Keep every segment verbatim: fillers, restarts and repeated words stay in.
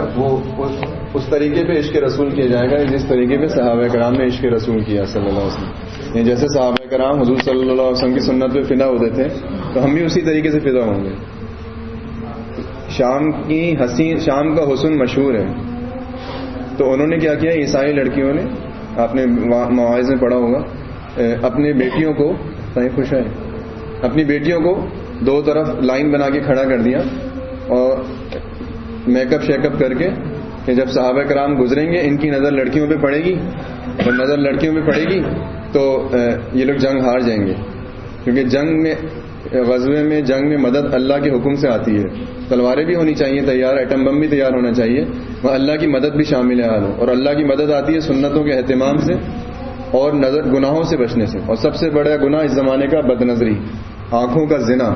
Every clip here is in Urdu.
وہ اس طریقے پہ عشق رسول کیا جائے گا جس طریقے پہ صحابہ کرام نے عشق رسول کیا صلی اللہ علیہ وسلم. یعنی جیسے صحابہ کرام حضور صلی اللہ علیہ وسلم کی سنت پہ فدا ہوتے تھے تو ہم بھی اسی طریقے سے فدا ہوں گے. شام کی حسین شام کا حسن مشہور ہے, تو انہوں نے کیا کیا, عیسائی لڑکیوں نے, آپ نے مواعظ میں پڑھا ہوگا, اپنی بیٹیوں کو خوش ہے اپنی بیٹیوں کو دو طرف لائن بنا کے کھڑا کر دیا اور میک اپ شیک اپ کر کے کہ جب صحابہ کرام گزریں گے ان کی نظر لڑکیوں پہ پڑے گی, اور نظر لڑکیوں پہ پڑے گی تو یہ لوگ جنگ ہار جائیں گے, کیونکہ جنگ میں غزوے میں جنگ میں مدد اللہ کے حکم سے آتی ہے. تلواریں بھی ہونی چاہیے تیار, ایٹم بم بھی تیار ہونا چاہیے, وہ اللہ کی مدد بھی شامل ہے حال ہو. اور اللہ کی مدد آتی ہے سنتوں کے اہتمام سے اور نظر گناہوں سے بچنے سے. اور سب سے بڑا گناہ اس زمانے کا بد نظری, آنکھوں کا زنا.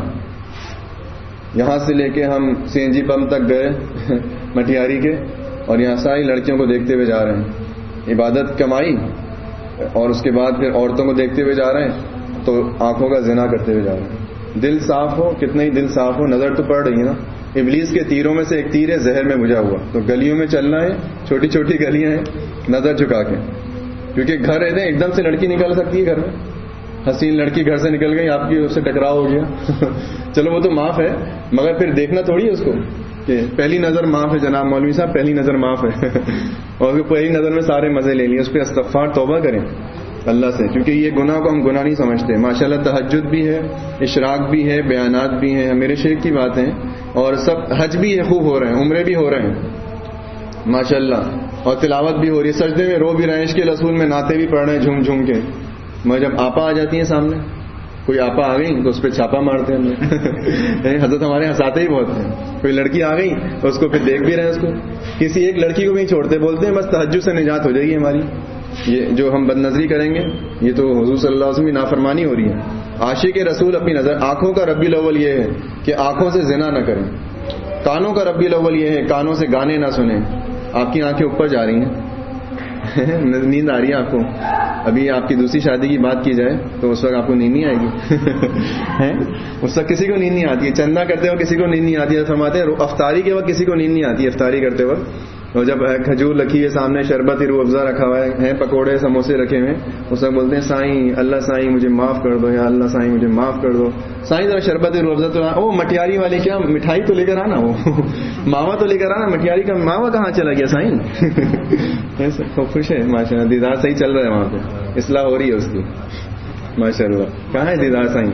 یہاں سے لے کے ہم سی این جی پمپ تک گئے مٹیاری کے, اور یہاں ساری لڑکیوں کو دیکھتے ہوئے جا رہے ہیں, عبادت کمائی اور اس کے بعد پھر عورتوں کو دیکھتے ہوئے جا رہے ہیں تو آنکھوں کا زنا کرتے ہوئے جا رہے ہیں. دل صاف ہو, کتنا ہی دل صاف ہو, نظر تو پڑ رہی ہے نا. ابلیس کے تیروں میں سے ایک تیر ہے زہر میں بجھا ہوا, تو گلیوں میں چلنا ہے, چھوٹی چھوٹی گلیاں ہیں, نظر جھکا کے, کیونکہ گھر رہتے ہیں ایک دم سے لڑکی نکل سکتی ہے گھر میں, حسین لڑکی گھر سے نکل گئی, آپ کی اس سے ٹکراؤ ہو گیا چلو وہ تو معاف ہے, مگر پھر دیکھنا تھوڑی ہے اس کو کہ پہلی نظر معاف ہے جناب مولوی صاحب, پہلی نظر معاف ہے اور پہلی نظر میں سارے مزے لے لیے. اس پہ استغفار توبہ کریں اللہ سے, کیونکہ یہ گناہ کو ہم گناہ نہیں سمجھتے. ماشاءاللہ تہجد بھی ہے, اشراق بھی ہے, بیانات بھی ہیں, میرے شیخ کی باتیں, اور سب حج بھی ہے, خوب ہو رہے ہیں, عمرے بھی ہو رہے ہیں ماشاءاللہ, اور تلاوت بھی ہو رہی ہے, سجدے میں رو بھی رہے ہیں, عشق رسول میں نعتیں بھی پڑھ رہے ہیں جھوم جھوم کے. مگر جب آپا آ جاتی ہیں سامنے, کوئی آپا آ گئی تو اس پہ چھاپا مارتے ہیں ہم نے حضرت ہمارے ہنساتے ہی بہت ہیں. کوئی لڑکی آ گئی تو اس کو پھر دیکھ بھی رہے ہیں, اس کو کسی ایک لڑکی کو بھی نہیں چھوڑتے, بولتے ہیں بس تہجد سے نجات ہو جائے گی ہماری. یہ جو ہم بد نظری کریں گے یہ تو حضور صلی اللہ علیہ وسلم کی نافرمانی ہو رہی ہے. عاشق رسول اپنی نظر, آنکھوں کا ربی الاول یہ ہے کہ آنکھوں سے زنا نہ کریں, کانوں کا ربی الاول یہ ہے کانوں سے گانے نہ سنیں. آپ کی آنکھیں اوپر جا رہی ہیں نیند آ رہی ہے آپ کو, ابھی آپ کی دوسری شادی کی بات کی جائے تو اس وقت آپ کو نیند نہیں آئے گی اس وقت کسی کو نیند نہیں آتی ہے, چندہ کرتے وقت کسی کو نیند نہیں آتی ہے, فرماتے ہیں افطاری کے وقت کسی کو نیند نہیں آتی ہے, افطاری کرتے وقت, اور جب کھجور رکھی ہے سامنے, شربت روح افزا رکھا ہوا ہے, پکوڑے سموسے رکھے ہوئے, اس وقت بولتے ہیں سائیں اللہ سائیں مجھے معاف کر دو, یا اللہ سائیں مجھے معاف کر دو, سائیں ذرا شربت روح افزا تو, او مٹیاری والے کیا مٹھائی تو لے کر آنا, وہ ماوا تو لے کر آنا, مٹیاری کا ماوا کہاں چلا گیا سائیں خوب خوش ہے ماشاء اللہ, دیدار صحیح چل رہا ہے وہاں پہ, اصلاح ہو رہی ہے اس کی ماشاء اللہ. کہاں ہے دیدار سائیں؟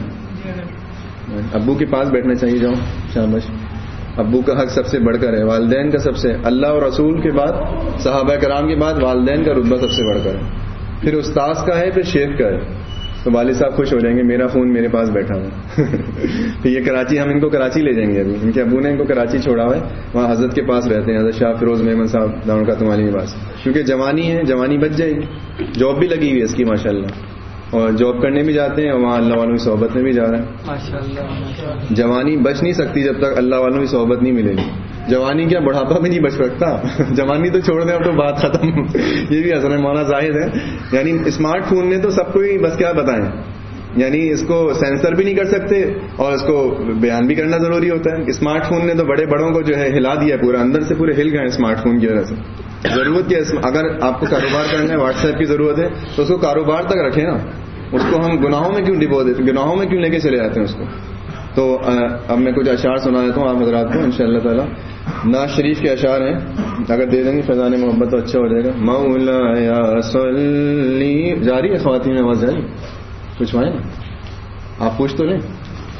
ابو کے پاس بیٹھنا چاہیے, جاؤ شاباش. ابو کا حق سب سے بڑھ کر ہے, والدین کا سب سے, اللہ اور رسول کے بعد, صحابہ کرام کے بعد والدین کا رتبہ سب سے بڑھ کر ہے, پھر استاذ کا ہے, پھر شیخ کا ہے. تو والد صاحب خوش ہو جائیں گے میرا خون میرے پاس بیٹھا ہوا تو یہ کراچی, ہم ان کو کراچی لے جائیں گے. ابھی ان کے ابو نے ان کو کراچی چھوڑا ہوا ہے, وہاں حضرت کے پاس رہتے ہیں, حضرت شاہ فیروز میمن صاحب داؤن کا تمالی کے پاس, کیونکہ جوانی ہے, جوانی بچ جائے گی, جاب بھی لگی ہوئی ہے اس کی ماشاء اللہ, اور جاب کرنے بھی جاتے ہیں, اور وہاں اللہ والوں کی صحبت میں بھی جا رہے ہیں. جوانی بچ نہیں سکتی جب تک اللہ والوں کی صحبت نہیں ملے گی. جوانی کیا بڑھاپا بھی نہیں بچ سکتا, جوانی تو چھوڑ دیں اب تو بات ختم. یہ بھی حسن مولانا زاہد ہے, یعنی اسمارٹ فون نے تو سب کو ہی بس کیا بتائیں, یعنی اس کو سینسر بھی نہیں کر سکتے اور اس کو بیان بھی کرنا ضروری ہوتا ہے. اسمارٹ فون نے تو بڑے بڑوں کو جو ہے ہلا دیا, پورا اندر سے پورے ہل گئے اسمارٹ فون کی وجہ سے. ضرورت کیا, اگر آپ کو کاروبار کرنا ہے, واٹس ایپ کی ضرورت ہے تو اس کو کاروبار تک رکھیں نا, اس کو ہم گناہوں میں کیوں ڈبو دیتے, گناہوں میں کیوں لے کے چلے جاتے ہیں اس کو. تو اب میں کچھ اشعار سنا دیتا ہوں آپ حضرات کو انشاءاللہ تعالی. ناز شریف کے اشعار ہیں, اگر دے دیں گے فیضان محبت تو اچھا ہو جائے گا. مولا صلی, جاری ہے خواتین میں آواز جاری, کچھ وائیں نا, آپ پوچھ تو لیں.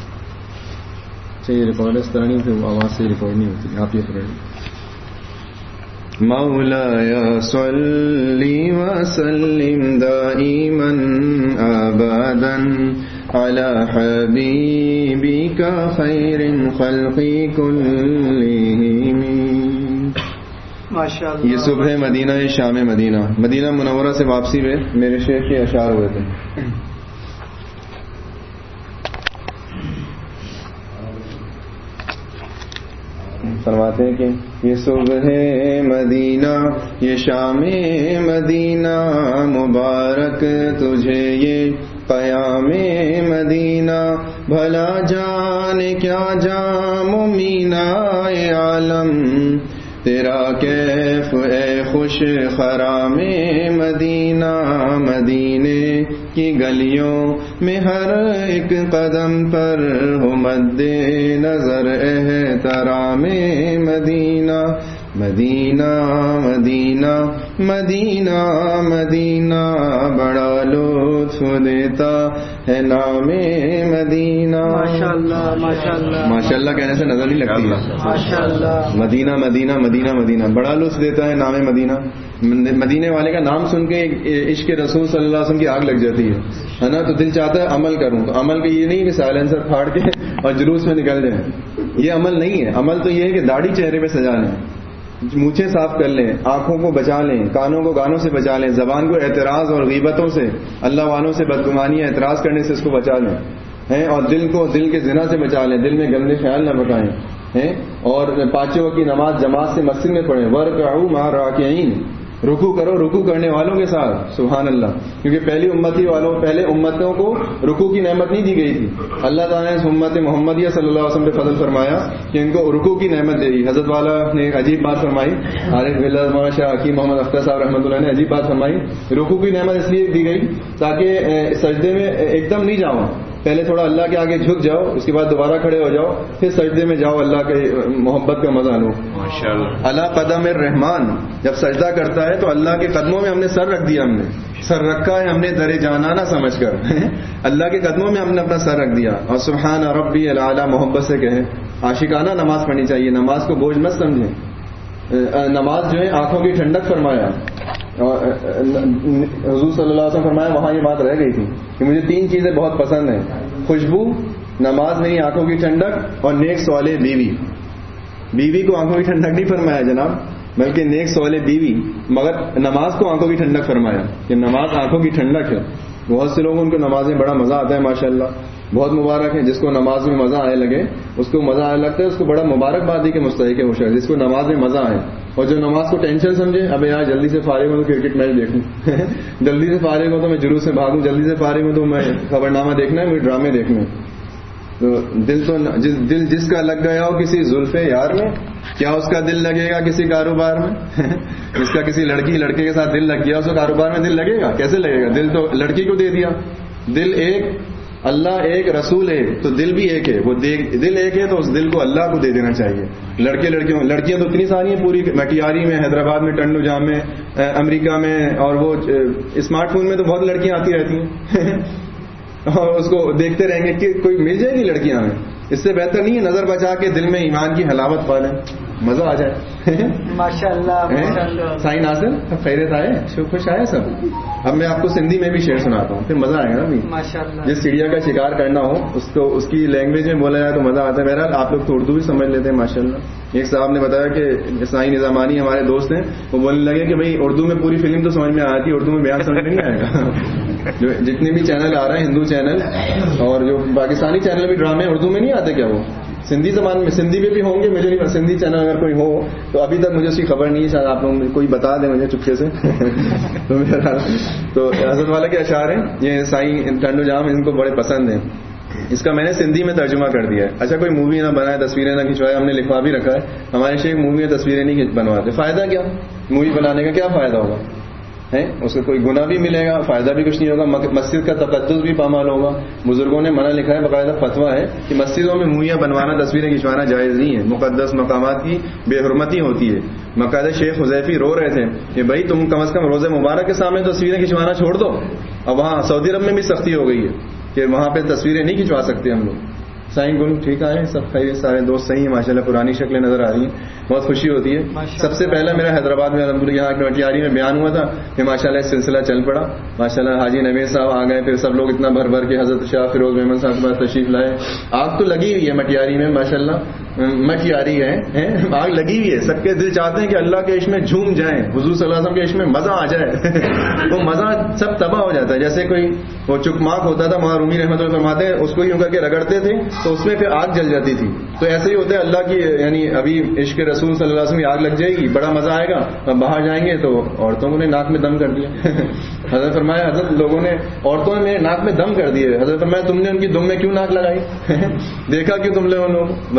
چاہیے ریکارڈ اس طرح نہیں, پھر آواز سے ریکارڈ نہیں ہوتی, آپ یہ پڑھیں. مولا صلی وسلم دائما ابدا على حبيبك خير الخلق كلهم. ماشاءاللہ. یہ صبح مدینہ, شام مدینہ, مدینہ منورہ سے واپسی میں میرے شیخ کے اشعار ہوئے تھے. فرماتے ہیں کہ یہ صبح مدینہ, یہ شام مدینہ, مبارک تجھے یہ قیام مدینہ, بھلا جان کیا جام مینا عالم, تیرا کیف اے خوش خرام مدینہ، مدینے کی گلیوں میں ہر ایک قدم پر ہو مد نظر احترام مدینہ، مدینہ مدینہ مدینہ مدینہ، بڑا لطف دیتا ہے نام مدینہ۔ ماشاءاللہ ماشاءاللہ ماشاءاللہ کہنے سے نظر نہیں لگتی ہے، ماشاءاللہ مدینہ مدینہ مدینہ مدینہ، بڑا لطف دیتا ہے نام مدینہ۔ مدینے والے کا نام سن کے عشق رسول صلی اللہ علیہ وسلم کی آگ لگ جاتی ہے ہے نا، تو دل چاہتا ہے عمل کروں، تو عمل کا یہ نہیں کہ سائلنسر پھاڑ کے اور جلوس میں نکل جائیں، یہ عمل نہیں ہے۔ عمل تو یہ ہے کہ داڑھی چہرے پہ سجا لیں، مونچھیں صاف کر لیں، آنکھوں کو بچا لیں، کانوں کو گانوں سے بچا لیں، زبان کو اعتراض اور غیبتوں سے، اللہ والوں سے بدگمانی اعتراض کرنے سے اس کو بچا لیں ہیں، اور دل کو دل کے زنا سے بچا لیں، دل میں گندے خیال نہ بٹائیں ہیں، اور پانچوں وقت کی نماز جماعت سے مسجد میں پڑھیں، وَرْكَعُوا مَعَ الرَّاكِعِينَ، رکوع کرو رکوع کرنے والوں کے ساتھ، سبحان اللہ، کیونکہ پہلی امتی والوں پہلے امتوں کو رکوع کی نعمت نہیں دی گئی تھی، اللہ تعالیٰ نے امت محمدیہ صلی اللہ علیہ وسلم پہ فضل فرمایا کہ ان کو رکوع کی نعمت دے دی۔ حضرت والا نے ایک عجیب بات فرمائی، عارف باللہ مولانا شاہ حکیم محمد اختر صاحب رحمۃ اللہ نے عجیب بات فرمائی، رکوع کی نعمت اس لیے دی گئی تاکہ سجدے میں ایک دم نہیں جاؤ، پہلے تھوڑا اللہ کے آگے جھک جاؤ، اس کے بعد دوبارہ کھڑے ہو جاؤ، پھر سجدے میں جاؤ، اللہ کے محبت کا مزہ لو۔ اللہ قدم الرحمان، جب سجدہ کرتا ہے تو اللہ کے قدموں میں ہم نے سر رکھ دیا، ہم نے سر رکھا ہے ہم نے در جانانہ سمجھ کر اللہ کے قدموں میں ہم نے اپنا سر رکھ دیا، اور سبحان ربی الاعلیٰ محبت سے کہیں۔ عاشقانہ نماز پڑھنی چاہیے، نماز کو بوجھ مت سمجھیں، نماز جو ہے آنکھوں کی ٹھنڈک فرمایا، حضور صلی اللہ علیہ وسلم فرمایا، وہاں یہ بات رہ گئی تھی کہ مجھے تین چیزیں بہت پسند ہیں، خوشبو، نماز نہیں آنکھوں کی ٹھنڈک، اور نیک صالح بیوی۔ بیوی کو آنکھوں کی ٹھنڈک نہیں فرمایا جناب، بلکہ نیک صالح بیوی، مگر نماز کو آنکھوں کی ٹھنڈک فرمایا کہ نماز آنکھوں کی ٹھنڈک ہے۔ بہت سے لوگوں کو نماز میں بڑا مزہ آتا ہے، ماشاءاللہ بہت مبارک ہے، جس کو نماز میں مزہ آنے لگے اس کو مزہ آنے لگتا ہے، اس کو بڑا مبارکبادی کے مستحق ہے وہ شخص جس کو نماز میں مزہ آئے، اور جو نماز کو ٹینشن سمجھے، ابے یار جلدی سے فارغ ہوں تو کرکٹ میچ دیکھوں جلدی سے فارغ ہوں تو میں جلوس سے بھاگوں، جلدی سے فارغ ہوں تو میں خبرنامہ دیکھنا ہے، مجھے ڈرامے دیکھنے۔ تو دل تو دل جس کا لگ گیا ہو کسی زلف یار میں، کیا اس کا دل لگے گا کسی کاروبار میں جس کا کسی لڑکی لڑکے کے ساتھ دل لگ گیا، اس کو کاروبار میں دل لگے گا؟ کیسے لگے گا؟ دل تو لڑکی کو دے دیا، دل ایک، اللہ ایک، رسول ایک، تو دل بھی ایک ہے، وہ دل ایک ہے تو اس دل کو اللہ کو دے دینا چاہیے۔ لڑکے لڑکیوں لڑکیاں تو اتنی ساری ہیں، پوری مٹیاری میں، حیدرآباد میں، ٹنڈو جام میں، امریکہ میں، اور وہ اسمارٹ فون میں تو بہت لڑکیاں آتی رہتی ہیں اور اس کو دیکھتے رہیں گے کہ کوئی مل جائے گی لڑکیاں میں، اس سے بہتر نہیں ہے نظر بچا کے دل میں ایمان کی حلاوت پالیں، مزہ آ جائے ماشاءاللہ۔ سائن ناصر خیریت آئے، خوش آئے سب؟ اب میں آپ کو سندھی میں بھی شعر سناتا ہوں، پھر مزہ آئے گا نا بھی۔ جس چڑیا کا شکار کرنا ہو اس کو اس کی لینگویج میں بولا جائے تو مزہ آتا ہے۔ بہرحال آپ لوگ تو اردو بھی سمجھ لیتے ہیں ماشاءاللہ۔ ایک صاحب نے بتایا کہ اسماعیل نظامانی ہمارے دوست ہیں، وہ بولنے لگے کہ بھائی اردو میں پوری فلم تو سمجھ میں آتی ہے، اردو میں بیان سمجھ میں نہیں آئے گا جو جتنے بھی چینل آ رہے ہیں، ہندو چینل اور جو پاکستانی چینل بھی ڈرامے اردو میں نہیں آتے کیا؟ وہ سندھی زبان میں، سندھی میں بھی ہوں گے، مجھے نہیں، سندھی چینل اگر کوئی ہو تو ابھی تک مجھے اس کی خبر نہیں ہے، شاید آپ لوگ کوئی بتا دیں مجھے چپکے سے تو میرا تو حضرت والا کے اشعار ہیں، یہ سائیں ٹنڈو جام ان کو بڑے پسند ہیں، اس کا میں نے سندھی میں ترجمہ کر دیا ہے۔ اچھا کوئی مووی نہ بنائے، تصویریں نہ کھنچوائے، ہم نے لکھوا بھی رکھا ہے، ہمارے شیخ مووی میں تصویریں نہیں بنواتے، فائدہ کیا؟ مووی بنانے کا کیا فائدہ ہوگا؟ ہے اس کو کوئی گناہ بھی ملے گا، فائدہ بھی کچھ نہیں ہوگا، مسجد کا تقدس بھی پامال ہوگا۔ بزرگوں نے منع لکھا ہے، باقاعدہ فتویٰ ہے کہ مسجدوں میں موویاں بنوانا، تصویریں کھنچوانا جائز نہیں ہے، مقدس مقامات کی بے حرمتی ہوتی ہے۔ باقاعدہ شیخ حذیفی رو رہے تھے کہ بھائی تم کم از کم روزہ مبارک کے سامنے تصویریں کھنچوانا چھوڑ دو۔ اب وہاں سعودی عرب میں بھی سختی ہو گئی ہے کہ وہاں پہ تصویریں نہیں کھنچوا سکتے ہم لوگ۔ سائیں گل ٹھیک آئے، سب خیریت، سارے دوست صحیح ہیں ماشاءاللہ، پرانی شکلیں نظر آ رہی ہیں، بہت خوشی ہوتی ہے۔ سب سے پہلا میرا حیدرآباد میں الحمدللہ یہاں کی مٹیاری میں بیان ہوا تھا کہ ماشاءاللہ اس سلسلہ چل پڑا، ماشاءاللہ حاجی نوید صاحب آ گئے، پھر سب لوگ اتنا بھر بھر کے حضرت شاہ فیروز محمد صاحب کے پاس تشریف لائے۔ آگ تو لگی ہوئی ہے مٹیاری میں ماشاءاللہ، مٹیاری ہے، آگ لگی ہوئی ہے، سب کے دل چاہتے ہیں کہ اللہ کے عشق میں جھوم جائیں، حضور صلی اللہ علیہ وسلم کے عشق میں مزہ آ جائے وہ مزہ سب تباہ ہو جاتا ہے۔ جیسے کوئی وہ چکماک ہوتا تھا، مولانا رومی رحمۃ اللہ فرماتے ہیں، اس کو یوں کر کے رگڑتے تھے تو اس میں پھر آگ جل جاتی تھی، تو ایسے ہی ہوتا ہے اللہ کی، یعنی ابھی عشق رسول صلی اللہ علیہ وسلم کی آگ لگ جائے گی، بڑا مزہ آئے گا، اب باہر جائیں گے تو عورتوں نے ناک میں دم کر دیا حضرت فرمایا، حضرت لوگوں نے عورتوں نے میرے ناک میں دم کر دیے، حضرت فرمایا تم نے ان کی دم میں کیوں ناک لگائی دیکھا کہ تم لوگ وظیفوں میں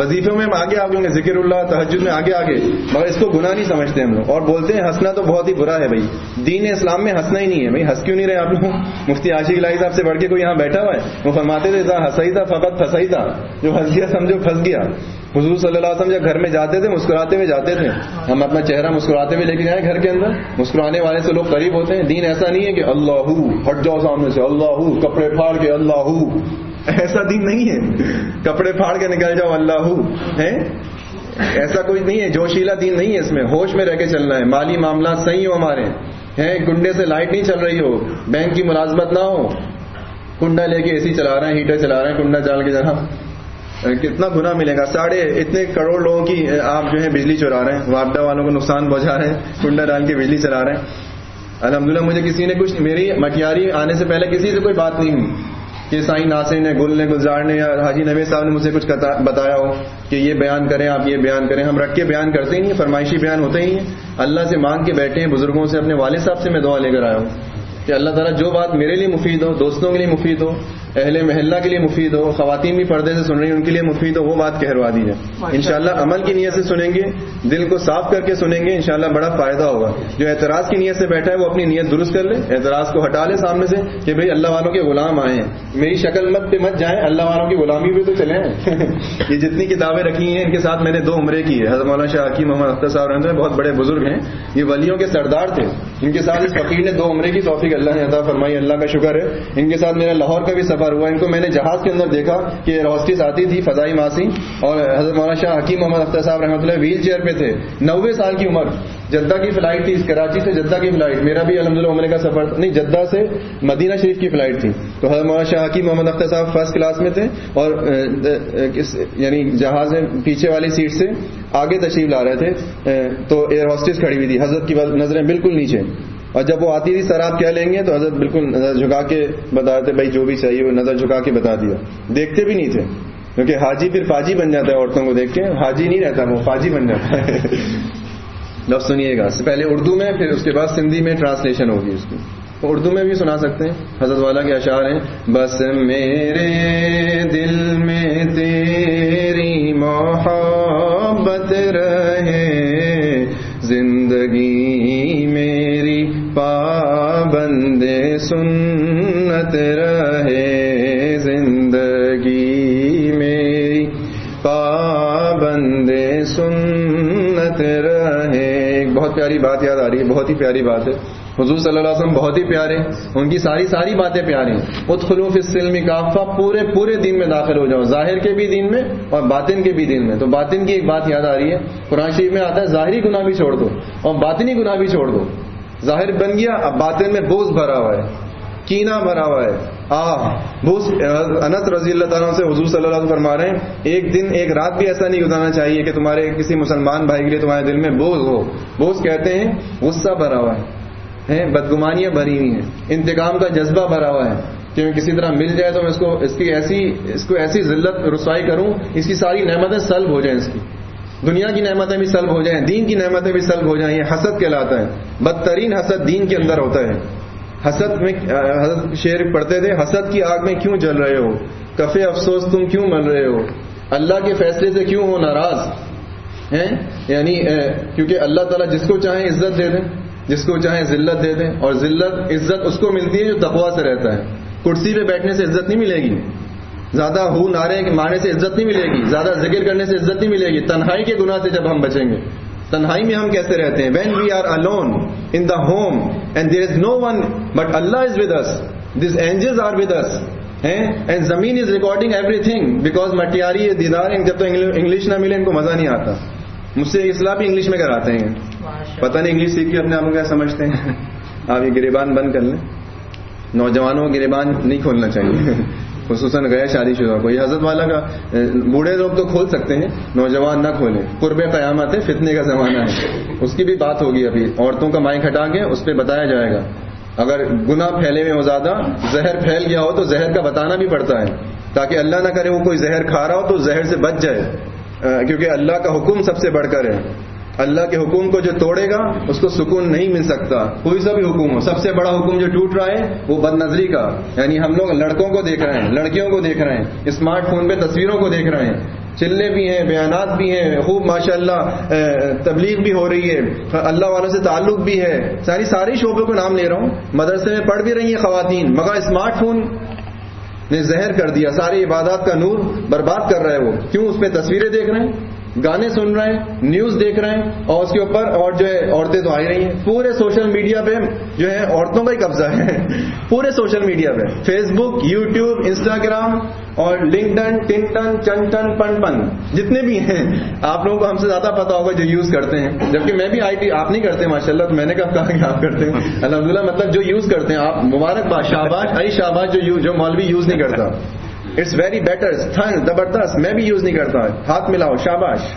میں آگے آگے ہوں گے, ذکر اللہ تہجد میں آگے آگے, مگر اس کو گناہ نہیں سمجھتے ہم لوگ, اور بولتے ہیں ہنسنا تو بہت ہی برا ہے. بھائی دین اسلام میں ہنسنا ہی نہیں ہے. بھائی ہنس کیوں نہیں رہے آپ لوگ؟ مفتی عاشق الہی صاحب سے بڑھ کے کوئی یہاں بیٹھا ہوا ہے؟ وہ فرماتے تھے ہنسائی تھا فقط پھنسائی تھا, جو ہنس گیا سمجھو پھنس گیا. حضور صلی اللہ علیہ وسلم جب گھر میں جاتے تھے مسکراتے ہوئے جاتے تھے. ہم اپنا چہرہ مسکراتے ہوئے لے کے جائیں گھر کے اندر, مسکرانے والے سے لوگ قریب ہوتے ہیں. دین ایسا نہیں ہے کہ اللہ ہٹ جاؤ سامنے سے, اللہ کپڑے پھاڑ کے اللہ, ایسا دین نہیں ہے. کپڑے پھاڑ کے نکل جاؤ اللہ ہے, ایسا کوئی نہیں ہے. جوشیلا دین نہیں ہے. اس میں ہوش میں رہ کے چلنا ہے. مالی معاملات صحیح ہو ہمارے ہیں, کنڈے سے لائٹ نہیں چل رہی ہو, بینک کی ملازمت نہ ہو, کنڈا لے کے اے سی چلا رہے ہیں, ہیٹر چلا رہے ہیں, کنڈا چال کے جہاں کتنا گناہ ملے گا. ساڑھے اتنے کروڑ لوگوں کی آپ جو ہے بجلی چرا رہے ہیں, وابڈا والوں کو نقصان پہنچا رہے ہیں, کنڈا ڈال کے بجلی چلا رہے ہیں. الحمدللہ مجھے کسی نے کچھ, میری مٹیاری آنے سے پہلے کسی سے کوئی بات نہیں ہوئی کہ سائیں ناصر نے, گل نے, گلزار نے یا حاجی نوید صاحب نے مجھے کچھ بتایا ہو کہ یہ بیان کریں, آپ یہ بیان کریں. ہم رکھ کے بیان کرتے ہی نہیں, فرمائشی بیان ہوتے ہی ہیں. اللہ سے مانگ کے بیٹھے ہیں, بزرگوں سے, اپنے والد صاحب سے میں دعا لے کر آیا ہوں کہ اللہ تعالیٰ جو بات میرے لیے مفید ہو, دوستوں کے لیے مفید ہو, اہل محلہ کے لیے مفید ہو, خواتین بھی پردے سے سن رہی ہیں ان کے لیے مفید ہو, وہ بات کہلوا دیجیے. انشاءاللہ عمل کی نیت سے سنیں گے, دل کو صاف کر کے سنیں گے, انشاءاللہ بڑا فائدہ ہوگا. جو اعتراض کی نیت سے بیٹھا ہے وہ اپنی نیت درست کر لے, اعتراض کو ہٹا لے سامنے سے کہ بھئی اللہ والوں کے غلام آئے ہیں, میری شکل مت پہ مت جائیں, اللہ والوں کی غلامی پہ تو چلیں. یہ جتنی کتابیں رکھی ہیں ان کے ساتھ میں نے دو عمرے کی ہے. حضرت مولانا شاہ حکیم محمد اختر صاحب رحمۃ اللہ بہت بڑے بزرگ ہیں, یہ ولیوں کے سردار تھے. ان کے ساتھ اس فقیر نے دو عمرے کی توفیق اللہ نے عطا فرمائی, اللہ کا شکر ہے. ان کے ساتھ میرا لاہور کا بھی سفر ہوا. ان کو میں نے جہاز کے اندر دیکھا کہ ہوسٹس آتی تھی فضائی ماسی, اور حضرت مولانا شاہ حکیم محمد اختر صاحب رحمۃ اللہ ویل چیئر پہ تھے, نوے سال کی عمر. جدہ کی فلائٹ تھی, کراچی سے جدہ کی فلائٹ, میرا بھی الحمدللہ عمرے کا سفر تھا, نہیں جدہ سے مدینہ شریف کی فلائٹ تھی. تو حضرت مولانا شاہ حکیم محمد اختر صاحب فرسٹ کلاس میں تھے, اور یعنی جہاز میں پیچھے والی سیٹ سے آگے تشریف لا رہے تھے, تو ایئر ہوسٹس کھڑی ہوئی تھی, حضرت کی نظریں بالکل نیچے, اور جب وہ آتی تھی سر آپ کیا لیں گے, تو حضرت بالکل نظر جھکا کے بتاتے, بھائی جو بھی چاہیے وہ نظر جھکا کے بتا دیا. دیکھتے بھی نہیں تھے, کیونکہ حاجی پھر فاجی بن جاتا ہے عورتوں کو دیکھ کے, حاجی نہیں رہتا وہ فاجی بن جاتا ہے. لفظ سنیے گا, پہلے اردو میں, پھر اس کے بعد سندھی میں ٹرانسلیشن ہوگی اس کی. اردو میں بھی سنا سکتے ہیں, حضرت والا کے اشعار ہیں. بس میرے دل میں تیری محبت رہے, زندگی میری پابند سنت رہے, زندگی میری پابند سنت رہے. ایک بہت پیاری بات یاد آ رہی ہے, بہت ہی پیاری بات ہے. حضور صلی اللہ علیہ وسلم بہت ہی پیارے, ان کی ساری ساری باتیں پیاری ہیں. ادخلوا فی السلم کافہ, پورے پورے دین میں داخل ہو جاؤ, ظاہر کے بھی دین میں اور باطن کے بھی دین میں. تو باطن کی ایک بات یاد آ رہی ہے, قرآن شریف میں آتا ہے ظاہری گناہ بھی چھوڑ دو اور باطنی گناہ بھی چھوڑ دو. ظاہر بن گیا, اب باطن میں بوجھ بھرا ہوا ہے, کینہ بھرا ہوا ہے, آہ بوجھ. انس رضی اللہ تعالیٰ سے حضور صلی اللہ علیہ وسلم فرما رہے ہیں, ایک دن ایک رات بھی ایسا نہیں گزارنا چاہیے کہ تمہارے کسی مسلمان بھائی کے لیے تمہارے دل میں بوجھ ہو. بوجھ کہتے ہیں غصہ بھرا ہوا ہے, بدگمانیاں بھری ہوئی ہیں, انتقام کا جذبہ بھرا ہوا ہے کہ میں کسی طرح مل جائے تو میں اس کو اس کی ایسی اس کو ایسی ذلت رسوائی کروں, اس کی ساری نعمتیں سلب ہو جائیں, اس کی دنیا کی نعمتیں بھی سلب ہو جائیں, دین کی نعمتیں بھی سلب ہو جائیں. یہ حسد کہلاتا ہے. بدترین حسد دین کے اندر ہوتا ہے. حسد میں حضرت شعر پڑھتے تھے, حسد کی آگ میں کیوں جل رہے ہو, کفے افسوس تم کیوں مل رہے ہو, اللہ کے فیصلے سے کیوں ہو ناراض ہیں. یعنی کیونکہ اللہ تعالیٰ جس کو چاہیں عزت دے دیں, جس کو چاہیں ذلت دے دیں, اور ذلت عزت اس کو ملتی ہے جو تقویٰ سے رہتا ہے. کرسی پہ بیٹھنے سے عزت نہیں ملے گی, زیادہ ہو نعرے مارنے سے عزت نہیں ملے گی, زیادہ ذکر کرنے سے عزت نہیں ملے گی. تنہائی کے گناہ سے جب ہم بچیں گے, تنہائی میں ہم کیسے رہتے ہیں, when we are alone in the home and there is no one but Allah is with us, these angels are with us, and زمین is recording everything because Matiari دیدار. جب تو انگلش نہ ملے ان کو مزہ نہیں آتا. مجھ سے اصلاح بھی انگلش میں کراتے ہیں, پتہ نہیں انگلش سیکھ کے اپنے آپ کو کیا سمجھتے ہیں. آپ یہ گریبان بند کر لیں, نوجوانوں کو گریبان نہیں کھولنا چاہیے, خصوصاً غیر شادی شدہ کو. یہ حضرت والا کا, بوڑھے لوگ تو کھول سکتے ہیں, نوجوان نہ کھولیں. قرب قیامت ہے, فتنے کا زمانہ ہے, اس کی بھی بات ہوگی ابھی. عورتوں کا مائک ہٹا کے اس پہ بتایا جائے گا. اگر گناہ پھیلے میں ہو زیادہ, زہر پھیل گیا ہو تو زہر کا بتانا بھی پڑتا ہے, تاکہ اللہ نہ کرے وہ کوئی زہر کھا رہا ہو تو زہر سے بچ جائے, کیونکہ اللہ کا حکم سب سے بڑھ کر ہے. اللہ کے حکم کو جو توڑے گا اس کو سکون نہیں مل سکتا, کوئی سا بھی حکم ہو. سب سے بڑا حکم جو ٹوٹ رہا ہے وہ بد نظری کا, یعنی ہم لوگ لڑکوں کو دیکھ رہے ہیں, لڑکیوں کو دیکھ رہے ہیں, اسمارٹ فون پہ تصویروں کو دیکھ رہے ہیں, چلے بھی ہیں, بیانات بھی ہیں, خوب ماشاءاللہ تبلیغ بھی ہو رہی ہے, اللہ والوں سے تعلق بھی ہے, ساری سارے شعبوں کو نام لے رہا ہوں. مدرسے میں پڑھ بھی رہی ہیں خواتین, مگر اسمارٹ فون نے زہر کر دیا, ساری عبادات کا نور برباد کر رہا ہے وہ. کیوں؟ اس پہ تصویریں دیکھ رہے ہیں, گانے سن رہے ہیں, نیوز دیکھ رہے ہیں, اور اس کے اوپر اور جو ہے عورتیں تو آ رہی ہیں. پورے سوشل میڈیا پہ جو ہے عورتوں کا ہی قبضہ ہے. پورے سوشل میڈیا پہ فیس بک, یوٹیوب, انسٹاگرام اور لنکڈن, ٹنٹن, چنٹن, پن پن جتنے بھی ہیں. آپ لوگوں کو ہم سے زیادہ پتا ہوگا جو یوز کرتے ہیں, جبکہ میں بھی آئی ٹی, آپ نہیں کرتے ماشاءاللہ, تو میں نے کب کہا کہ آپ کرتے ہیں الحمدللہ. مطلب جو یوز کرتے ہیں آپ, مبارکباد, شاباش, ای شاباش جو جو مولوی یوز نہیں کرتا. اٹس ویری بیٹر, زبردست. میں بھی یوز نہیں کرتا, ہاتھ ملاؤ, شاباش.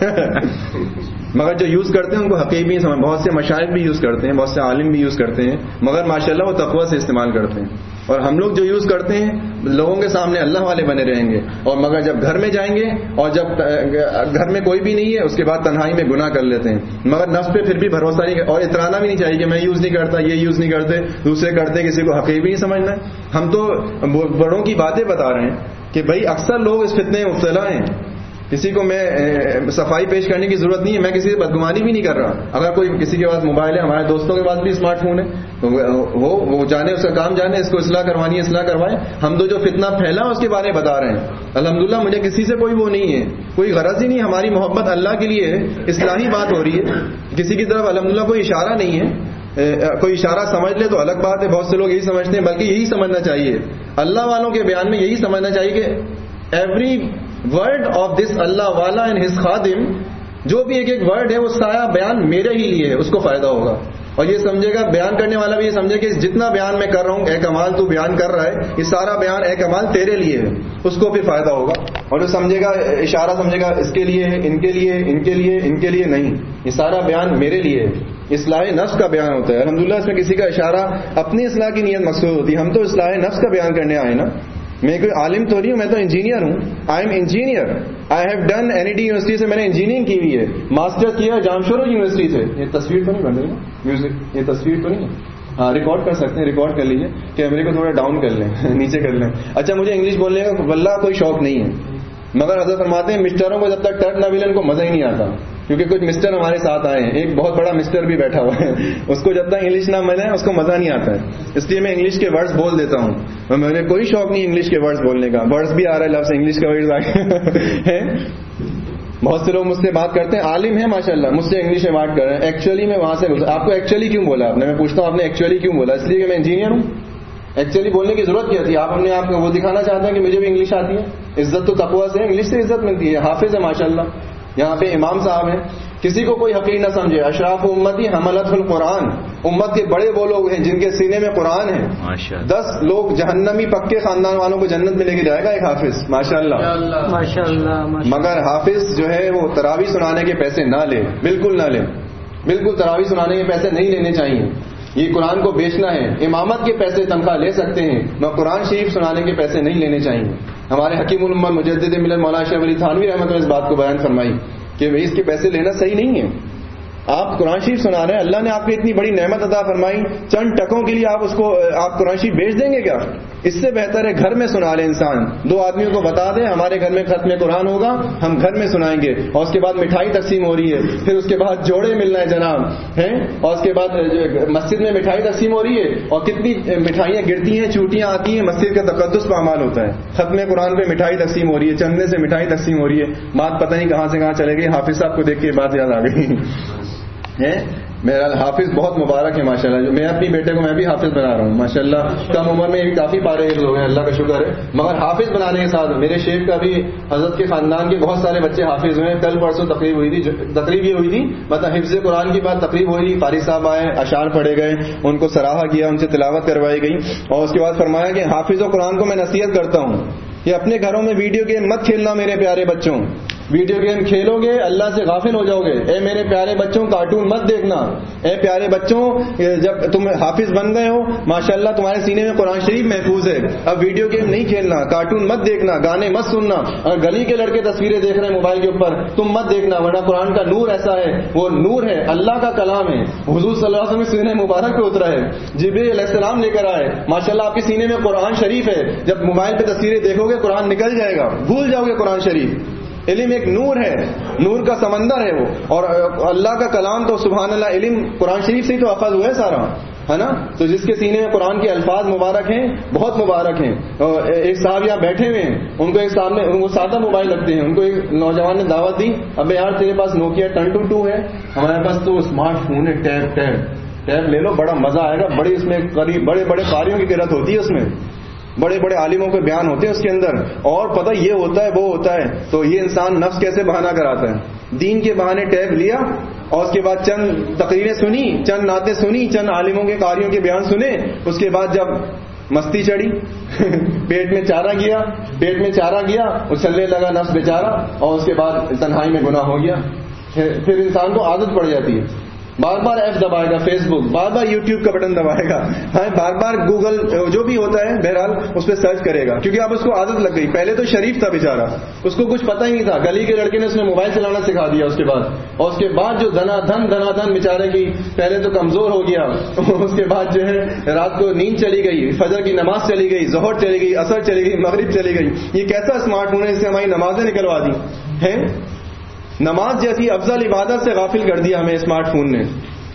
مگر جو یوز کرتے ہیں ان کو حقیقی سمجھ. بہت سے مشائخ بھی یوز کرتے ہیں, بہت سے عالم بھی یوز کرتے ہیں, مگر ماشاءاللہ وہ تقوی سے استعمال کرتے ہیں. اور ہم لوگ جو یوز کرتے ہیں لوگوں کے سامنے اللہ والے بنے رہیں گے, اور مگر جب گھر میں جائیں گے اور جب گھر میں کوئی بھی نہیں ہے اس کے بعد تنہائی میں گناہ کر لیتے ہیں. مگر نفس پہ پھر بھی بھروسہ نہیں, اور اترانا بھی نہیں چاہیے کہ میں یوز نہیں کرتا, یہ یوز نہیں کرتے, دوسرے کرتے, کسی کو حقیقی نہیں سمجھنا. ہم تو بڑوں کی باتیں بتا رہے ہیں کہ بھائی اکثر لوگ اس فتنے میں مبتلا ہیں. کسی کو میں صفائی پیش کرنے کی ضرورت نہیں ہے, میں کسی سے بدگمانی بھی نہیں کر رہا. اگر کوئی کسی کے پاس موبائل ہے, ہمارے دوستوں کے پاس بھی اسمارٹ فون ہے, تو وہ وہ جانے, اس کا کام جانے, اس کو اصلاح کروانی ہے اصلاح کروائیں. ہم تو جو فتنہ پھیلا اس کے بارے میں بتا رہے ہیں. الحمدللہ مجھے کسی سے کوئی وہ نہیں ہے, کوئی غرض ہی نہیں. ہماری محبت اللہ کے لیے ہے, اصلاحی بات ہو رہی ہے. کسی کی طرف الحمدللہ کوئی اشارہ نہیں ہے. کوئی اشارہ سمجھ لے تو الگ بات ہے, بہت سے لوگ یہی سمجھتے ہیں, بلکہ یہی سمجھنا چاہیے. اللہ والوں کے بیان میں یہی سمجھنا چاہیے کہ every word of this Allah والا اینڈ ہز خادم, جو بھی ایک ایک ورڈ ہے وہ سارا بیان میرے ہی لیے ہے, اس کو فائدہ ہوگا. اور یہ سمجھے گا, بیان کرنے والا بھی یہ سمجھے کہ جتنا بیان میں کر رہا ہوں, اے کمال تو بیان کر رہا ہے, یہ سارا بیان اے کمال تیرے لیے ہے, اس کو پھر فائدہ ہوگا. اور جو سمجھے گا, اشارہ سمجھے گا اس کے لیے ہے, ان کے لیے, ان کے لیے, ان کے لیے نہیں, یہ سارا بیان میرے لیے ہے. اصلاح نفس کا بیان ہوتا ہے. الحمدللہ اس میں کسی کا اشارہ, اپنی اصلاح کی نیت مقصود ہوتی ہے. ہم تو اصلاح نفس کا بیان کرنے آئے نا. میں کوئی عالم تو نہیں ہوں, میں تو انجینئر ہوں. I am engineer. I have done N E D university سے میں نے انجینئرنگ کی ہوئی ہے, ماسٹر کیا جامشورو یونیورسٹی سے. یہ تصویر تو نہیں بن رہی میوزک, یہ تصویر تو نہیں ہے. ہاں ریکارڈ کر سکتے ہیں, ریکارڈ کر لیجیے. کیمرے کو تھوڑا ڈاؤن کر لیں, نیچے کر لیں. اچھا, مجھے انگلش بولنے کا واللہ کوئی شوق نہیں ہے, مگر حضرت فرماتے ہیں مسٹروں کو جب تک ٹرن نہ ملے ان کو مزہ ہی نہیں آتا. کیونکہ کچھ مسٹر ہمارے ساتھ آئے ہیں, ایک بہت بڑا مسٹر بھی بیٹھا ہوا ہے, اس کو جب تک انگلش نہ ملے اس کو مزہ نہیں آتا ہے. اس لیے میں انگلش کے ورڈز بول دیتا ہوں. مجھے کوئی شوق نہیں انگلش کے ورڈز بولنے کا. ورڈز بھی آ رہا ہے, لفظ انگلش کا ورڈز آ ہیں. بہت سے لوگ مجھ سے بات کرتے ہیں, عالم ہیں ماشاءاللہ, مجھ سے انگلش میں بات کر رہے ہیں. ایکچولی میں وہاں سے, آپ کو ایکچولی کیوں بولا آپ نے؟ میں پوچھتا ہوں آپ نے ایکچولی کیوں بولا؟ اس لیے کہ میں انجینئر ہوں. ایکچولی بولنے کی ضرورت کیا تھی؟ آپ اپنے آپ کو وہ دکھانا چاہتے ہیں کہ مجھے بھی انگلش آتی ہے. عزت تو تقویٰ سے ہے, انگلش سے عزت ملتی ہے. حافظ ہے ماشاءاللہ, یہاں پہ امام صاحب ہیں. کسی کو کوئی حقیر نہ سمجھے. اشراف امتی حملت القرآن, امت کے بڑے وہ لوگ ہیں جن کے سینے میں قرآن ہے. دس لوگ جہنمی پکے خاندان والوں کو جنت میں لے کے جائے گا ایک حافظ ماشاءاللہ ماشاءاللہ. مگر حافظ جو ہے وہ تراویح سنانے کے پیسے نہ لے, بالکل نہ لے, بالکل تراویح سنانے کے پیسے نہیں لینے چاہیے. یہ قرآن کو بیچنا ہے. امامت کے پیسے تنخواہ لے سکتے ہیں, مگر قرآن شریف سنانے کے پیسے نہیں لینے چاہیے. ہمارے حکیم الامت مجدد ملت مولانا اشرف علی تھانوی رحمۃ اللہ اس بات کو بیان فرمائی کہ اس کے پیسے لینا صحیح نہیں ہے. آپ قرآن شریف سنا رہے ہیں, اللہ نے آپ کو اتنی بڑی نعمت عطا فرمائی, چند ٹکوں کے لیے آپ اس کو آپ قرآن شریف بیچ دیں گے کیا؟ اس سے بہتر ہے گھر میں سنا لے انسان. دو آدمیوں کو بتا دیں ہمارے گھر میں ختم قرآن ہوگا, ہم گھر میں سنائیں گے, اور اس کے بعد مٹھائی تقسیم ہو رہی ہے, پھر اس کے بعد جوڑے مل رہے ہیں جناب ہیں, اور اس کے بعد مسجد میں مٹھائی تقسیم ہو رہی ہے, اور کتنی مٹھائیاں گرتی ہیں, چوٹیاں آتی ہیں, مسجد کا تقدس پامال ہوتا ہے. ختم قرآن پہ مٹھائی تقسیم ہو رہی ہے, چندے سے مٹھائی تقسیم ہو رہی ہے. بات پتہ نہیں کہاں سے کہاں چلے گئی. حافظ صاحب کو دیکھ کے بات یاد آ گئی ہے. میرا حافظ بہت مبارک ہے ماشاءاللہ. میں اپنی بیٹے کو میں بھی حافظ بنا رہا ہوں ماشاءاللہ. کم عمر میں بھی کافی پارے حفظ ہو گئے, اللہ کا شکر ہے. مگر حافظ بنانے کے ساتھ میرے شیخ کا بھی, حضرت کے خاندان کے بہت سارے بچے حافظ ہوئے. کل پرسوں تقریب ہوئی تھی, تقریب یہ ہوئی تھی مطلب حفظ قرآن کی بات تقریب ہوئی تھی. قاری صاحب آئے, اشعار پڑھے گئے, ان کو سراہا کیا, ان سے تلاوت کروائی گئی, اور اس کے بعد فرمایا کہ حافظ و قرآن کو میں نصیحت کرتا ہوں کہ اپنے گھروں میں ویڈیو گیم مت کھیلنا میرے پیارے بچوں. ویڈیو گیم کھیلو گے اللہ سے غافل ہو جاؤ گے. اے میرے پیارے بچوں کارٹون مت دیکھنا. اے پیارے بچوں جب تم حافظ بن گئے ہو ماشاءاللہ تمہارے سینے میں قرآن شریف محفوظ ہے, اب ویڈیو گیم نہیں کھیلنا, کارٹون مت دیکھنا, گانے مت سننا. اگر گلی کے لڑکے تصویریں دیکھ رہے ہیں موبائل کے اوپر تم مت دیکھنا, ورنہ قرآن کا نور ایسا ہے, وہ نور ہے, اللہ کا کلام ہے, حضور صلی اللہ علیہ وسلم سینے مبارک پہ اترا ہے, جبریل علیہ السلام لے کر آئے. ماشاءاللہ آپ کے سینے میں قرآن شریف ہے. جب موبائل پہ تصویریں دیکھو گے قرآن نکل جائے گا, بھول جاؤ گے قرآن شریف. علم ایک نور ہے، نور کا سمندر ہے وہ، اور اللہ کا کلام تو سبحان اللہ علم قرآن شریف سے ہی تو اخذ ہوا ہے سارا، ہے نا. تو جس کے سینے میں قرآن کے الفاظ مبارک ہیں بہت مبارک ہیں. ایک صاحب یہاں بیٹھے ہوئے ہیں، ان کو ایک سامنے ان کو سادہ موبائل لگتے ہیں، ان کو ایک نوجوان نے دعوت دی، اب یار تیرے پاس نوکیا ٹن ٹو ٹو ہے، ہمارے پاس تو اسمارٹ فون ہے، ٹیب ٹیب ٹیب لے لو، بڑا مزہ آئے گا، بڑی اس میں بڑے بڑے قاریوں کی قرت ہوتی ہے، اس میں بڑے بڑے عالموں کے بیان ہوتے ہیں اس کے اندر، اور پتہ یہ ہوتا ہے وہ ہوتا ہے. تو یہ انسان نفس کیسے بہانہ کراتا ہے، دین کے بہانے ٹیب لیا اور اس کے بعد چند تقریریں سنی، چند نعتیں سنی، چند عالموں کے قاریوں کے بیان سنے، اس کے بعد جب مستی چڑھی پیٹ میں چارہ گیا پیٹ میں چارہ گیا اچھلنے لگا نفس بیچارہ، اور اس کے بعد تنہائی میں گناہ ہو گیا. پھر انسان کو عادت پڑ جاتی ہے، بار بار ایپ دبائے گا، فیس بک، بار بار یوٹیوب کا بٹن دبائے گا، ہاں بار بار گوگل جو بھی ہوتا ہے بہرحال اس پہ سرچ کرے گا، کیونکہ اب اس کو عادت لگ گئی. پہلے تو شریف تھا بیچارہ، اس کو کچھ پتہ ہی نہیں تھا، گلی کے لڑکے نے اس نے موبائل چلانا سکھا دیا اس کے بعد، اور اس کے بعد جو دھنا دھن دھنا دھن بیچارے کی پہلے تو کمزور ہو گیا، اس کے بعد جو ہے رات کو نیند چلی گئی، فجر کی نماز چلی گئی، ظہر چلی گئی، عصر چلی گئی، مغرب چلی گئی. یہ کیسا اسمارٹ فون ہے، اس سے ہماری نمازیں نکلوا دی ہیں. نماز جیسی افضل عبادت سے غافل کر دیا ہمیں اسمارٹ فون نے.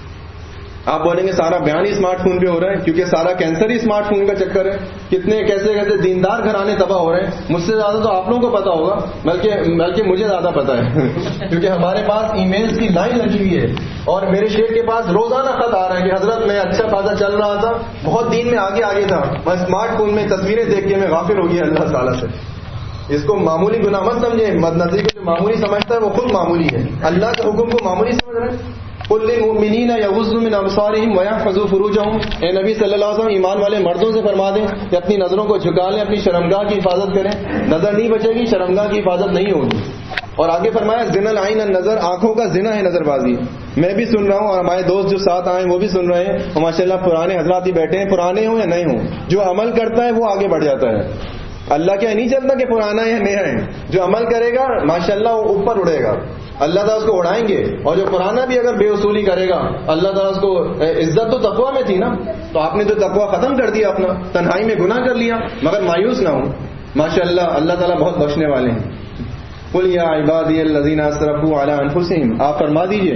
آپ بولیں گے سارا بیان ہی اسمارٹ فون پہ ہو رہا ہے، کیونکہ سارا کینسر ہی اسمارٹ فون کا چکر ہے. کتنے کیسے کیسے دیندار گھرانے تباہ ہو رہے ہیں. مجھ سے زیادہ تو آپ لوگوں کو پتا ہوگا، بلکہ بلکہ مجھے زیادہ پتا ہے کیونکہ ہمارے پاس ای میلز کی لائن لگی ہوئی ہے، اور میرے شیخ کے پاس روزانہ خط آ رہا ہے کہ حضرت میں اچھا خاصا چل رہا تھا، بہت دین میں آگے آگے تھا، میں اسمارٹ فون میں تصویریں دیکھ کے میں غافل ہو گیا اللہ تعالیٰ سے. اس کو معمولی گناہ مت سمجھے، مد نظری کو جو معمولی سمجھتا ہے وہ خود معمولی ہے، اللہ کے حکم کو معمولی سمجھ رہے ہیں. قل للمؤمنین یغضوا من ابصارهم ويحفظوا فروجهم، اے نبی صلی اللہ علیہ وسلم ایمان والے مردوں سے فرما دیں کہ اپنی نظروں کو جھکا لیں، اپنی شرمگاہ کی حفاظت کریں. نظر نہیں بچے گی، شرمگاہ کی حفاظت نہیں ہوگی. اور آگے فرمایا زنا العین النظر، آنکھوں کا زنا ہے نظر بازی. میں بھی سن رہا ہوں اور ہمارے دوست جو ساتھ آئے وہ بھی سن رہے ہیں، اور ماشاء اللہ پرانے حضرات ہی بیٹھے ہیں، پرانے ہوں یا نئے ہوں، جو عمل کرتا ہے وہ آگے بڑھ جاتا ہے. اللہ کیا نہیں چلتا کہ پرانا ہے نیا ہے، جو عمل کرے گا ماشاءاللہ وہ اوپر اڑے گا، اللہ تعالیٰ اس کو اڑائیں گے. اور جو پرانا بھی اگر بے اصولی کرے گا اللہ تعالیٰ اس کو، عزت تو تقویٰ میں تھی نا، تو آپ نے تو تقویٰ ختم کر دیا اپنا، تنہائی میں گناہ کر لیا. مگر مایوس نہ ہوں، ماشاءاللہ اللہ تعالیٰ بہت بخشنے والے ہیں. قل یا عبادی الذین اسرفوا علی انفسہم، آپ فرما دیجئے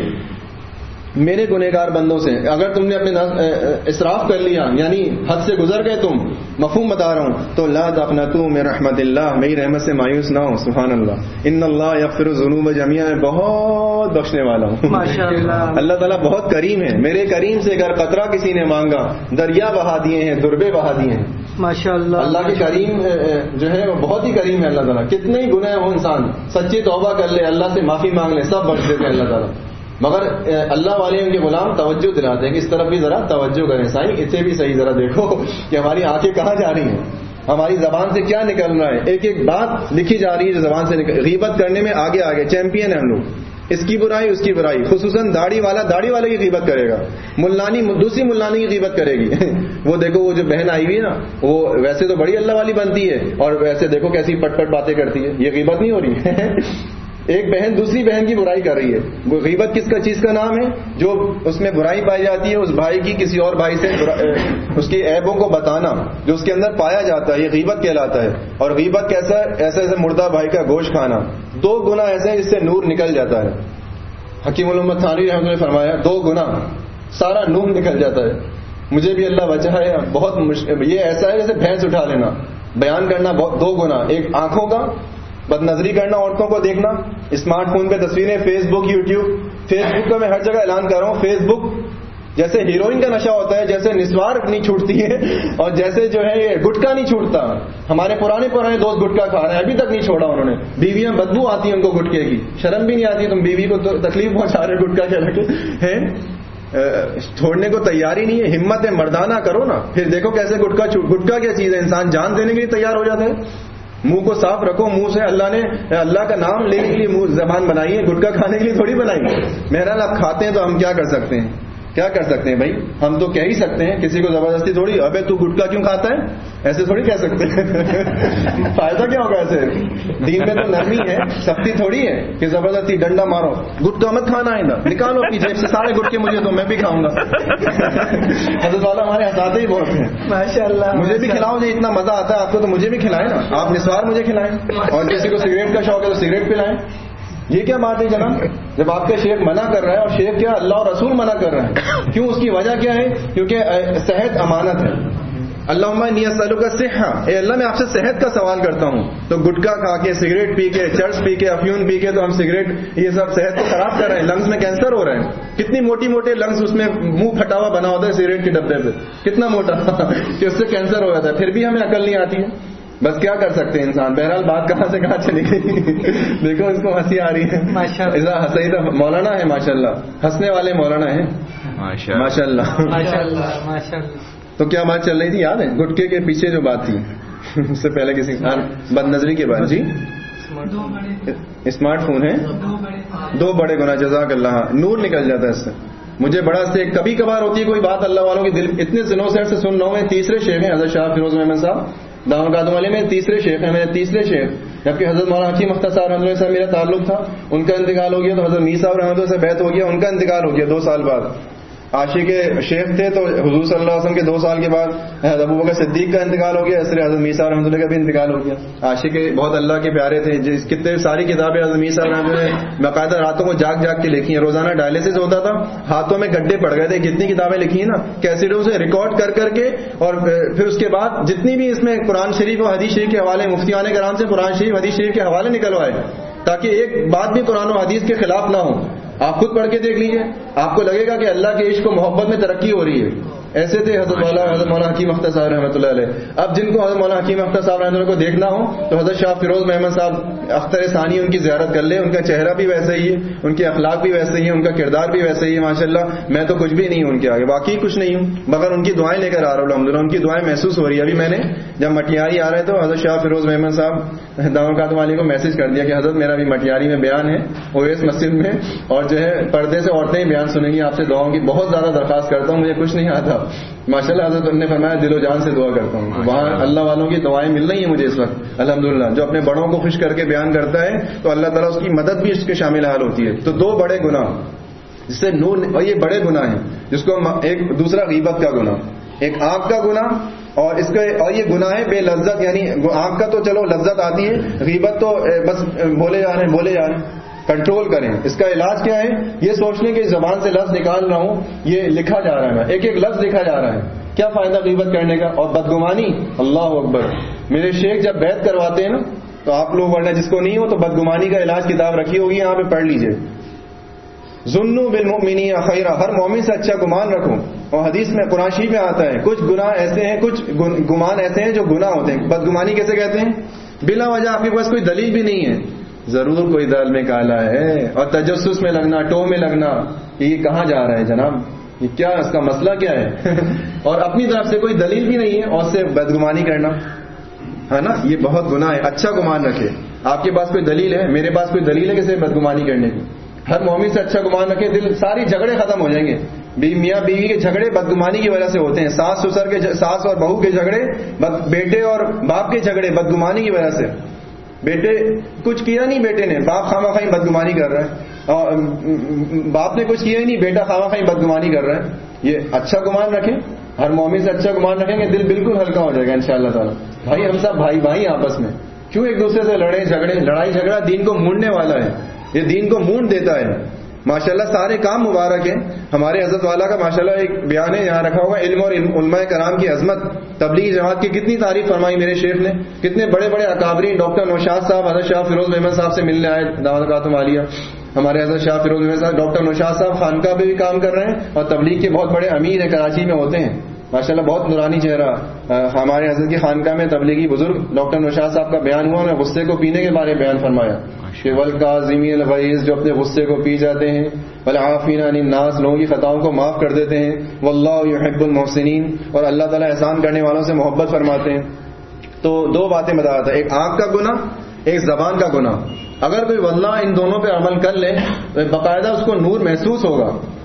میرے گنہگار بندوں سے، اگر تم نے اپنے اسراف کر لیا یعنی حد سے گزر گئے تم، مفہوم بتا رہا ہوں، تو لا تقنطوا من رحمت اللہ، میری رحمت سے مایوس نہ ہو. سبحان اللہ، ان اللہ یغفر الذنوب جميعا، بہت بخشنے والا ہوں ماشاءاللہ. اللہ تعالیٰ بہت کریم ہے. میرے کریم سے اگر قطرہ کسی نے مانگا دریا بہا دیے ہیں، دربے بہا دیے ہیں. ماشاءاللہ اللہ کے کریم جو ہے وہ بہت ہی کریم ہے. اللہ تعالیٰ کتنے ہی گناہ ہو انسان سچی توبہ کر لے، اللہ سے معافی مانگ لے، سب بخش دیتے ہیں اللہ تعالیٰ. مگر اللہ والے ان کے غلام توجہ دلاتے ہیں کہ اس طرف بھی ذرا توجہ کریں، سائیں اتنے بھی صحیح ذرا دیکھو کہ ہماری آنکھیں کہاں جا رہی ہیں، ہماری زبان سے کیا نکل رہا ہے. ایک ایک بات لکھی جا رہی ہے جو زبان سے نکل. غیبت کرنے میں آگے آگے چیمپئن ہیں ہم لوگ، اس کی برائی اس کی برائی، خصوصاً داڑھی والا داڑھی والے کی غیبت کرے گا، ملانی دوسری ملانی کی غیبت کرے گی. وہ دیکھو وہ جو بہن آئی ہوئی ہے نا، وہ ویسے تو بڑی اللہ والی بنتی ہے اور ویسے دیکھو کیسی پٹ پٹ باتیں کرتی ہے. یہ غیبت نہیں ہو رہی ہے ایک بہن دوسری بہن کی برائی کر رہی ہے. غیبت کس کا چیز کا نام ہے؟ جو اس میں برائی پائی جاتی ہے، اس بھائی کی کسی اور بھائی سے اس کی عیبوں کو بتانا جو اس کے اندر پایا جاتا ہے، یہ غیبت کہلاتا ہے. اور غیبت کیسا ہے؟ ایسا ایسے مردہ بھائی کا گوشت کھانا. دو گناہ ایسے ہیں جس سے نور نکل جاتا ہے. حکیم علامہ تھانوی رحمۃ اللہ نے فرمایا دو گناہ سارا نور نکل جاتا ہے. مجھے بھی اللہ بچائے، بہت مشکل. یہ ایسا ہے جیسے بھینس اٹھا لینا، بیان کرنا. دو گناہ، ایک آنکھوں کا بد نظری کرنا، عورتوں کو دیکھنا، اسمارٹ فون پہ تصویریں، Facebook, YouTube. Facebook کا میں ہر جگہ اعلان کر رہا ہوں، فیس بک جیسے ہیروئن کا نشہ ہوتا ہے، جیسے نسوار نہیں چھوٹتی ہے، اور جیسے جو ہے یہ گٹکا نہیں چھوٹتا. ہمارے پرانے پرانے دوست گٹکا کھا رہے ہیں، ابھی تک نہیں چھوڑا انہوں نے. بیویاں بدبو آتی ہیں ان کو گٹکے کی، شرم بھی نہیں آتی، تم بیوی کو تکلیف پہنچا رہے گٹکا کے لگے ہیں، چھوڑنے کو تیاری نہیں ہے. ہمت مردانہ کرو نا، پھر دیکھو کیسے گٹکا گٹکا کیا چیز ہے، انسان جان دینے کے لیے تیار ہو جاتا ہے. منہ کو صاف رکھو، منہ سے اللہ نے اللہ کا نام لینے کے لیے منہ زبان بنائی ہے، گٹکا کھانے کے لیے تھوڑی بنائی ہے. بہرحال آپ کھاتے ہیں تو ہم کیا کر سکتے ہیں. کیا کر سکتے ہیں بھائی؟ ہم تو کہہ ہی سکتے ہیں، کسی کو زبردستی تھوڑی ابے تو گٹکا کیوں کھاتا ہے ایسے تھوڑی کہہ سکتے ہیں فائدہ کیا ہوگا ایسے؟ دین میں تو نرمی ہے، سختی تھوڑی ہے کہ زبردستی ڈنڈا مارو گٹکا مت کھانا آئندہ، نکالو اپنی جیب سے سارے گٹکے مجھے تو میں بھی کھاؤں گا حضرت والا ہمارے ہنساتے ہی بہت ہیں، ماشاء اللہ، مجھے بھی کھلاؤ، مجھے اتنا مزہ آتا ہے آپ کو تو مجھے بھی کھلائیں نا، آپ نسوار مجھے کھلائیں، اور کسی کو سگریٹ کا شوق ہے تو سگریٹ پلائیں. یہ کیا بات ہے جناب؟ جب آپ کا شیخ منع کر رہا ہے، اور شیخ کیا اللہ اور رسول منع کر رہا ہے، کیوں؟ اس کی وجہ کیا ہے؟ کیونکہ صحت امانت ہے. اللہم انی اسألک الصحہ، اے اللہ میں آپ سے صحت کا سوال کرتا ہوں. تو گٹکا کھا کے، سگریٹ پی کے، چرس پی کے، افیون پی کے تو ہم سگریٹ یہ سب صحت کو خراب کر رہے ہیں، لنگز میں کینسر ہو رہے ہیں. کتنی موٹی موٹے لنگز، اس میں منہ پھٹا ہوا بنا ہوتا ہے سگریٹ کے ڈبے پہ، کتنا موٹا کہ اس سے کینسر ہو جاتا ہے، پھر بھی ہمیں عقل نہیں آتی ہے. بس کیا کر سکتے ہیں انسان. بہرحال بات کہاں سے کہاں چلی گئی دیکھو اس کو ہنسی آ رہی ہے. ایسا حسیدہ مولانا ہے ماشاء اللہ، ہنسنے والے مولانا ہیں ماشاء اللہ ماشاء اللہ ماشاء اللہ. تو کیا بات چل رہی تھی یاد ہے؟ گٹکے کے پیچھے جو بات تھی اس سے پہلے کسی بد نظری کے بعد. جی اسمارٹ فون ہے، دو بڑے گناہ، جزاک اللہ، نور نکل جاتا ہے اس سے. مجھے بڑا سے کبھی کبھار ہوتی ہے کوئی بات اللہ والوں کی دل اتنے دنوں سے سے سن رہا ہوں. میں تیسرے شیخ ہیں حضرت شاہ فیروز محمد صاحب دامن قادم والے میں، تیسرے شیخ ہیں میرے، تیسرے شیخ. جبکہ حضرت مولانا حکیم اختر صاحب رحمۃ اللہ سے میرا تعلق تھا، ان کا انتقال ہو گیا. تو حضرت میر صاحب رحمۃ اللہ سے بیعت ہو گیا، ان کا انتقال ہو گیا دو سال بعد. عاشق شیخ تھے تو حضور صلی اللہ علیہ وسلم کے دو سال کے بعد حضرت ابو بکر صدیق کا انتقال ہو گیا، اس لیے حضرت میر صاحب رحمۃ اللہ کا بھی انتقال ہو گیا. عاشق بہت اللہ کے پیارے تھے، جس کتنے ساری کتابیں حضرت میر صاحب رحمۃ اللہ نے باقاعدہ راتوں کو جاگ جاگ کے لکھی ہیں. روزانہ ڈائلسس ہوتا تھا، ہاتھوں میں گڈھے پڑ گئے تھے. کتنی کتابیں لکھی ہیں نا کیسٹوں سے ریکارڈ کر کر کے، اور پھر اس کے بعد جتنی بھی اس میں قرآن شریف اور حدیث شریف کے حوالے، مفتیان کرام سے قرآن شریف حدیث شریف کے حوالے نکلوائے تاکہ ایک بات بھی قرآن و حدیث کے خلاف نہ ہو. آپ خود پڑھ کے دیکھ لیجئے، آپ کو لگے گا کہ اللہ کے عشق و محبت میں ترقی ہو رہی ہے. ایسے تھے حضرت والا حضرت مولانا حکیم اختر صاحب رحمۃ اللہ علیہ. اب جن کو حضرت مولانا حکیم اختر صاحب رحمۃ اللہ کو دیکھنا ہو تو حضرت شاہ فیروز محمد صاحب اختر ثانی ان کی زیارت کر لیں. ان کا چہرہ بھی ویسا ہی ہے، ان کے اخلاق بھی ویسے ہی ہیں، ان کا کردار بھی ویسے ہی ہے ماشاءاللہ. میں تو کچھ بھی نہیں ہوں ان کے آگے، واقعی کچھ نہیں ہوں، مگر ان کی دعائیں لے کر آ رہا ہوں الحمدللہ. ان کی دعائیں محسوس ہو رہی ہے. ابھی میں نے جب مٹیاری آ رہے تو حضرت شاہ فیروز محمد صاحب دامن قادم والی کو میسج کر دیا کہ حضرت میرا بھی مٹیاری میں بیان ہے اویس مسجد میں، اور جو ہے پردے سے عورتیں ہی بیان سنیں گی. آپ سے دعاؤں کی بہت زیادہ درخواست کرتا ہوں، مجھے کچھ نہیں آتا ماشاءاللہ. حضرت نے فرمایا دل و جان سے دعا کرتا ہوں. وہاں اللہ والوں کی دعائیں مل رہی ہیں مجھے اس وقت الحمدللہ. جو اپنے بڑوں کو خوش کر کے بیان کرتا ہے تو اللہ تعالیٰ اس کی مدد بھی اس کے شامل حال ہوتی ہے. تو دو بڑے گناہ جس سے نور، اور یہ بڑے گناہ ہیں جس کو ایک دوسرا غیبت کا گناہ، ایک آنکھ کا گناہ، اور اس کا اور یہ گناہ ہے بے لذت. یعنی آنکھ کا تو چلو لذت آتی ہے، غیبت تو بس بولے جا رہے ہیں بولے جا رہے ہیں. کنٹرول کریں. اس کا علاج کیا ہے؟ یہ سوچنے کی زبان سے لفظ نکال رہا ہوں، یہ لکھا جا رہا ہے، ایک ایک لفظ لکھا جا رہا ہے. کیا فائدہ غیبت کرنے کا؟ اور بدگمانی، اللہ اکبر. میرے شیخ جب بیعت کرواتے ہیں نا تو آپ لوگ، ورنہ جس کو نہیں ہو تو بدگمانی کا علاج کتاب رکھی ہوگی یہاں پہ پڑھ لیجئے. ظنوا بالمؤمنین خیرا، ہر مومن سے اچھا گمان رکھو. اور حدیث میں قرآن شریف میں آتا ہے کچھ گناہ ایسے ہیں، کچھ گمان ایسے ہیں جو گناہ ہوتے ہیں. بدگمانی کیسے کہتے ہیں؟ بلا وجہ آپ کے پاس کوئی دلیل بھی نہیں ہے، ضرور کوئی دال میں کالا ہے. اور تجسس میں لگنا، ٹو میں لگنا، یہ کہاں جا رہا ہے جناب؟ یہ کیا اس کا مسئلہ کیا ہے؟ اور اپنی طرف سے کوئی دلیل بھی نہیں ہے اور سے بدگمانی کرنا ہے نا، یہ بہت گناہ ہے. اچھا گمان رکھے. آپ کے پاس کوئی دلیل ہے؟ میرے پاس کوئی دلیل ہے کسی بدگمانی کرنے کی؟ ہر مومن سے اچھا گمان رکھے، دل ساری جھگڑے ختم ہو جائیں گے. میاں بیوی کے جھگڑے بدگمانی کی وجہ سے ہوتے ہیں. ساس سسر کے، ساس اور بہو کے جھگڑے، بیٹے اور باپ کے جھگڑے بدگمانی کی وجہ سے. بیٹے کچھ کیا نہیں، بیٹے نے، باپ خواہ مخواہ بدگمانی کر رہا ہے، اور باپ نے کچھ کیا ہی نہیں، بیٹا خواہ مخواہ بدگمانی کر رہا ہے. یہ اچھا گمان رکھیں، ہر مومن سے اچھا گمان رکھیں گے، دل بالکل ہلکا ہو جائے گا انشاءاللہ تعالیٰ. بھائی ہم سب بھائی بھائی آپس میں، کیوں ایک دوسرے سے لڑیں جھگڑیں؟ لڑائی جھگڑا دین کو مونڈنے والا ہے، یہ دین کو مونڈ دیتا ہے. ماشاءاللہ سارے کام مبارک ہیں. ہمارے حضرت والا کا ماشاءاللہ ایک بیان ہے یہاں رکھا ہوگا، علم اور علماء کرام کی عظمت. تبلیغ جماعت کی کتنی تعریف فرمائی میرے شیخ نے. کتنے بڑے بڑے اکابرین، ڈاکٹر نوشاد صاحب حضرت شاہ فیروز محمد صاحب سے ملنے آئے دامن قادم عالیہ. ہمارے حضرت شاہ فیروز محمد صاحب، ڈاکٹر نوشاد صاحب خانقاہ پہ بھی کام کر رہے ہیں اور تبلیغ کے بہت بڑے امیر ہیں، کراچی میں ہوتے ہیں ماشاءاللہ. بہت نورانی چہرہ. ہمارے حضرت کی خانقاہ میں تبلیغی بزرگ ڈاکٹر نوشاد صاحب کا بیان ہوا، میں غصے کو پینے کے بارے بیان فرمایا کہ والکاظمین الغیظ، جو اپنے غصے کو پی جاتے ہیں، والعافین عن الناس، لوگوں کی خطاؤں کو معاف کر دیتے ہیں، واللہ یحب المحسنین، اور اللہ تعالیٰ احسان کرنے والوں سے محبت فرماتے ہیں. تو دو باتیں بتا رہا تھا، ایک آنکھ کا گناہ، ایک زبان کا گناہ. اگر کوئی واللہ ان دونوں پہ عمل کر لے تو باقاعدہ اس کو نور محسوس ہوگا.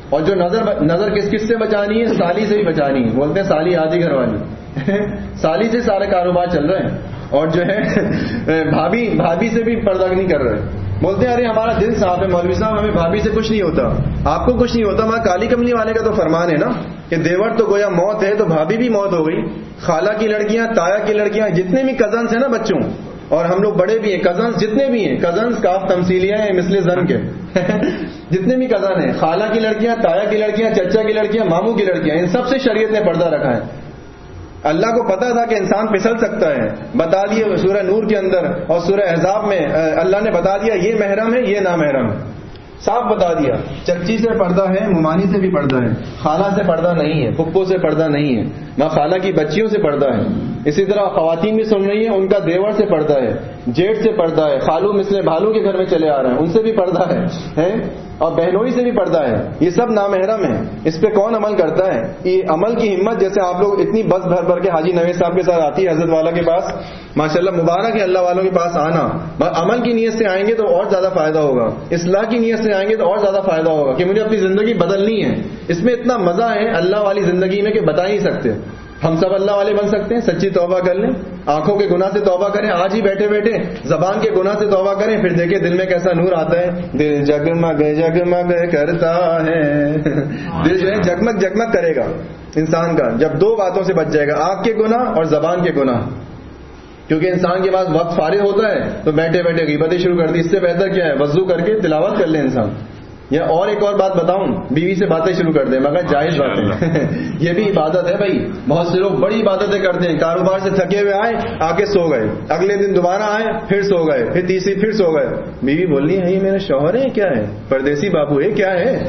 اور جو نظر نظر کس کس سے بچانی ہے؟ سالی سے ہی بچانی ہے. بولتے ہیں سالی آدھی گھر والی سالی سے سارے کاروبار چل رہے ہیں. اور جو ہے بھابھی بھابھی سے بھی پردہ نہیں کر رہے. بولتے ہیں ارے ہمارا دل صاف ہے مولوی صاحب, ہمیں بھابھی سے کچھ نہیں ہوتا. آپ کو کچھ نہیں ہوتا, ہمارا کالی کملی والے کا تو فرمان ہے نا کہ دیور تو گویا موت ہے, تو بھابھی بھی موت ہو گئی. خالہ کی لڑکیاں, تایا کی لڑکیاں, جتنے بھی کزنس ہیں نا بچوں, اور ہم لوگ بڑے بھی ہیں, کزنس جتنے بھی ہیں, کزنس کاف تمثیلیاں ہیں مثل زن کے جتنے بھی کزن ہیں, خالہ کی لڑکیاں, تایا کی لڑکیاں, چچا کی لڑکیاں, ماموں کی لڑکیاں, ان سب سے شریعت نے پردہ رکھا ہے. اللہ کو پتا تھا کہ انسان پھسل سکتا ہے, بتا دیا سورہ نور کے اندر اور سورہ احزاب میں اللہ نے بتا دیا یہ محرم ہے یہ نامحرم ہے, صاف بتا دیا. چچی سے پردہ ہے, ممانی سے بھی پردہ ہے, خالہ سے پردہ نہیں ہے, پھپھو سے پردہ نہیں ہے, ماں خالہ کی بچیوں سے پردہ ہے. اسی طرح خواتین بھی سن رہی ہیں, ان کا دیور سے پردہ ہے, جیٹ سے پردہ ہے, خالو مثل بھالو کے گھر میں چلے آ رہے ہیں ان سے بھی پردہ ہے, اور بہنوئی سے بھی پردہ ہے. یہ سب نامحرم ہے. اس پہ کون عمل کرتا ہے؟ یہ عمل کی ہمت جیسے آپ لوگ اتنی بس بھر بھر کے حاجی نوید صاحب کے ساتھ آتی ہے حضرت والا کے پاس, ماشاءاللہ مبارک ہے اللہ والوں کے پاس آنا. عمل کی نیت سے آئیں گے تو اور زیادہ فائدہ ہوگا, اصلاح کی نیت سے آئیں گے تو اور زیادہ فائدہ ہوگا کہ مجھے اپنی زندگی بدلنی ہے. اس میں اتنا مزہ ہے اللہ والی زندگی میں کہ بتا ہی سکتے. ہم سب اللہ والے بن سکتے ہیں. سچی توبہ کر لیں, آنکھوں کے گناہ سے توبہ کریں, آج ہی بیٹھے بیٹھے زبان کے گناہ سے توبہ کریں, پھر دیکھیں دل میں کیسا نور آتا ہے. دل جگمگ جگمگ کرتا ہے, دل جو ہے جگمگ جگمگ کرے گا انسان کا جب دو باتوں سے بچ جائے گا, آنکھ کے گناہ اور زبان کے گناہ. کیونکہ انسان کے پاس وقت فارغ ہوتا ہے تو بیٹھے بیٹھے غیبتیں شروع کر دی. اس سے بہتر کیا ہے, وضو کر کے تلاوت کر لے انسان. یا اور ایک اور بات بتاؤں, بیوی سے باتیں شروع کر دیں, مگر جائز باتیں یہ بھی عبادت ہے بھائی. بہت سے لوگ بڑی عبادتیں کرتے ہیں, کاروبار سے تھکے ہوئے آئے, آ کے سو گئے, اگلے دن دوبارہ آئے پھر سو گئے, پھر تیسری پھر سو گئے. بیوی بول رہی ہے یہ میرا شوہر ہے کیا ہے, پردیسی بابو ہے کیا ہے,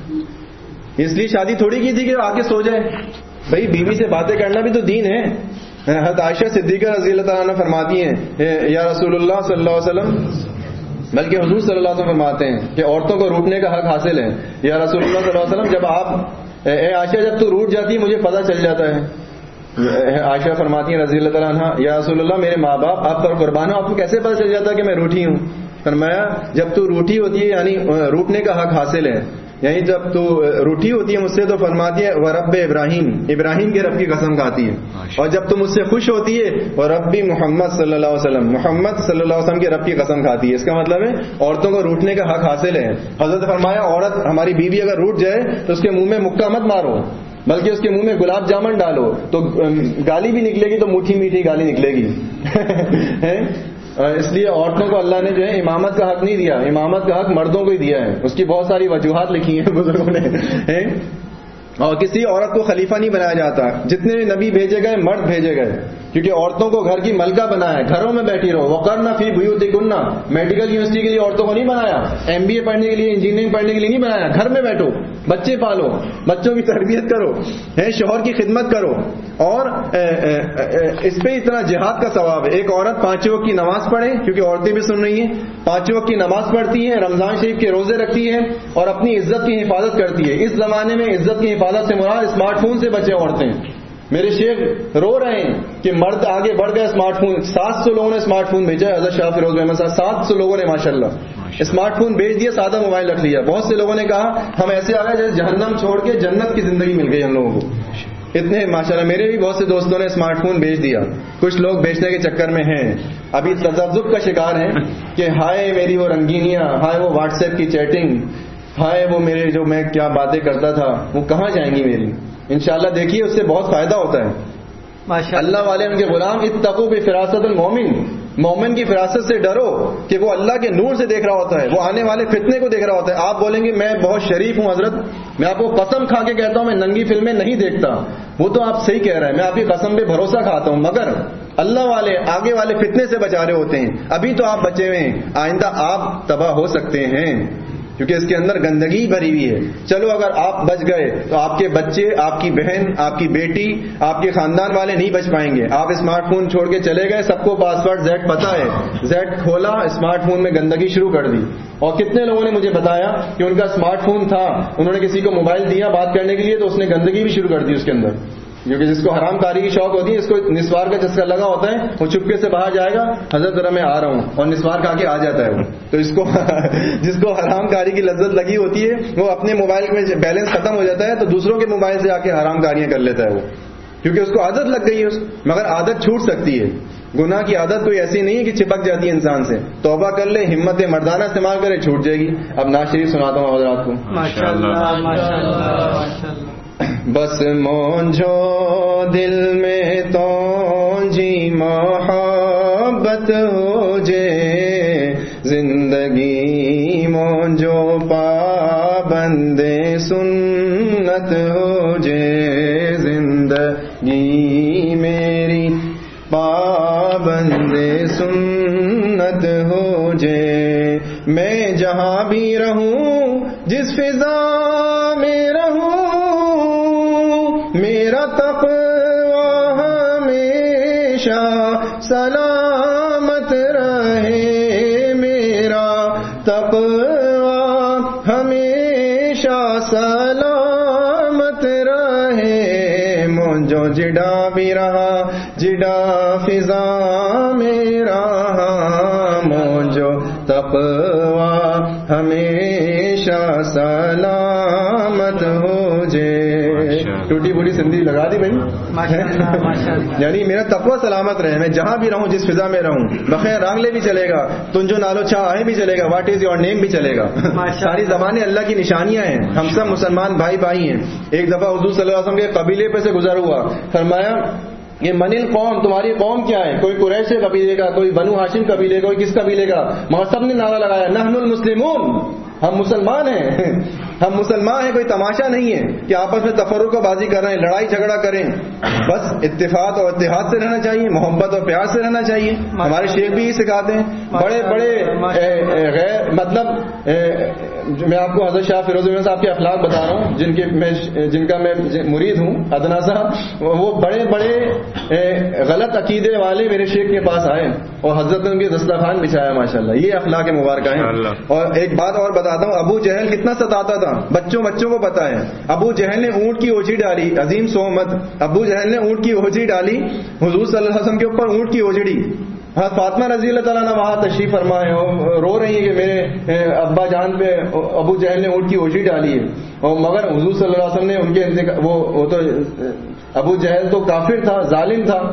اس لیے شادی تھوڑی کی تھی کہ آ کے سو جائے. بھائی بیوی سے باتیں کرنا بھی تو دین ہے. حضرت عائشہ صدیقہ رضی اللہ تعالیٰ عنہ فرماتی ہیں یا رسول اللہ صلی اللہ علیہ وسلم, بلکہ حضور صلی اللہ علیہ وسلم فرماتے ہیں کہ عورتوں کو روٹنے کا حق حاصل ہے. یا رسول اللہ صلی اللہ علیہ وسلم, جب آپ اے عائشہ جب تو روٹ جاتی مجھے پتہ چل جاتا ہے. عائشہ فرماتی ہیں رضی اللہ تعالیٰ عنہ, یا رسول اللہ میرے ماں باپ آپ پر قربان ہو, آپ کو کیسے پتہ چل جاتا ہے کہ میں روٹھی ہوں؟ فرمایا جب تو روٹھی ہوتی ہے یعنی روٹنے کا حق حاصل ہے, یعنی جب تو روٹھی ہوتی ہے مجھ سے تو فرماتی ہے وہ رب ابراہیم, ابراہیم کے رب کی قسم کھاتی ہے. اور جب تم مجھ سے خوش ہوتی ہے وہ ربی محمد صلی اللہ علیہ وسلم, محمد صلی اللہ علیہ وسلم کے رب کی قسم کھاتی ہے. اس کا مطلب ہے عورتوں کو روٹنے کا حق حاصل ہے. حضرت فرمایا عورت ہماری بیوی اگر روٹ جائے تو اس کے منہ میں مکہ مت مارو, بلکہ اس کے منہ میں گلاب جامن ڈالو, تو گالی بھی نکلے گی تو میٹھی میٹھی گالی نکلے گی. اس لیے عورتوں کو اللہ نے جو ہے امامت کا حق نہیں دیا, امامت کا حق مردوں کو ہی دیا ہے. اس کی بہت ساری وجوہات لکھی ہیں بزرگوں نے. اور کسی عورت کو خلیفہ نہیں بنایا جاتا. جتنے نبی بھیجے گئے مرد بھیجے گئے, کیونکہ عورتوں کو گھر کی ملکہ بنایا ہے, گھروں میں بیٹھی رہو. وقرن فی بیوتکن, میڈیکل یونیورسٹی کے لیے عورتوں کو نہیں بنایا, ایم بی اے پڑھنے کے لیے انجینئرنگ پڑھنے کے لیے نہیں بنایا. گھر میں بیٹھو, بچے پالو, بچوں کی تربیت کرو, شوہر کی خدمت کرو. اور اس پہ اتنا جہاد کا ثواب ہے. ایک عورت پانچ وقت کی نماز پڑھے, کیونکہ عورتیں بھی سن رہی ہیں, پانچ وقت کی نماز پڑھتی ہیں, رمضان شریف کے روزے رکھتی ہے, اور اپنی عزت کی حفاظت کرتی ہے. اس زمانے میں عزت کی حفاظت سے مراد اسمارٹ فون سے بچے عورتیں. میرے شیخ رو رہے ہیں کہ مرد آگے بڑھ گئے اسمارٹ فون. سات سو لوگوں نے اسمارٹ فون بھیجا ہے. حضرت شاہ فیروز احمد صاحب, سات سو لوگوں نے ماشاءاللہ اسمارٹ فون بھیج دیا, سادہ موبائل رکھ لیا. بہت سے لوگوں نے کہا ہم ایسے آ گئے جیسے جہنم چھوڑ کے جنت کی زندگی مل گئی ہم لوگوں کو. اتنے ماشاءاللہ میرے بھی بہت سے دوستوں نے اسمارٹ فون بھیج دیا. کچھ لوگ بیچنے کے چکر میں ہیں, ابھی تذبذب کا شکار ہیں کہ ہائے میری وہ رنگینیاں, ہائے وہ واٹس ایپ کی چیٹنگ, ہائے وہ میرے جو میں کیا باتیں کرتا تھا وہ کہاں جائیں گی میری. انشاءاللہ دیکھیے اس سے بہت فائدہ ہوتا ہے. اللہ والے ان کے غلام اتقوا بفراست المومن, مومن کی فراست سے ڈرو کہ وہ اللہ کے نور سے دیکھ رہا ہوتا ہے, وہ آنے والے فتنے کو دیکھ رہا ہوتا ہے. آپ بولیں گے میں بہت شریف ہوں حضرت, میں آپ کو قسم کھا کے کہتا ہوں میں ننگی فلمیں نہیں دیکھتا. وہ تو آپ صحیح کہہ رہے ہیں, میں آپ کی قسم پہ بھروسہ کھاتا ہوں, مگر اللہ والے آگے والے فتنے سے بچا رہے ہوتے ہیں. ابھی تو آپ بچے ہوئے ہیں, آئندہ آپ تباہ ہو سکتے ہیں کیونکہ اس کے اندر گندگی بھری ہوئی ہے. چلو اگر آپ بچ گئے تو آپ کے بچے, آپ کی بہن, آپ کی بیٹی, آپ کے خاندان والے نہیں بچ پائیں گے. آپ اسمارٹ فون چھوڑ کے چلے گئے, سب کو پاس ورڈ زیڈ پتا ہے, زیڈ کھولا, اسمارٹ فون میں گندگی شروع کر دی. اور کتنے لوگوں نے مجھے بتایا کہ ان کا اسمارٹ فون تھا, انہوں نے کسی کو موبائل دیا بات کرنے کے لیے, تو اس نے گندگی بھی شروع کر دی اس کے اندر. کیونکہ جس کو حرام کاری کی شوق ہوتی ہے، اس کو نسوار کا چسکا لگا ہوتا ہے، وہ چپکے سے باہر جائے گا، حضرت ذرا میں آ رہا ہوں، اور نسوار کھا کے آ جاتا ہے وہ. تو اس کو جس کو حرام کاری کی لذت لگی ہوتی ہے، وہ اپنے موبائل میں بیلنس ختم ہو جاتا ہے تو دوسروں کے موبائل سے آ کے حرام کاریاں کر لیتا ہے وہ، کیونکہ اس کو عادت لگ گئی ہے. مگر عادت چھوٹ سکتی ہے. گناہ کی عادت کوئی ایسی نہیں ہے کہ چپک جاتی ہے انسان سے. توبہ کر لے، ہمت مردانہ استعمال کرے، چھوٹ جائے گی. اب نعت شریف سناتا ہوں حضرات کو. ماشاءاللہ ماشاءاللہ ماشاءاللہ. بس مونجھو دل میں تو جی محبت ہو جے، زندگی مونجھو پابند سنت ہو جے، زندگی میری پابند سنت ہو جے. میں جہاں بھی رہوں، جس فضا میں رہوں، میرا تقویٰ ہمیشہ سلامت رہے، میرا تقویٰ ہمیشہ سلامت رہے. مونجو جڈا بھی رہا، جڈا فضا میں رہا، مونجو تقویٰ ہمیشہ سلامت ہو جے. ٹوٹی بوٹی سندھی لگا دی بھائی. یعنی میرا تقویٰ سلامت رہے، میں جہاں بھی رہوں، جس فضا میں رہوں. بخیر رانگلے بھی چلے گا، تنجو نالو چاہ آئے بھی چلے گا، واٹ از یور نیم بھی چلے گا. ساری زبانیں اللہ کی نشانیاں ہیں. ہم سب مسلمان بھائی بھائی ہیں. ایک دفعہ حضور صلی اللہ علیہ وسلم کے قبیلے پہ سے گزر ہوا، فرمایا یہ منل قوم، تمہاری قوم کیا ہے؟ کوئی قریش قبیلے کا، کوئی بنو ہاشم قبیلے کا، کوئی کس قبیلے کا. مگر سب نے نعرہ لگایا نحن المسلمون، ہم مسلمان ہیں. ہم مسلمان ہیں، کوئی تماشا نہیں ہے کہ آپس میں تفرق و بازی کر رہے ہیں، لڑائی جھگڑا کریں. بس اتفاق اور اتحاد سے رہنا چاہیے، محبت اور پیار سے رہنا چاہیے. ہمارے شیخ بھی یہ سکھاتے ہیں. بڑے بڑے غیر مطلب میں آپ کو حضرت شاہ فیروز احمد صاحب کے اخلاق بتا رہا ہوں، جن کے میں جن کا میں مرید ہوں، ادنا صاحب. وہ بڑے بڑے غلط عقیدے والے میرے شیخ کے پاس آئے اور حضرت نے ان کے دسترخوان بچھایا. ماشاءاللہ یہ اخلاق مبارکہ ہیں. اور ایک بات اور بتاتا ہوں، ابو جہل کتنا ستاتا تھا، بچوں بچوں کو پتا ہے. ابو جہل نے اونٹ کی اوجھی ڈالی، عظیم سومت. ابو جہل نے اونٹ کی اوجھی ڈالی حضور صلی اللہ علیہ وسلم کے اوپر، اونٹ کی اوجھڑی. ہاں فاطمہ رضی اللہ تعالیٰ نے وہاں تشریف فرما ہے، رو رہی ہے کہ میرے ابا جان پہ ابو جہل نے اونٹ کی اوجھی ڈالی ہے. اور مگر حضور صلی اللہ علیہ وسلم نے ان کے وہ, وہ تو ابو جہل تو کافر تھا، ظالم تھا،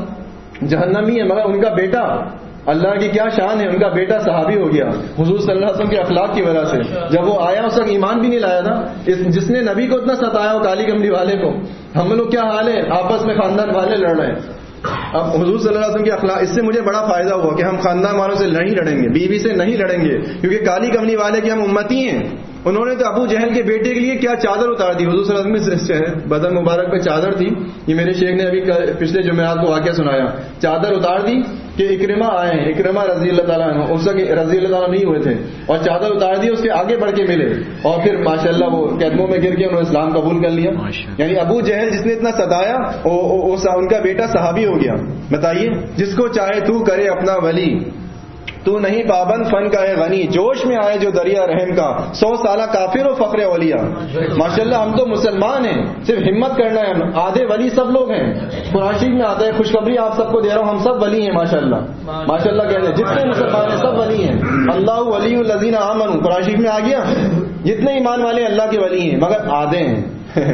جہنمی ہے، مگر ان کا بیٹا، اللہ کی کیا شان ہے، ان کا بیٹا صحابی ہو گیا حضور صلی اللہ علیہ وسلم کے اخلاق کی وجہ سے. جب وہ آیا اس وقت ایمان بھی نہیں لایا تھا. جس نے نبی کو اتنا ستایا وہ کالی کملی والے کو. ہم لوگ کیا حال ہے، آپس میں خاندان والے لڑ رہے ہیں. اب حضور صلی اللہ علیہ وسلم کے اخلاق، اس سے مجھے بڑا فائدہ ہوا کہ ہم خاندان والوں سے نہیں لڑیں گے، بیوی سے نہیں لڑیں گے، کیونکہ کالی کملی والے کے ہم امتی ہیں. انہوں نے تو ابو جہل کے بیٹے کے لیے کیا چادر اتار دی. حضور صلی اللہ علیہ وسلم میں بدن مبارک پہ چادر تھی. یہ میرے شیخ نے ابھی پچھلے جمعرات کو واقعہ سنایا. چادر اتار دی کہ اکرمہ آئے ہیں، اکرمہ رضی اللہ تعالیٰ عنہ، اس وقت رضی اللہ تعالیٰ نہیں ہوئے تھے، اور چادر اتار دی، اس کے آگے بڑھ کے ملے، اور پھر ماشاءاللہ وہ قدموں میں گر کے انہوں نے اسلام قبول کر لیا. یعنی ابو جہل جس نے اتنا ستایا ان کا بیٹا صحابی ہو گیا. بتائیے، جس کو چاہے تو کرے اپنا ولی، تو نہیں پابند فن کا ہے غنی، جوش میں آئے جو دریا رحم کا، سو سالہ کافر و فخر اولیاء. ماشاءاللہ ہم تو مسلمان ہیں، صرف ہمت کرنا ہے. آدھے ولی سب لوگ ہیں. قرآن شریف میں آتا ہے، خوشخبری آپ سب کو دے رہا ہوں، ہم سب ولی ہیں. ماشاءاللہ ماشاءاللہ کہتے ہیں جتنے مسلمان ہیں سب ولی ہیں. اللہ ولی الذین آمنوا، قرآن شریف میں آ گیا، جتنے ایمان والے اللہ کے ولی ہیں، مگر آدھے ہیں.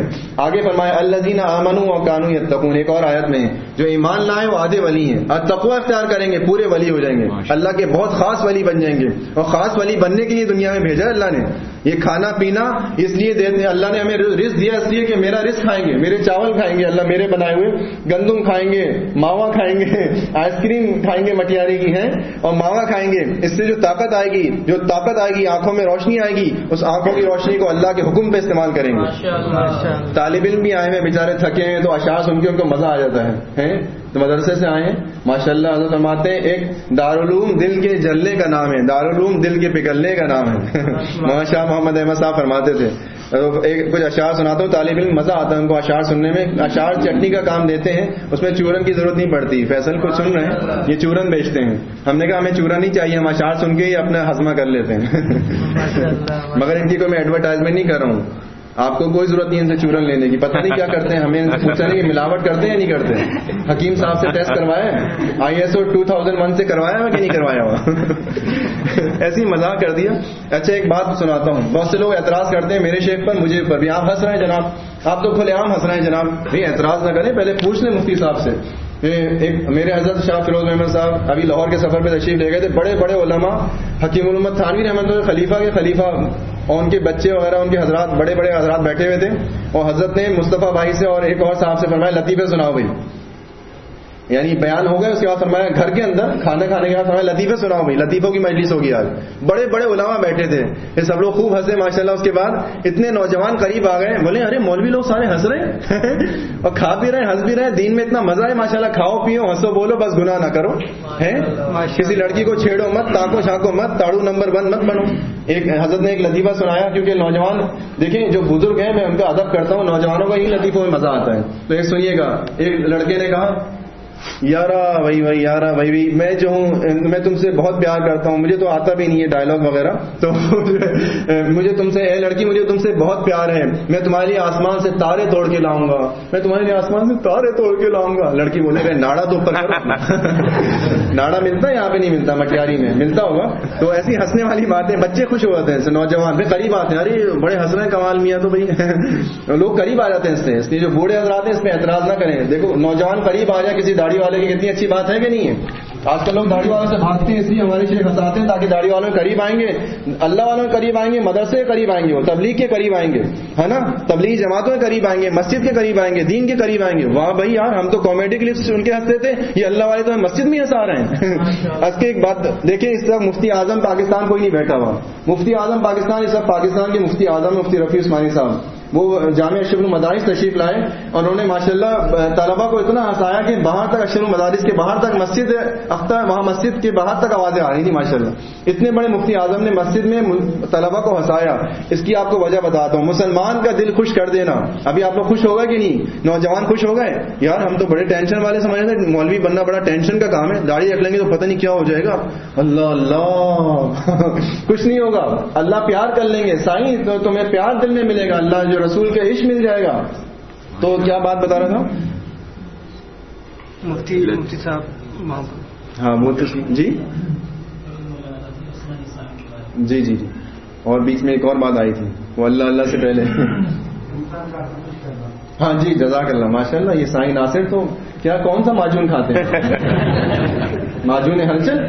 آگے فرمایا الذین آمنوا وکانوا یتقون، ایک اور آیت میں جو ایمان لائے وہ آدھے ولی ہیں. اور تقوی اختیار کریں گے پورے ولی ہو جائیں گے، اللہ کے بہت خاص ولی بن جائیں گے. اور خاص ولی بننے کے لیے دنیا میں بھیجا اللہ نے. یہ کھانا پینا اس لیے دیتے، اللہ نے ہمیں رزق دیا اس لیے کہ میرا رزق کھائیں گے، میرے چاول کھائیں گے، اللہ میرے بنائے ہوئے گندم کھائیں گے، ماوا کھائیں گے، آئس کریم کھائیں گے مٹیاری کی ہیں، اور ماوا کھائیں گے. اس سے جو طاقت آئے گی، جو طاقت آئے گی، آنکھوں میں روشنی آئے گی، اس آنکھوں کی روشنی کو اللہ کے حکم پہ استعمال کریں گے. طالب علم بھی آئے ہیں بیچارے تھکے ہیں، تو اشعار سن کے ان کو مزہ آ جاتا ہے. تو مدرسے سے آئے ہیں ماشاءاللہ. حضرت فرماتے ہیں ایک دارالعلوم دل کے جلنے کا نام ہے، دارالعلوم دل کے پگھلنے کا نام ہے. ماشاء محمد احمد صاحب فرماتے تھے. ایک کچھ اشعار سناتا ہوں، طالب علم مزہ آتا ہے ان کو اشعار سننے میں. اشعار چٹنی کا کام دیتے ہیں، اس میں چورن کی ضرورت نہیں پڑتی. فیصل کو سن رہے ہیں، یہ چورن بیچتے ہیں. ہم نے کہا ہمیں چورن نہیں چاہیے، ہم اشعار سن کے ہی اپنا ہضمہ کر لیتے ہیں. مگر ان کی کوئی میں ایڈورٹائزمنٹ نہیں کر رہا ہوں. آپ کو کوئی ضرورت نہیں ان سے چورن لینے کی. پتہ نہیں کیا کرتے ہیں, ہمیں پوچھا نہیں کہ ملاوٹ کرتے ہیں یا نہیں کرتے. حکیم صاحب سے ٹیسٹ کروایا ہے, I S O two thousand one سے کروایا ہوا کہ نہیں کروایا ہوا. ایسی مذاق کر دیا. اچھا ایک بات سناتا ہوں, بہت سے لوگ اعتراض کرتے ہیں میرے شیخ پر, مجھے پر بھی. آپ ہنس رہے ہیں جناب, آپ تو کھلے عام ہنس رہے ہیں جناب. نہیں اعتراض نہ کریں, پہلے پوچھ لیں مفتی صاحب سے. ایک میرے حضرت شاہ فیروز احمد صاحب ابھی لاہور کے سفر پہ تشریف لے گئے تھے. بڑے بڑے علماء, حکیم الامت تھانوی رحمۃ اللہ خلیفہ کے خلیفہ اور ان کے بچے وغیرہ, ان کے حضرات بڑے بڑے حضرات بیٹھے ہوئے تھے, اور حضرت نے مصطفیٰ بھائی سے اور ایک اور صاحب سے فرمایا لطیفے سناؤ بھائی. یعنی بیان ہو گئے, اس کے بعد فرمایا گھر کے اندر کھانا کھانے کے بعد فرمایا لطیفے سناؤ بھائی. لطیفوں کی مجلس ہوگی آج. بڑے بڑے علماء بیٹھے تھے, یہ سب لوگ خوب ہنسے ماشاءاللہ. اس کے بعد اتنے نوجوان قریب آ گئے, بولے ارے مولوی لوگ سارے ہنس رہے ہیں اور کھا بھی رہے ہیں, ہنس بھی رہے ہیں, دین میں اتنا مزہ ہے ماشاءاللہ. کھاؤ پیو ہنسو بولو, بس گناہ نہ کرو. ہے کسی لڑکی کو چھیڑو مت, تاکو چھانکو مت, تاڑو نمبر ون مت بنو. ایک حضرت نے ایک لطیفہ سنایا, کیونکہ نوجوان دیکھیں جو بزرگ ہیں میں ان کا ادب کرتا ہوں, نوجوانوں کا ہی لطیفوں میں مزہ آتا ہے. تو ایک سنیے گا, ایک لڑکے نے کہا یارا بھائی بھائی یارا بھائی بھائی میں جو ہوں میں تم سے بہت پیار کرتا ہوں, مجھے تو آتا بھی نہیں ہے ڈائلاگ وغیرہ, تو مجھے تم سے, اے لڑکی مجھے تم سے بہت پیار ہے, میں تمہارے لیے آسمان سے تارے توڑ کے لاؤں گا, میں تمہارے لیے آسمان سے تارے توڑ کے لاؤں گا. لڑکی بولے گا ناڑا تو اوپر کرو. ناڑا ملتا ہے یہاں پہ نہیں ملتا, مٹیاری میں ملتا ہوگا. تو ایسی ہنسنے والی باتیں, بچے خوش ہو جاتے ہیں, نوجوان بھی قریب آتے ہیں, ارے بڑے ہنس رہے ہیں کمال میاں, تو بھائی لوگ قریب آ جاتے ہیں اس سے. اس لیے جو بوڑھے حضرات ہیں اس میں اعتراض نہ کریں. دیکھو نوجوان قریب آ جائے کسی داڑھی والے کی, کتنی اچھی بات ہے کہ نہیں ہے. آج کل لوگ داڑھی والوں سے بھاگتے ہیں, اس لیے ہمارے شیخ ہنساتے ہیں تاکہ داڑھی والوں کے قریب آئیں گے, اللہ والوں کے قریب آئیں گے, مدرسے کے قریب آئیں گے, وہ تبلیغ کے قریب آئیں گے, ہے نا, تبلیغ جماعتوں کے قریب آئیں گے, مسجد کے قریب آئیں گے, دین کے قریب آئیں گے. واہ بھائی یار, ہم تو کامیڈی کلپس سن کے ہنستے تھے, یہ اللہ والے تو مسجد میں ہنسا رہے ہیں. اس کے ایک بات دیکھیں, اس وقت مفتی اعظم پاکستان کوئی نہیں بیٹھا ہوا. مفتی اعظم پاکستان اس وقت پاکستان کے مفتی اعظم مفتی رفیع عثمانی صاحب, وہ جامعہ اشرف المدارس تشریف لائے, اور انہوں نے ماشاءاللہ طلبہ کو اتنا ہنسایا کہ باہر تک اشرف المدارس کے باہر تک مسجد اختہ, وہاں مسجد کے باہر تک آوازیں آ رہی تھی ماشاءاللہ. اتنے بڑے مفتی اعظم نے مسجد میں طلبہ کو ہنسایا. اس کی آپ کو وجہ بتاتا ہوں. مسلمان کا دل خوش کر دینا. ابھی آپ لوگ خوش ہو گئے کہ نہیں؟ نوجوان خوش ہو گئے یار, ہم تو بڑے ٹینشن والے سمجھ رہے تھے, مولوی بننا بڑا ٹینشن کا کام ہے, داڑھی رکھ لیں گے تو پتہ نہیں کیا ہو جائے گا. اللہ اللہ کچھ نہیں ہوگا, اللہ پیار کر لیں گے سائیں, تو تمہیں پیار دل میں ملے گا, اللہ جو رسول کے عشق مل جائے گا. تو کیا بات بتا رہا تھا مفتی مفتی صاحب؟ ہاں وہ تو جی جی جی جی اور بیچ میں ایک اور بات آئی تھی, وہ اللہ اللہ سے پہلے. ہاں جی جزاک اللہ, ماشاء اللہ. یہ سائیں ناصر تو کیا کون سا معجون کھاتے ہیں؟ معجون ہلچل.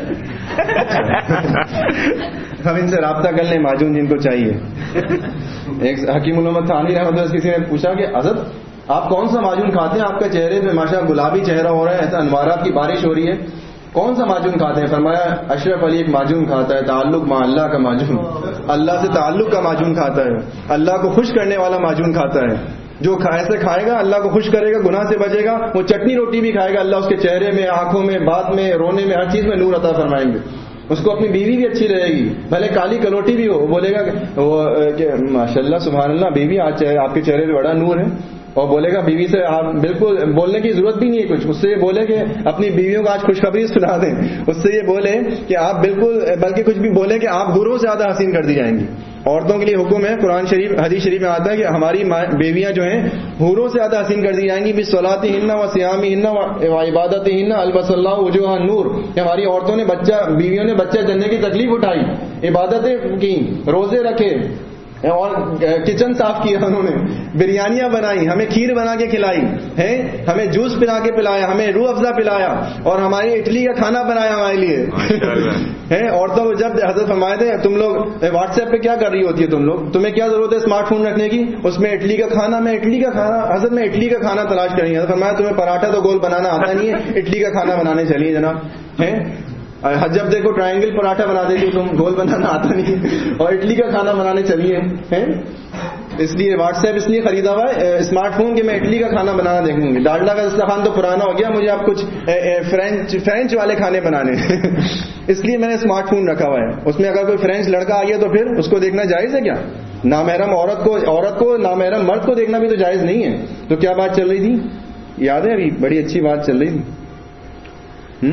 ہم ان سے رابطہ کر لیں, معجون جن کو چاہیے. ایک حکیم الامت تھانوی رحمۃ اللہ, کسی نے پوچھا کہ حضرت آپ کون سا معجون کھاتے ہیں, آپ کے چہرے پہ ماشاء گلابی چہرہ ہو رہا ہے, ایسا انوارات کی بارش ہو رہی ہے, کون سا معجون کھاتے ہیں؟ فرمایا اشرف علی ایک معجون کھاتا ہے, تعلق مع اللہ کا معجون, اللہ سے تعلق کا معجون کھاتا ہے, اللہ کو خوش کرنے والا معجون کھاتا ہے. جو ایسے کھائے گا اللہ کو خوش کرے گا, گناہ سے بچے گا. وہ چٹنی روٹی بھی کھائے گا, اللہ اس کے چہرے میں, آنکھوں میں, بات میں, رونے میں, ہر چیز میں نور عطا فرمائیں گے. اس کو اپنی بیوی بھی اچھی رہے گی, بھلے کالی کلوٹی بھی ہو, بولے گا کہ ماشاء اللہ سبحان اللہ بیوی آج آپ کے چہرے پہ بڑا نور ہے, اور بولے گا بیوی سے آپ بالکل بولنے کی ضرورت بھی نہیں ہے کچھ, اس سے یہ بولے کہ اپنی بیویوں کو آج خوشخبری سنا دیں, اس سے یہ بولے کہ آپ بالکل, بلکہ کچھ بھی بولے کہ آپ حوروں سے زیادہ حسین کر دی جائیں گی. عورتوں کے لیے حکم ہے, قرآن شریف حدیث شریف میں آتا ہے کہ ہماری بیویاں جو ہیں حوروں سے زیادہ حسین کر دی جائیں گی. بصلاتہن و صیامہن و عبادتہن البس اللہ وجوہا نور. ہماری عورتوں نے بچہ بیویوں نے بچہ جننے کی تکلیف اٹھائی, عبادتیں کی, روزے رکھے, اور کچن صاف کیا, انہوں نے بریانیاں بنائی, ہمیں کھیر بنا کے کھلائی ہے, ہمیں جوس پلا کے پلایا, ہمیں روح افزا پلایا, اور ہماری اٹلی کا کھانا بنایا ہمارے لیے ہے. عورتوں کو جب حضرت فرمائے تھے تم لوگ واٹس ایپ پہ کیا کر رہی ہوتی ہے تم لوگ, تمہیں کیا ضرورت ہے اسمارٹ فون رکھنے کی, اس میں اٹلی کا کھانا, میں اٹلی کا کھانا, حضرت میں اٹلی کا کھانا تلاش کریں گے. فرمایا تمہیں پراٹھا تو گول بنانا آتا نہیں ہے, اٹلی کا کھانا بنانے چلیے جناب ہے. جب دیکھو ٹرائنگل پراٹھا بنا دیتی ہو تم, گول بنانا آتا نہیں, اور اٹلی کا کھانا بنانے چلیے ہیں. اس لیے واٹس ایپ اس لیے خریدا ہوا ہے اسمارٹ فون کہ میں اٹلی کا کھانا بنانا دیکھوں گی. ڈالڈا کا دسترخوان تو پرانا ہو گیا, مجھے اب کچھ فرینچ فرینچ والے کھانے بنانے اس لیے میں نے اسمارٹ فون رکھا ہوا ہے. اس میں اگر کوئی فرینچ لڑکا آ گیا تو پھر اس کو دیکھنا جائز ہے کیا؟ نامحرم عورت کو عورت کو نامحرم مرد کو دیکھنا بھی تو جائز نہیں ہے. تو کیا بات چل رہی تھی یاد ہے؟ ابھی بڑی اچھی بات چل رہی تھی.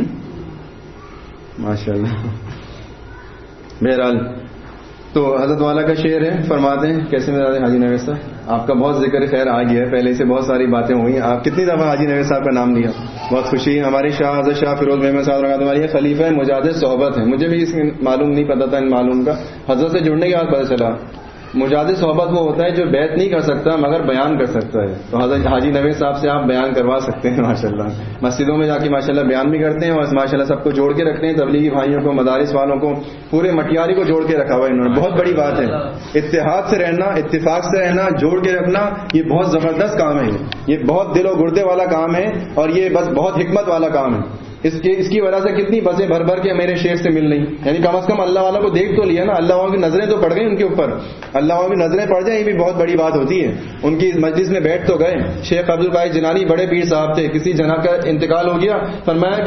ماشاء اللہ. بہرحال تو حضرت والا کا شعر ہے, فرماتے ہیں کیسے میں حاجی نوید صاحب آپ کا بہت ذکر خیر آ گیا ہے، پہلے سے بہت ساری باتیں ہوئی. آپ کتنی دفعہ حاجی نوید صاحب کا نام لیا، بہت خوشی. ہماری شاہ حضرت شاہ فیروز محمد صاحب رحمۃ اللہ خلیفہ مجاہد صحبت ہے. مجھے بھی اس معلوم نہیں پتا تھا ان معلوم کا، حضرت سے جڑنے کے بعد پتہ چلا. مجاہد صحبت وہ ہوتا ہے جو بیعت نہیں کر سکتا مگر بیان کر سکتا ہے. تو حضرت حاجی نوید صاحب سے آپ بیان کروا سکتے ہیں ماشاءاللہ. مسجدوں میں جا کے ماشاءاللہ بیان بھی کرتے ہیں اور ماشاءاللہ سب کو جوڑ کے رکھتے ہیں، تبلیغی بھائیوں کو، مدارس والوں کو، پورے مٹیاری کو جوڑ کے رکھا ہوا ہے انہوں نے. بہت بڑی بات ہے. اتحاد سے رہنا، اتفاق سے رہنا، جوڑ کے رکھنا، یہ بہت زبردست کام ہے. یہ بہت دل و گردے والا کام ہے اور یہ بس بہت حکمت والا کام ہے. اس کی اس کی وجہ سے کتنی بسیں بھر بھر کے میرے شیخ سے مل رہی، یعنی کم از کم اللہ والوں کو دیکھ تو لیا نا. اللہ والوں کی نظریں تو پڑ گئی ان کے اوپر، اللہ والوں کی نظریں پڑ جائیں یہ بھی بہت بڑی بات ہوتی ہے. ان کی مجلس میں بیٹھ تو گئے. شیخ عبد القادر جیلانی بڑے پیر صاحب تھے، کسی جناب کا انتقال ہو گیا، فرمایا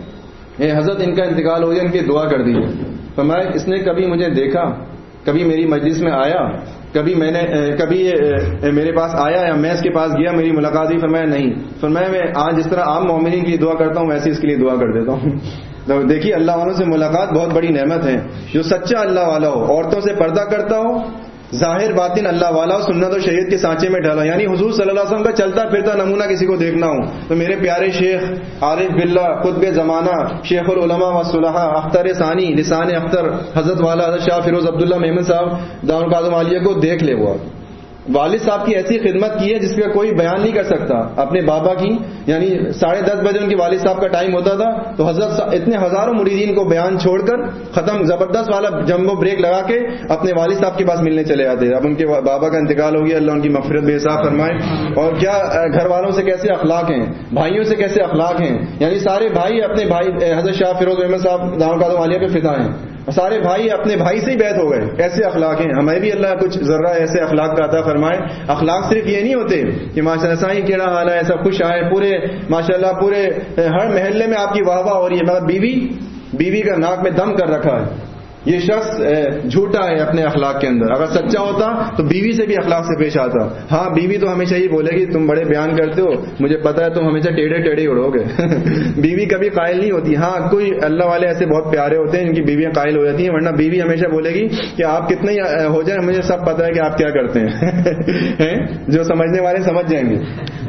کہ حضرت ان کا انتقال ہو گیا، ان کی دعا کر دیجیے. فرمایا اس نے کبھی مجھے دیکھا، کبھی میری مجلس میں آیا، کبھی میں نے کبھی میرے پاس آیا یا میں اس کے پاس گیا، میری ملاقات ہوئی؟ فرمایا نہیں. فرمایا میں آج جس طرح عام مومنین کی دعا کرتا ہوں ویسے اس کے لیے دعا کر دیتا ہوں. تو دیکھیے اللہ والوں سے ملاقات بہت بڑی نعمت ہے. جو سچا اللہ والا ہو، عورتوں سے پردہ کرتا ہو، ظاہر باطن اللہ والا ہو، سنت و شریعت کے سانچے میں ڈھالا، یعنی حضور صلی اللہ علیہ وسلم کا چلتا پھرتا نمونہ کسی کو دیکھنا ہو تو میرے پیارے شیخ عارف باللہ قطب زمانہ شیخ العلماء والصلحاء اختر ثانی لسان اختر حضرت والا حضرت شاہ فیروز عبداللہ محمد صاحب دارالقادم عالیہ کو دیکھ لے. وہ والد صاحب کی ایسی خدمت کی ہے جس کا کوئی بیان نہیں کر سکتا. اپنے بابا کی، یعنی ساڑھے دس بجے ان کے والد صاحب کا ٹائم ہوتا تھا تو حضرت اتنے ہزاروں مریدین کو بیان چھوڑ کر ختم زبردست والا جمبو بریک لگا کے اپنے والد صاحب کے پاس ملنے چلے جاتے. اب ان کے بابا کا انتقال ہو گیا، اللہ ان کی مغفرت بے حساب فرمائے. اور کیا گھر والوں سے کیسے اخلاق ہیں، بھائیوں سے کیسے اخلاق ہیں، یعنی سارے بھائی اپنے بھائی حضرت شاہ فیروز احمد صاحب دارالقادم عالیہ پہ فدا ہیں. سارے بھائی اپنے بھائی سے ہی بیعت ہو گئے. ایسے اخلاق ہیں. ہمیں بھی اللہ کچھ ذرہ ایسے اخلاق کا عطا فرمائے. اخلاق صرف یہ نہیں ہوتے کہ ماشاءاللہ سائیں کیڑا حال ہے، ایسا خوش آئے، پورے ماشاءاللہ پورے ہر محلے میں آپ کی واہ واہ ہو رہی ہے، مگر بیوی بیوی کا ناک میں دم کر رکھا ہے. یہ شخص جھوٹا ہے اپنے اخلاق کے اندر. اگر سچا ہوتا تو بیوی سے بھی اخلاق سے پیش آتا. ہاں بیوی تو ہمیشہ یہ بولے گی تم بڑے بیان کرتے ہو، مجھے پتا ہے تم ہمیشہ ٹیڑھے ٹیڑھے اڑو گے. بیوی کبھی قائل نہیں ہوتی. ہاں کوئی اللہ والے ایسے بہت پیارے ہوتے ہیں جن کی بیویاں قائل ہو جاتی ہیں، ورنہ بیوی ہمیشہ بولے گی کہ آپ کتنے ہو جائیں مجھے سب پتا ہے کہ آپ کیا کرتے ہیں. جو سمجھنے والے سمجھ جائیں گے.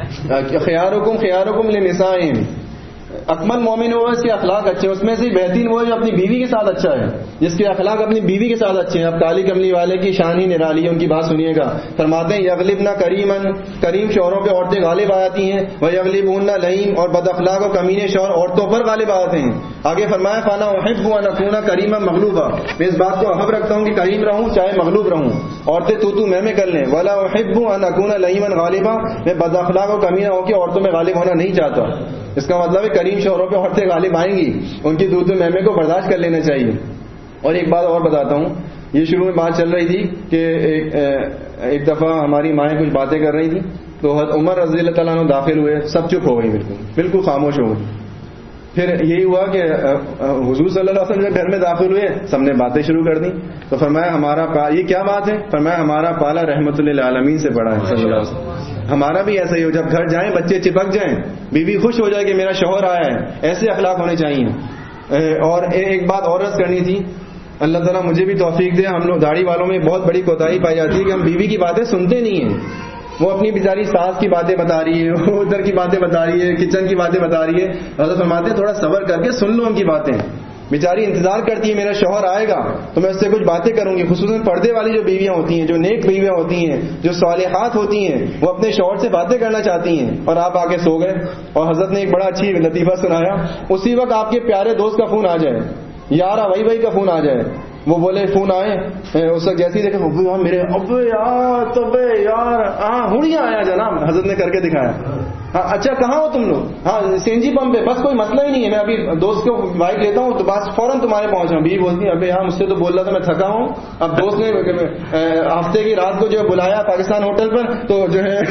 خیارکم خیارکم لنسائہم، اکمل مومن وہ اس کے اخلاق اچھے، اس میں سے بہترین وہ ہے جو اپنی بیوی کے ساتھ اچھا ہے، جس کے اخلاق اپنی بیوی کے ساتھ اچھے ہیں. اب کالی کملی والے کی شان ہی نرالی ہے، ان کی بات سنیے گا. فرماتے ہیں یغلبنا کریمن، کریم شوہروں پہ عورتیں غالب آتی ہیں، وہ یغلبون لئیم، اور بد اخلاق اور کمینے شوہر عورتوں پر غالب آتے ہیں. آگے فرمایا فانا احب ان اکون کریما مغلوبا، میں اس بات کو احب رکھتا ہوں کہ کریم رہوں چاہے مغلوب رہوں. عورتیں تو تو میں میں کر لیں. ولا احب ان اکون لئیما غالبا، میں بد اخلاق اور کمینہ ہو کے عورتوں میں غالب ہونا نہیں چاہتا. اس کا مطلب ہے کریم شوہروں پہ عورتیں غالب آئیں گی، ان کی دودھ مہمے کو برداشت کر لینا چاہیے. اور ایک بات اور بتاتا ہوں، یہ شروع میں بات چل رہی تھی کہ ایک, ایک دفعہ ہماری مائیں کچھ باتیں کر رہی تھیں تو حضرت عمر رضی اللہ تعالیٰ عنہ داخل ہوئے، سب چپ ہو گئی، بالکل بالکل خاموش ہو گئی. پھر یہی ہوا کہ حضور صلی اللہ علیہ وسلم جب گھر میں داخل ہوئے سب نے باتیں شروع کر دیں. تو فرمایا ہمارا پا... یہ کیا بات ہے؟ فرمایا ہمارا پالا رحمت للعالمین سے پڑا ہے صلی اللہ علیہ وسلم. ہمارا بھی ایسا ہی ہو، جب گھر جائیں بچے چپک جائیں، بیوی خوش ہو جائے کہ میرا شوہر آیا ہے، ایسے اخلاق ہونے چاہیے. اور ایک بات اور عرض کرنی تھی، اللہ تعالیٰ مجھے بھی توفیق دے. ہم لوگ داڑھی والوں میں بہت بڑی کوتاہی پائی جاتی ہے کہ ہم بیوی کی باتیں سنتے نہیں ہیں. وہ اپنی بیچاری ساس کی باتیں بتا رہی ہے، وہ ادھر کی باتیں بتا رہی ہے، کچن کی باتیں بتا رہی ہے. حضرت فرماتے ہیں تھوڑا صبر کر کے سن لو ان کی باتیں. بیچاری انتظار کرتی ہے میرا شوہر آئے گا تو میں اس سے کچھ باتیں کروں گی. خصوصاً پردے والی جو بیویاں ہوتی ہیں، جو نیک بیویاں ہوتی ہیں، جو صالحات ہوتی ہیں، وہ اپنے شوہر سے باتیں کرنا چاہتی ہیں. اور آپ آگے سو گئے اور حضرت نے ایک بڑا اچھی لطیفہ سنایا. اسی وقت آپ کے پیارے دوست کا فون آ جائے، یار وہی وہی کا فون آ جائے، وہ بولے فون آئے، اس وقت جیسے ہی دیکھے ابو یار میرے ابو یار تو بے یار ہاں ہڑیا آیا جناب، حضرت نے کر کے دکھایا. ہاں اچھا کہاں ہو تم لوگ؟ ہاں سینجی پمپ پہ. بس کوئی مسئلہ ہی نہیں ہے، میں ابھی دوست کو بائک لیتا ہوں تو بس فوراً تمہارے پہنچ رہا ہوں. بیوی بولتی ہے ابھی ہاں مجھ سے تو بول رہا تھا میں تھکا ہوں. اب دوست نے ہفتے کی رات کو جو ہے بلایا پاکستان ہوٹل پر تو جو ہے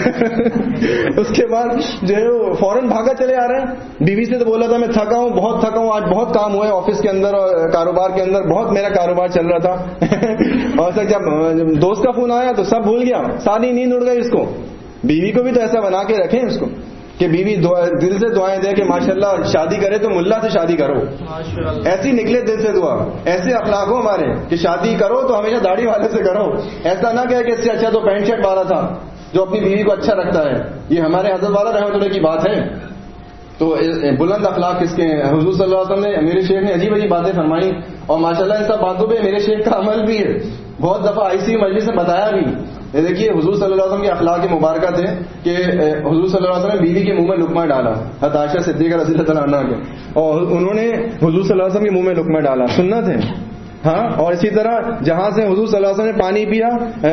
اس کے بعد جو ہے وہ فوراً بھاگا چلے آ رہے ہیں. بیوی سے تو بول رہا تھا میں تھکا ہوں، بہت تھکا ہوں، آج بہت کام ہوا ہے آفس کے اندر اور کاروبار کے اندر، بہت میرا کاروبار چل رہا تھا. اور سر جب دوست کا فون آیا تو سب بھول گیا، ساری نیند اڑ گئی اس کو. بیوی کو بھی تو ایسا بنا کے رکھیں اس کو کہ بیوی دل سے دعائیں دے کہ ماشاءاللہ شادی کرے تو ملا سے شادی کرو، ایسی نکلے دل سے دعا. ایسے اخلاق ہو ہمارے کہ شادی کرو تو ہمیشہ داڑھی والے سے کرو. ایسا نہ کہے کہ اس سے اچھا تو پینٹ شرٹ والا تھا. جو اپنی بیوی کو اچھا رکھتا ہے. یہ ہمارے حضرت والا رحمۃ اللہ کی بات ہے. تو بلند اخلاق کس کے ہیں؟ حضور صلی اللہ علیہ وسلم نے, میرے شیخ نے عجیب عجیب باتیں فرمائی, اور ماشاءاللہ ان سب باتوں پہ میرے شیخ کا عمل بھی ہے. بہت دفعہ ایسی مجلس سے بتایا بھی. دیکھیے حضور صلی اللہ علیہ وسلم کے اخلاق مبارکہ تھے کہ حضور صلی اللہ علیہ وسلم نے بیوی کے منہ میں لقمہ ڈالا, حضرت عائشہ صدیقہ رضی اللہ تعالیٰ عنہا کے, اور انہوں نے حضور صلی اللہ علیہ وسلم کے منہ میں لقمہ ڈالا, سنت ہے. ہاں, اور اسی طرح جہاں سے حضور صلی اللہ علیہ وسلم نے پانی پیا,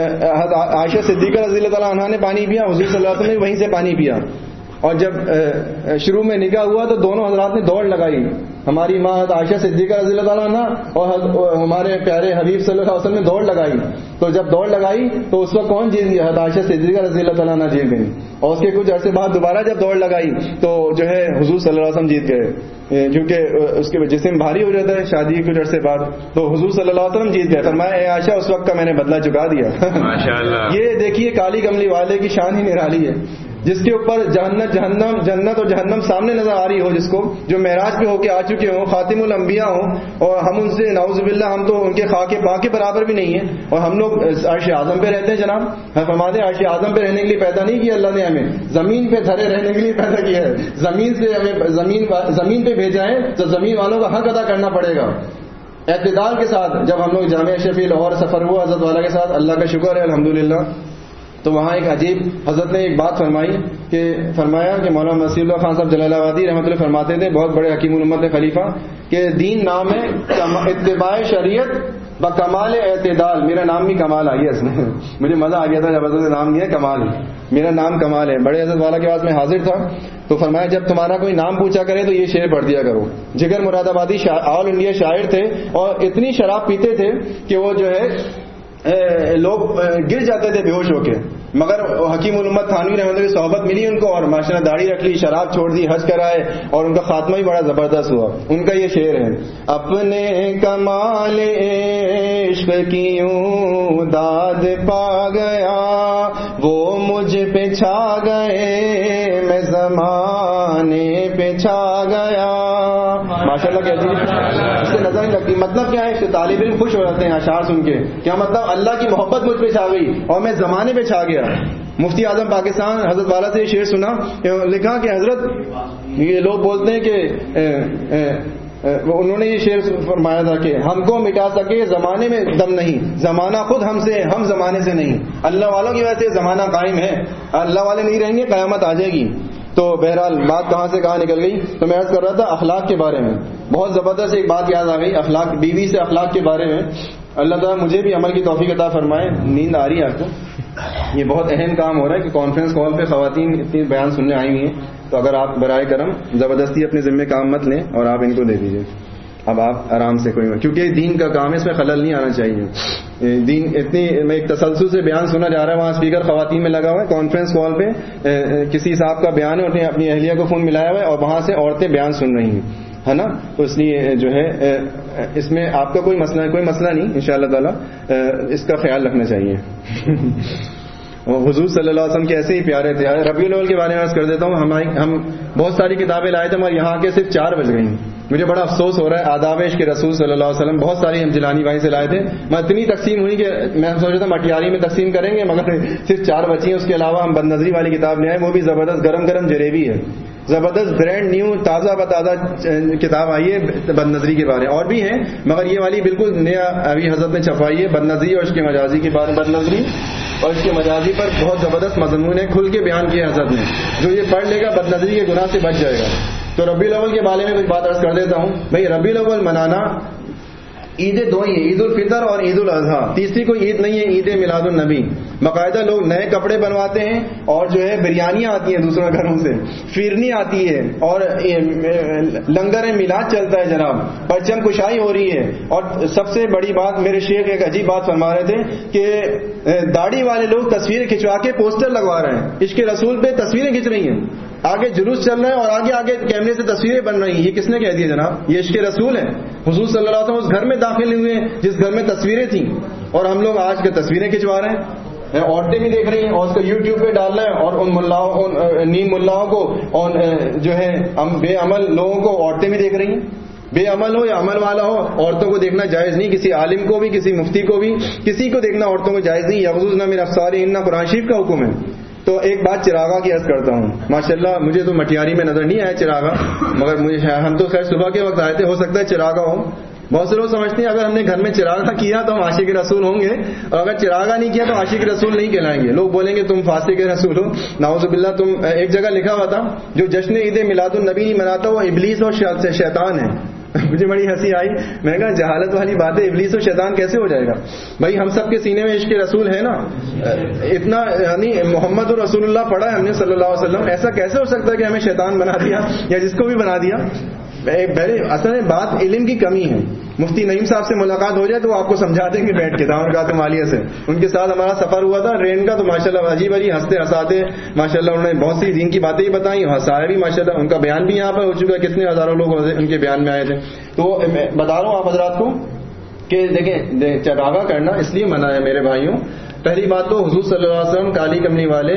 عائشہ صدیقہ رضی اللہ تعالیٰ عنہا نے پانی پیا, حضور صلی اللہ علیہ وسلم نے وہیں سے پانی پیا. اور جب شروع میں نکاح ہوا تو دونوں حضرات نے دوڑ لگائی, ہماری ماں عائشہ صدیقہ رضی اللہ تعالیٰ عنہا اور ہمارے پیارے حبیب صلی اللہ علیہ وسلم نے دوڑ لگائی. تو جب دوڑ لگائی تو اس وقت کون جیت گیا؟ عائشہ صدیقہ رضی اللہ تعالیٰ عنہا جیت گئی. اور اس کے کچھ عرصے بعد دوبارہ جب دوڑ لگائی تو جو ہے حضور صلی اللہ علیہ وسلم جیت گئے, کیونکہ اس کے جسم بھاری ہو جاتا ہے شادی کے کچھ عرصے بعد. تو حضور صلی اللہ علیہ وسلم جیت گئے. فرمایا اے عائشہ اس وقت کا میں نے بدلہ چکا دیا. ماشاءاللہ. یہ دیکھیے کالی کملی والے کی شان ہی نرالی ہے, جس کے اوپر جنت جہنم جنت اور جہنم سامنے نظر آ رہی ہو, جس کو جو معراج پہ ہو کے آ چکے ہوں, خاتم الانبیاء ہوں, اور ہم ان سے نعوذ باللہ ہم تو ان کے خاک پاک کے برابر بھی نہیں ہیں, اور ہم لوگ عرش اعظم پہ رہتے ہیں. جناب فرماتے ہیں عرش اعظم پہ رہنے کے لیے پیدا نہیں کیا اللہ نے ہمیں, زمین پہ دھرے رہنے کے لیے پیدا کیا ہے. زمین سے ہمیں زمین زمین پہ بھیجا ہے تو زمین والوں کا حق ادا کرنا پڑے گا اعتدال کے ساتھ. جب ہم لوگ جامعہ اشرفیہ لاہور سفر ہوا حضرت والا کے ساتھ, اللہ کا شکر ہے الحمدللہ, تو وہاں ایک عجیب حضرت نے ایک بات فرمائی کہ فرمایا کہ مولانا مسیح اللہ خان صاحب جلال آبادی رحمۃ اللہ فرماتے تھے, بہت بڑے حکیم الامت خلیفہ, کہ دین نام ہے اتباع شریعت بکمال اعتدال. میرا نام بھی کمال آئی ہے اس میں, مجھے مزہ آ گیا تھا جب حضرت نے نام دیا کمال, میرا نام کمال ہے. بڑے حضرت والا کے پاس میں حاضر تھا تو فرمایا جب تمہارا کوئی نام پوچھا کرے تو یہ شعر پڑھ دیا کرو. جگر مراد آبادی آل انڈیا شاعر تھے, اور اتنی شراب پیتے تھے کہ وہ جو ہے لوگ گر جاتے تھے بے ہوش ہو کے, مگر حکیم الامت تھانوی رحمۃ اللہ کی صحبت ملی ان کو, اور ماشاءاللہ داڑھی رکھ لی, شراب چھوڑ دی, حج کرائے, اور ان کا خاتمہ بھی بڑا زبردست ہوا. ان کا یہ شعر ہے, اپنے کمال عشق کی یوں داد پا گیا, وہ مجھ پہ چھا گئے, میں زمانے پہ چھا گیا. ماشاءاللہ کہتی ہے اس سے نظر نہیں لگتی. مطلب کیا ہے, اس سے طالب علم خوش ہو جاتے ہیں اشعار سن کے. کیا مطلب؟ اللہ کی محبت مجھ پہ چھا گئی اور میں زمانے پہ چھا گیا. مفتی اعظم پاکستان حضرت والا سے یہ شعر سنا, لکھا کہ حضرت یہ لوگ بولتے ہیں کہ انہوں نے یہ شعر فرمایا تھا کہ ہم کو مٹا سکے زمانے میں دم نہیں, زمانہ خود ہم سے, ہم زمانے سے نہیں. اللہ والوں کی وجہ سے زمانہ قائم ہے, اللہ والے نہیں رہیں گے قیامت آ جائے گی. تو بہرحال بات کہاں سے کہاں نکل گئی, تو میں عرض کر رہا تھا اخلاق کے بارے میں. بہت زبردست ایک بات یاد آ گئی اخلاق, بیوی سے اخلاق کے بارے میں. اللہ تعالیٰ مجھے بھی عمل کی توفیق عطا فرمائے. نیند آ رہی ہے آپ کو؟ یہ بہت اہم کام ہو رہا ہے کہ کانفرنس کال پہ خواتین اتنی بیان سننے آئی ہوئی ہیں, تو اگر آپ برائے کرم زبردستی اپنے ذمہ کام مت لیں اور آپ ان کو دے دیجیے. اب آپ آرام سے کوئی, کیونکہ دین کا کام ہے, اس میں خلل نہیں آنا چاہیے. دین اتنی میں ایک تسلسل سے بیان سنا جا رہا ہے, وہاں اسپیکر خواتین میں لگا ہوا ہے, کانفرنس کال پہ کسی صاحب کا بیان ہے, اپنی اہلیہ کو فون ملایا ہوا ہے, اور وہاں سے عورتیں بیان سن رہی ہیں, ہے نا. تو اس لیے جو ہے اس میں آپ کا کوئی مسئلہ کوئی مسئلہ نہیں, ان شاء اللہ تعالیٰ اس کا خیال رکھنا چاہیے. حضور صلی اللہ علیہ وسلم کے ایسے ہی پیارے تھے. ربیع الاول کے بارے میں عرض کر دیتا ہوں, ہم ہم بہت ساری کتابیں لائے تھے مگر یہاں کے صرف چار بج گئی. مجھے بڑا افسوس ہو رہا ہے. آداب عشق رسول صلی اللہ علیہ وسلم بہت ساری ہم جیلانی بھائی سے لائے تھے, میں اتنی تقسیم ہوئی کہ میں سوچ رہا تھا مٹیاری میں تقسیم کریں گے, مگر صرف چار بچی ہیں. اس کے علاوہ ہم بد نظری والی کتاب لے آئے, وہ بھی زبردست گرم گرم جلیبی ہے, زبردست برانڈ نیو تازہ بتازہ کتاب آئی ہے بد نظری کے بارے. اور بھی ہیں مگر یہ والی بالکل نیا ابھی حضرت نے چھپائی ہے, بد نظری اور اس کے مجازی کے بارے, بد نظری اور اس کے مجازی پر بہت زبردست مضمون ہے, کھل کے بیان کیا حضرت نے. جو یہ پڑھ لے گا بد نظری کے گناہ سے بچ جائے گا. تو ربیع الاول کے بارے میں کچھ بات عرض کر دیتا ہوں. بھائی ربیع الاول منانا, عیدیں دو ہی ہیں, عید الفطر اور عید الاضحیٰ. تیسری کوئی عید نہیں ہے, عید میلاد النبی. باقاعدہ لوگ نئے کپڑے بنواتے ہیں, اور جو ہے بریانیاں آتی ہیں دوسروں گھروں سے, فیرنی آتی ہے, اور لنگر میلاد چلتا ہے جناب, پرچم کشائی ہو رہی ہے. اور سب سے بڑی بات, میرے شیخ ایک عجیب بات فرما رہے تھے کہ داڑھی والے لوگ تصویریں کھنچوا کے پوسٹر لگوا رہے ہیں, عشق رسول پہ تصویریں کھنچ رہی ہیں, آگے جلوس چل رہے ہیں اور آگے آگے کیمرے سے تصویریں بن رہی ہیں. یہ کس نے کہہ دیا جناب؟ یہ عشق رسول ہے. حضور صلی اللہ علیہ وسلم اس گھر میں داخل ہوئے ہیں جس گھر میں تصویریں تھیں, اور ہم لوگ آج کے تصویریں کھنچوا رہے ہیں. عورتیں بھی دیکھ رہی ہیں, اور اس کو یوٹیوب پہ ڈال رہے ہیں, اور ان ملاؤں نیم ملاؤں کو اور جو ہے ہم بے عمل لوگوں کو عورتیں بھی دیکھ رہی ہیں. بے عمل ہو یا عمل والا ہو, عورتوں کو دیکھنا جائز نہیں. کسی عالم کو بھی, کسی مفتی کو بھی, کسی کو دیکھنا عورتوں کو جائز نہیں. یغضضن من ابصارہن قرآن شریف کا حکم ہے. تو ایک بات چراغا کی عرض کرتا ہوں. ماشاءاللہ مجھے تو مٹیاری میں نظر نہیں آیا چراغا, مگر مجھے ہم تو خیر صبح کے وقت آئے تھے, ہو سکتا ہے چراغا ہو. بہت سے لوگ سمجھتے ہیں اگر ہم نے گھر میں چراغا کیا تو ہم عاشق رسول ہوں گے, اور اگر چراغا نہیں کیا تو عاشق رسول نہیں کہلائیں گے. لوگ بولیں گے تم فاسق رسول ہو, نعوذ باللہ. تم ایک جگہ لکھا ہوا تھا جو جشن عید میلاد النبی نہیں مناتا وہ ابلیس اور شیطان ہے. مجھے بڑی ہنسی آئی, میں نے کہا جہالت والی بات ہے, ابلیس اور شیطان کیسے ہو جائے گا بھائی؟ ہم سب کے سینے میں عشق رسول ہے نا, اتنا یعنی محمد رسول اللہ پڑھا ہے ہم نے صلی اللہ علیہ وسلم. ایسا کیسے ہو سکتا ہے کہ ہمیں شیطان بنا دیا یا جس کو بھی بنا دیا؟ پہلے اصل میں بات علم کی کمی ہے. مفتی نعیم صاحب سے ملاقات ہو جائے تو وہ آپ کو سمجھا دیں گے بیٹھ کے. دامرکات مالیہ سے ان کے ساتھ ہمارا سفر ہوا تھا ٹرین کا, تو ماشاءاللہ عجیب عجیب ہنستے ہنساتے ماشاءاللہ انہوں نے بہت سی دین کی باتیں ہی بتائیں, ہنسایا بھی ماشاءاللہ. ان کا بیان بھی یہاں پر ہو چکا ہے, کتنے ہزاروں لوگ ان کے بیان میں آئے تھے. تو میں بتا رہا ہوں آپ حضرات کو کہ دیکھیں چراغا کرنا اس لیے منع ہے میرے بھائیوں. پہلی بات تو حضور صلی اللہ علیہ وسلم کالی کمنی والے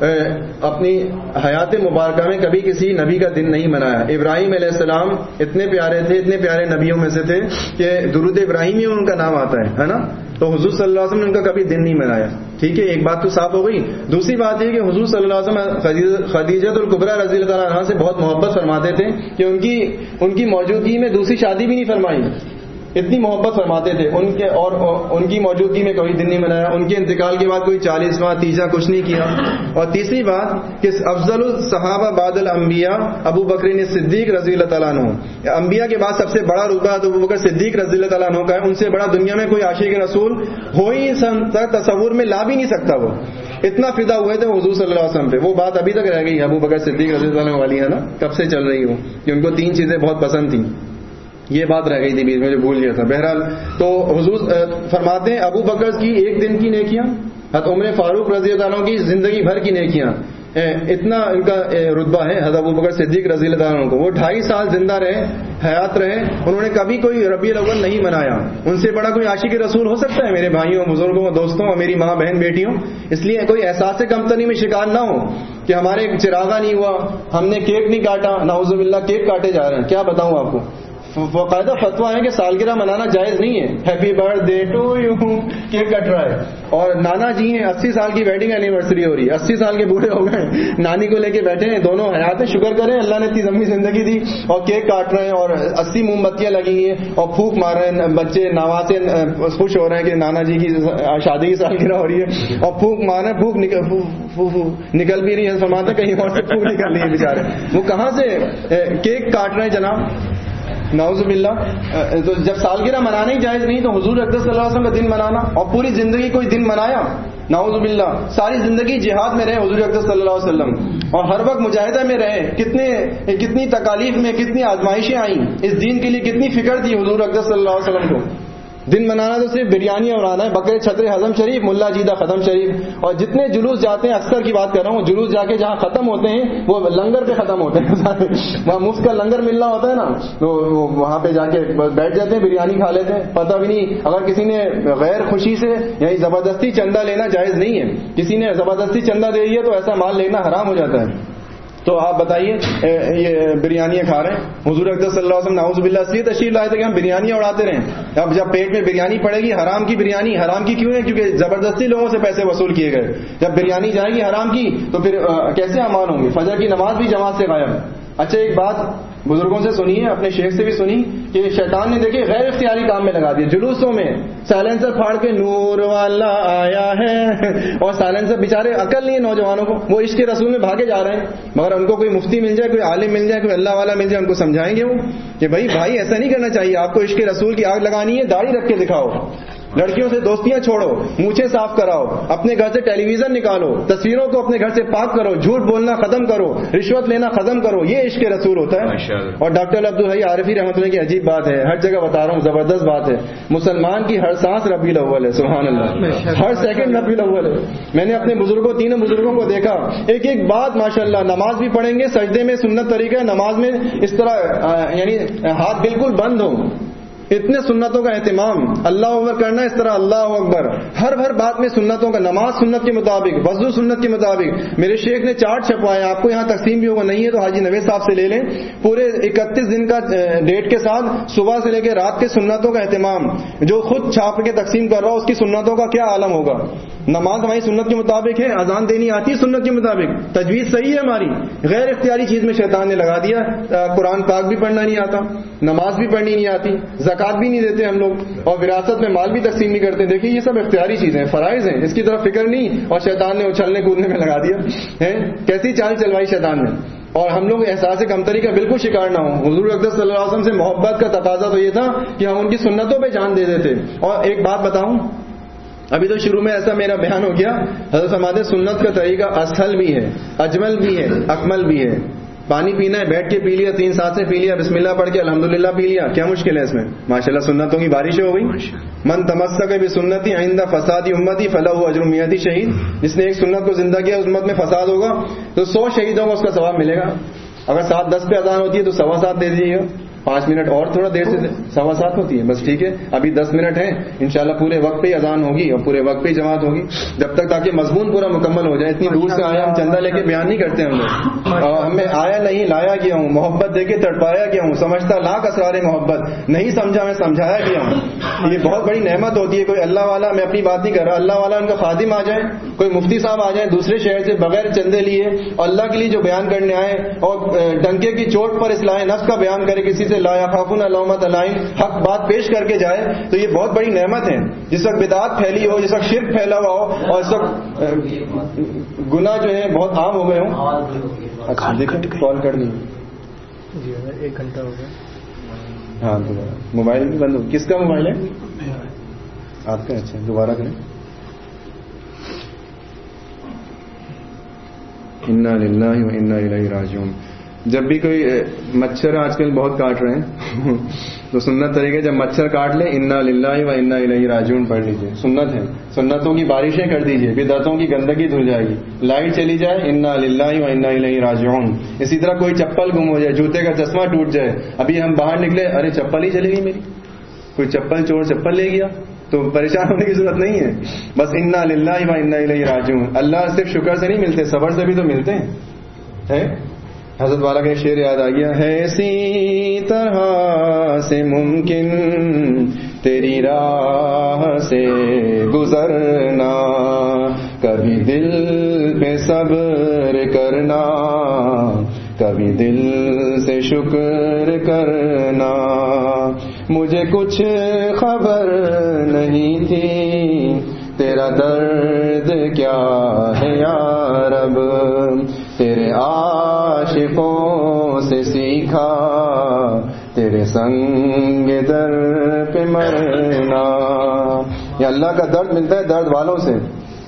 اپنی حیات مبارکہ میں کبھی کسی نبی کا دن نہیں منایا. ابراہیم علیہ السلام اتنے پیارے تھے, اتنے پیارے نبیوں میں سے تھے کہ درود ابراہیمی ان کا نام آتا ہے, ہے نا. تو حضور صلی اللہ علیہ وسلم نے ان کا کبھی دن نہیں منایا. ٹھیک ہے, ایک بات تو صاف ہو گئی. دوسری بات یہ کہ حضور صلی اللہ علیہ وسلم خدیجہ الکبریٰ رضی اللہ عنہا سے بہت محبت فرماتے تھے کہ ان کی ان کی موجودگی میں دوسری شادی بھی نہیں فرمائی. اتنی محبت فرماتے تھے ان کے, اور ان کی موجودگی میں کوئی دن نہیں منایا. ان کے انتقال کے بعد کوئی چالیسواں تیسرا کچھ نہیں کیا. اور تیسری بات کہ افضل الصحابہ بعد الانبیاء ابو بکر صدیق رضی اللہ تعالیٰ عنہ, انبیاء کے بعد سب سے بڑا رتبہ ابو بکر صدیق رضی اللہ تعالیٰ عنہ کا ہے. ان سے بڑا دنیا میں کوئی عاشق رسول ہو ہی تصور میں لا بھی نہیں سکتا. وہ اتنا فدا ہوئے تھے حضور صلی اللہ علیہ وسلم پہ. وہ بات ابھی تک رہ گئی ابو بکر صدیق رضی اللہ عنہ والی, ہے نا, کب سے چل رہی ہو کہ ان کو تین چیزیں بہت پسند تھیں. یہ بات رہ گئی تھی بیچ میں جو بھول گیا تھا. بہرحال تو حضور فرماتے ہیں ابو بکر کی ایک دن کی نیکیاں, حضرت عمر فاروق رضی اللہ عنہ کی زندگی بھر کی نیکیاں, اتنا ان کا رتبہ ہے حضرت ابو بکر صدیق رضی اللہ عنہ کو. وہ ڈھائی سال زندہ رہے, حیات رہے, انہوں نے کبھی کوئی ربیع الاول نہیں منایا. ان سے بڑا کوئی عاشق رسول ہو سکتا ہے میرے بھائیوں, بزرگوں, دوستوں اور میری ماں بہن بیٹیوں؟ اس لیے کوئی احساس کمتری میں شکار نہ ہو کہ ہمارے چراغا نہیں ہوا, ہم نے کیک نہیں کاٹا. نعوذ باللہ کیک کاٹے جا رہے ہیں. کیا بتاؤں آپ کو, باقاعدہ فتویٰ ہے کہ سالگرہ منانا جائز نہیں ہے. Happy birthday to you, cake cut رہا ہے. اور نانا جی ہیں, اسی سال کی ویڈنگ اینیورسری ہو رہی ہے, اسی سال کے بوڑھے ہو گئے, نانی کو لے کے بیٹھے ہیں, دونوں حیات ہیں. شکر کریں اللہ نے اتنی لمبی زندگی دی, اور کیک کاٹ رہے ہیں اور اسی موم بتیاں لگی ہیں اور پھونک مار رہے ہیں. بچے نواسے خوش ہو رہے ہیں کہ نانا جی کی شادی کی سالگرہ ہو رہی ہے, اور پھونک مار رہے ہیں. پھونک نکل نکل بھی رہی ہے, فرماتے کہیں اور سے پھونک نکل رہی ہے بیچارے. وہ کہاں سے کیک کاٹ رہے ہیں جناب, نعوذ باللہ. تو جب سالگرہ منانا ہی جائز نہیں تو حضور اقدس صلی اللہ علیہ وسلم کا دن منانا, اور پوری زندگی کوئی دن منایا, نعوذ باللہ. ساری زندگی جہاد میں رہے حضور اقدس صلی اللہ علیہ وسلم, اور ہر وقت مجاہدہ میں رہے. کتنے کتنی تکالیف میں کتنی آزمائشیں آئیں, اس دین کے لیے کتنی فکر تھی حضور اقدس صلی اللہ علیہ وسلم کو. دن منانا تو صرف بریانی اڑانا ہے, بکرے چھترے ہضم شریف, ملا جیدہ ختم شریف. اور جتنے جلوس جاتے ہیں, اکثر کی بات کر رہا ہوں, جلوس جا کے جہاں ختم ہوتے ہیں وہ لنگر پہ ختم ہوتے ہیں. وہاں مفت کا لنگر مل رہا ہوتا ہے نا, تو وہاں پہ جا کے بیٹھ جاتے ہیں, بریانی کھا لیتے ہیں, پتہ بھی نہیں. اگر کسی نے غیر خوشی سے یعنی زبردستی چندہ لینا جائز نہیں ہے, کسی نے زبردستی چندہ دے دیا تو ایسا مال لینا حرام ہو جاتا ہے. تو آپ بتائیے یہ بریانیاں کھا رہے ہیں. حضور اقدس صلی اللہ علیہ وسلم نعوذ باللہ اس لیے تشریف لائے تھے کہ ہم بریانیاں اڑاتے رہیں. اب جب پیٹ میں بریانی پڑے گی, حرام کی بریانی, حرام کی کیوں ہے؟ کیونکہ زبردستی لوگوں سے پیسے وصول کیے گئے. جب بریانی جائے گی حرام کی تو پھر کیسے امان ہوں گے؟ فجر کی نماز بھی جماعت سے غائب. اچھا ایک بات بزرگوں سے سنی ہے, اپنے شیخ سے بھی سنی, کہ شیطان نے دیکھے غیر اختیاری کام میں لگا دیا. جلوسوں میں سائلنسر پھاڑ کے نور والا آیا ہے, اور سائلنسر بیچارے عقل نہیں ہے نوجوانوں کو, وہ عشق رسول میں بھاگے جا رہے ہیں. مگر ان کو کوئی مفتی مل جائے, کوئی عالم مل جائے, کوئی اللہ والا مل جائے, ان کو سمجھائیں گے وہ کہ بھائی بھائی ایسا نہیں کرنا چاہیے. آپ کو عشق رسول کی آگ لگانی ہے, داڑھی رکھ کے دکھاؤ, لڑکیوں سے دوستیاں چھوڑو, مونچھیں صاف کراؤ, اپنے گھر سے ٹیلی ویژن نکالو, تصویروں کو اپنے گھر سے پاک کرو, جھوٹ بولنا ختم کرو, رشوت لینا ختم کرو. یہ عشق رسول ہوتا ہے. اور ڈاکٹر عبدالحی عارفی رحمۃ اللہ کی عجیب بات ہے, ہر جگہ بتا رہا ہوں, زبردست بات ہے. مسلمان کی ہر سانس ربیع الاول ہے, سبحان اللہ, ہر سیکنڈ ربیع الاول ہے. میں نے اپنے بزرگوں تینوں بزرگوں کو دیکھا, ایک ایک بات ماشاءاللہ. نماز بھی پڑھیں گے, سجدے میں سنت طریقہ ہے, نماز میں اس طرح یعنی ہاتھ بالکل بند ہو, اتنے سنتوں کا اہتمام, اللہ اکبر کرنا اس طرح اللہ اکبر, ہر ہر بات میں سنتوں کا. نماز سنت کے مطابق, وضو سنت کے مطابق. میرے شیخ نے چارٹ چھپوایا, آپ کو یہاں تقسیم بھی ہوگا, نہیں ہے تو حاجی نوید صاحب سے لے لیں. پورے اکتیس دن کا ڈیٹ کے ساتھ صبح سے لے کے رات کے سنتوں کا اہتمام. جو خود چھاپ کے تقسیم کر رہا ہو اس کی سنتوں کا کیا عالم ہوگا. نماز ہماری سنت کے مطابق ہے, اذان دینی آتی ہے سنت کے مطابق, تجویز صحیح ہے ہماری, غیر اختیاری چیز میں شیطان نے لگا دیا, قرآن پاک بھی پڑھنا نہیں آتا, نماز بھی پڑھنی نہیں آتی, زکوٰۃ بھی نہیں دیتے ہم لوگ, اور وراثت میں مال بھی تقسیم نہیں کرتے. دیکھیے یہ سب اختیاری چیزیں ہیں, فرائض ہیں, اس کی طرف فکر نہیں, اور شیطان نے اچھلنے کودنے میں لگا دیا ہے. کیسی چال چلوائی شیطان نے. اور ہم لوگ احساس کمتری کا بالکل شکار نہ ہوں. حضور اقدس صلی اللہ علیہ وسلم سے محبت کا تقاضا تو یہ تھا کہ ہم ان کی سنتوں پہ جان دے دیتے. اور ایک بات بتاؤں, ابھی تو شروع میں ایسا میرا بیان ہو گیا, حضرت فرماتے سنت کا طریقہ اسہل بھی ہے, اجمل بھی ہے, اکمل بھی ہے. پانی پینا ہے, بیٹھ کے پی لیا, تین سانسیں پی لیا, بسم اللہ پڑھ کے الحمدللہ پی لیا, کیا مشکل ہے اس میں؟ ماشاءاللہ سنتوں کی بارش ہو گئی. من تمسک بسنتی عند فساد امتی فلہ اجر مئۃ شہید. جس نے ایک سنت کو زندہ کیا, اس امت میں فساد ہوگا تو سو شہیدوں کو اس کا ثواب ملے گا. اگر سات دس پہ اذان ہوتی ہے تو سوا سات دے دیجیے گا, پانچ منٹ اور تھوڑا دیر سے سوا سات ہوتی ہے بس, ٹھیک ہے ابھی دس منٹ ہیں, انشاءاللہ پورے وقت پہ ہی اذان ہوگی اور پورے وقت پہ ہی جماعت ہوگی, جب تک تاکہ مضمون پورا مکمل ہو جائے. اتنی دور سے آیا, ہم چندہ لے کے بیان نہیں کرتے ہم لوگ, اور ہمیں آیا نہیں لایا کیا ہوں, محبت دے کے تڑپایا کیا ہوں, سمجھتا لاکھ اسرار محبت, نہیں سمجھا میں سمجھایا کیا ہوں. یہ بہت بڑی نعمت ہوتی ہے. کوئی اللہ والا, میں اپنی بات نہیں کر رہا, اللہ والا ان کا خادم آ جائے, کوئی مفتی صاحب آ جائیں دوسرے شہر سے بغیر چندے لیے, اور اللہ کے لیے جو بیان کرنے آئے اور ڈنکے کی چوٹ پر اصلاح نفس کا بیان کرے, کسی سے لا یخافون علامت علائم, حق بات پیش کر کے جائے, تو یہ بہت بڑی نعمت ہے. جس وقت بدعت پھیلی ہو, جس وقت شرک پھیلا ہوا ہو, اور اس وقت گناہ جو ہے بہت عام ہو گئے ہوں. اچھا دیکھیں کال کر لی جی, ایک گھنٹہ ہو گیا. ہاں موبائل بھی بند ہو. کس کا موبائل ہے آپ کا؟ اچھا دوبارہ کریں. انا للہ و انا الیہ راجعون. جب بھی کوئی مچھر آج کل بہت کاٹ رہے ہیں تو سنت طریقے جب مچھر کاٹ لے انا للہ و انا الیہ راجعون پڑھ لیجیے, سنت ہے. سنتوں کی بارشیں کر دیجیے, بدعتوں کی گندگی دھل جائے گی. لائٹ چلی جائے انا للہ و انا الیہ راجعون. اسی طرح کوئی چپل گم ہو جائے, جوتے کا چشمہ ٹوٹ جائے, ابھی ہم باہر نکلے, ارے چپل ہی چلی گئی میری, کوئی چپل چور چپل لے گیا, تو پریشان ہونے کی ضرورت نہیں ہے. بس انا للہ و انا الیہ راجعون. اللہ صرف شکر سے نہیں ملتے, صبر سے بھی تو ملتے ہیں. حضرت والا کا شعر یاد آ گیا, ہے اسی طرح سے ممکن تیری راہ سے گزرنا, کبھی دل پہ صبر کرنا, کبھی دل سے شکر کرنا. مجھے کچھ خبر نہیں تھی تیرا درد کیا ہے یا رب, تیرے عاشقوں سے سیکھا تیرے سنگ در پہ مرنا. یہ اللہ کا درد ملتا ہے درد والوں سے.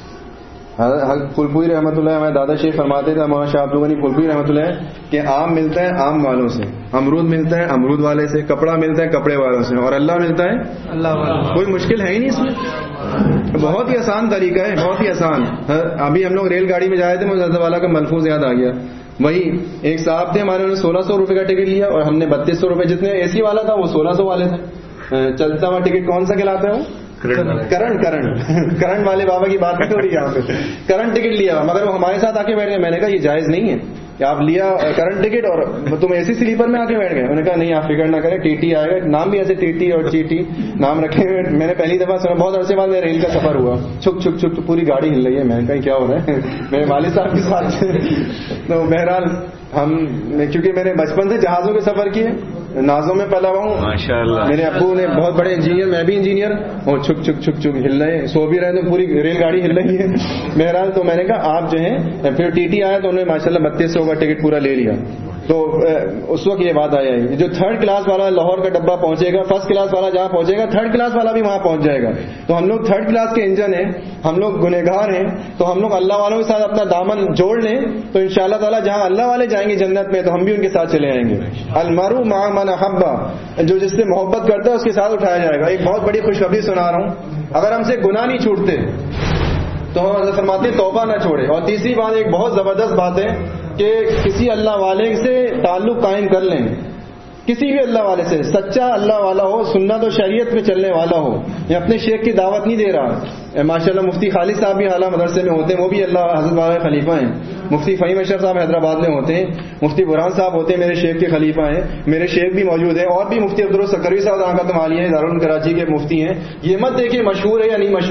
پھلپوری رحمۃ اللہ ہمارے دادا شیخ فرماتے تھے, مولانا شاہ عبد الغنی پھلپوری رحمۃ اللہ, کہ آم ملتا ہے آم والوں سے, امرود ملتا ہے امرود والے سے, کپڑا ملتا ہے کپڑے والوں سے, اور اللہ ملتا ہے اللہ والوں. کوئی مشکل ہے ہی نہیں اس میں, بہت ہی آسان طریقہ ہے, بہت ہی آسان. ابھی ہم لوگ ریل گاڑی میں جائے تھے, مجھے حضرت والا کا ملفوظ یاد آ گیا. وہی ایک صاحب تھے ہمارے, انہوں نے سولہ سو روپے کا ٹکٹ لیا اور ہم نے بتیس سو روپے, جتنے اے سی والا تھا وہ سولہ سو والے تھے. چلتا ہوا ٹکٹ کون سا کہلاتا ہے وہ؟ کرنٹ. کرنٹ کرنٹ والے بابا کی بات نہیں ہو رہی یہاں پہ. کرنٹ ٹکٹ لیا, مگر وہ ہمارے ساتھ آ کے بیٹھ گئے. میں نے کہا یہ جائز نہیں ہے کہ آپ لیا کرنٹ ٹکٹ اور تم اے سی سلیپر میں آ کے بیٹھ گئے. انہوں نے کہا نہیں آپ فکر نہ کریں, ٹی ٹی آئے گا. نام بھی ایسے ٹی ٹی اور چی ٹی نام رکھے ہوئے. میں نے پہلی دفعہ سنا, بہت عرصے بعد میرا ریل کا سفر ہوا. چھک چھک چھک پوری گاڑی ہل رہی ہے. میں نے کہا کیا ہو رہا ہے, میرے والد صاحب کے ساتھ. تو بہرحال ہم, کیونکہ میں نے بچپن سے جہازوں کے سفر کیے, نازوں میں پلا ہوا ہوں ماشاءاللہ. میرے ابو نے بہت بڑے انجینئر, میں بھی انجینئر, اور چھک چھک چھک چھک ہل رہے, سو بھی رہے تو پوری ریل گاڑی ہل رہی ہے. بہرحال تو میں نے کہا آپ جو ہیں, پھر ٹی ٹی آیا تو انہوں نے ماشاءاللہ بتیس سو کا ٹکٹ پورا لے لیا. تو اس وقت یہ بات آیا ہے, جو تھرڈ کلاس والا لاہور کا ڈبہ پہنچے گا, فرسٹ کلاس والا جہاں پہنچے گا, تھرڈ کلاس والا بھی وہاں پہنچ جائے گا. تو ہم لوگ تھرڈ کلاس کے انجن ہیں, ہم لوگ گنہگار ہیں, تو ہم لوگ اللہ والوں کے ساتھ اپنا دامن جوڑ لیں تو انشاءاللہ تعالیٰ جہاں اللہ والے جائیں گے جنت میں, تو ہم بھی ان کے ساتھ چلے آئیں گے. المرء مع من احب, جو جس سے محبت کرتا ہے اس کے ساتھ اٹھایا جائے گا. ایک بہت بڑی خوشخبری سنا رہا ہوں, اگر ہم سے گناہ نہیں چھوٹتے تو ہم حضرت فرماتے توبہ نہ چھوڑے. اور تیسری بات ایک بہت زبردست بات ہے کہ کسی اللہ والے سے تعلق قائم کر لیں, کسی بھی اللہ والے سے, سچا اللہ والا ہو, سنت و شریعت میں چلنے والا ہو. یہ اپنے شیخ کی دعوت نہیں دے رہا. ماشاءاللہ مفتی خالد صاحب بھی اعلیٰ مدرسے میں ہوتے ہیں, وہ بھی اللہ حضرت والے خلیفہ ہیں. مفتی فہیم اشرف صاحب حیدرآباد میں ہوتے ہیں, مفتی برہان صاحب ہوتے ہیں میرے شیخ کے خلیفہ ہیں, میرے شیخ بھی موجود ہیں, اور بھی مفتی عبدالرؤف سکروی صاحب آنکھا تمالی ہیں, دارالعلوم کراچی کے مفتی ہیں. یہ مت دیکھیں مشہور ہے یا نہیں مشہور,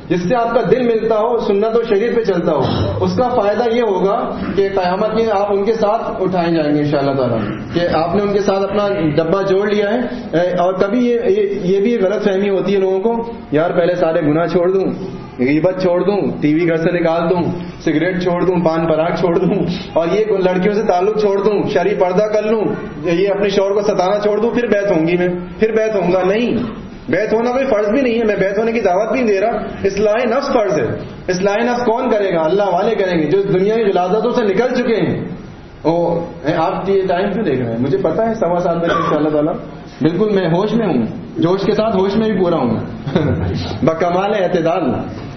جس سے آپ کا دل ملتا ہو, سنت و شریعت پہ چلتا ہو, اس کا فائدہ یہ ہوگا کہ قیامت میں آپ ان کے ساتھ اٹھائے جائیں گے انشاءاللہ تعالیٰ, کہ آپ نے ان کے ساتھ اپنا ڈبہ جوڑ لیا ہے. اور کبھی یہ یہ بھی غلط فہمی ہوتی ہے لوگوں کو, یار پہلے سارے گناہ چھوڑ دوں, غیبت چھوڑ دوں, ٹی وی گھر سے نکال دوں, سگریٹ چھوڑ دوں, پان پراگ چھوڑ دوں, اور یہ لڑکیوں سے تعلق چھوڑ دوں, شرعی پردہ کر لوں, یہ اپنے شوہر کو ستانا چھوڑ دوں, پھر بیعت ہوں گی میں, پھر بیعت ہوں گا. نہیں, بیعت ہونا کوئی فرض بھی نہیں ہے, میں بیعت ہونے کی دعوت بھی نہیں دے رہا. اصلاح نفس فرض ہے. اصلاح نفس کون کرے گا؟ اللہ والے کریں گے جو دنیا کی غلاظتوں سے نکل چکے ہیں. آپ یہ ٹائم کیوں دیکھ رہے ہیں؟ مجھے پتا ہے سوا سات بجے انشاءاللہ تعالیٰ, بالکل میں ہوش میں ہوں, جوش کے ساتھ ہوش میں بھی پورا ہوں. بکمال اعتدال,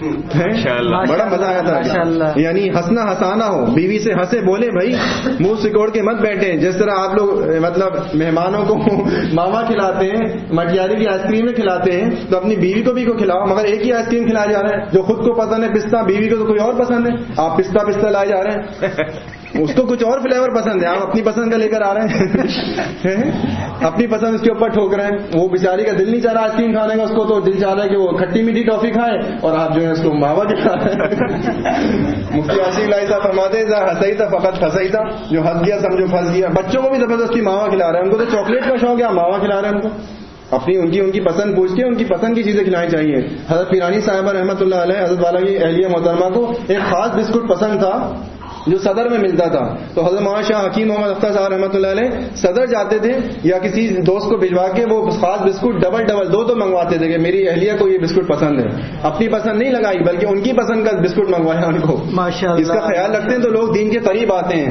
بڑا مزہ آیا تھا. یعنی ہنسنا ہنسانا ہو, بیوی سے ہنسے بولے بھائی, منہ سکوڑ کے مت بیٹھے. جس طرح آپ لوگ مطلب مہمانوں کو ماما کھلاتے ہیں, مٹیاری کی آئس کریمیں کھلاتے ہیں, تو اپنی بیوی کو بھی کو کھلاؤ, مگر ایک ہی آئس کریم کھلایا جا رہا ہے. جو خود کو پسند ہے پستہ, بیوی کو تو کوئی اور پسند ہے. آپ پستہ پستہ لائے جا رہے ہیں, اس کو کچھ اور فلیور پسند ہے, آپ اپنی پسند کا لے کر آ رہے ہیں. اپنی پسند اس کے اوپر ٹھوک رہے ہیں. وہ بیچاری کا دل نہیں چاہ رہا آئس کریم کھانے کا, اس کو تو دل چاہ رہا ہے کہ وہ کھٹی میٹھی ٹافی کھائے, اور آپ جو ہے اس کو ماوا دکھا رہے ہیں. مفتی عاشق لائی صاحب فرماتے ہیں ہنسائی تھا فقط ہنسائی تھا, جو ہنس گیا سمجھو پھنس گیا. بچوں کو بھی زبردستی ماوا کھلا رہے ہیں, ان کو تو چاکلیٹ کا شوق ہے, ماوا کھلا رہے ہیں ان کو. اپنی ان کی ان کی پسند پوچھ کے ان کی پسند کی چیزیں کھلانی چاہیے. حضرت پیرانی صاحبہ رحمۃ اللہ علیہ, حضرت والا کی اہلیہ محترمہ کو ایک خاص بسکٹ پسند تھا جو صدر میں ملتا تھا. تو حضرت مولانا شاہ حکیم محمد اختر صاحب رحمۃ اللہ علیہ صدر جاتے تھے یا کسی دوست کو بھجوا کے وہ خاص بسکٹ ڈبل ڈبل دو دو منگواتے تھے کہ میری اہلیہ کو یہ بسکٹ پسند ہے. اپنی پسند نہیں لگائی بلکہ ان کی پسند کا بسکٹ منگوایا ان کو. اس کا خیال رکھتے ہیں تو لوگ دین کے قریب آتے ہیں.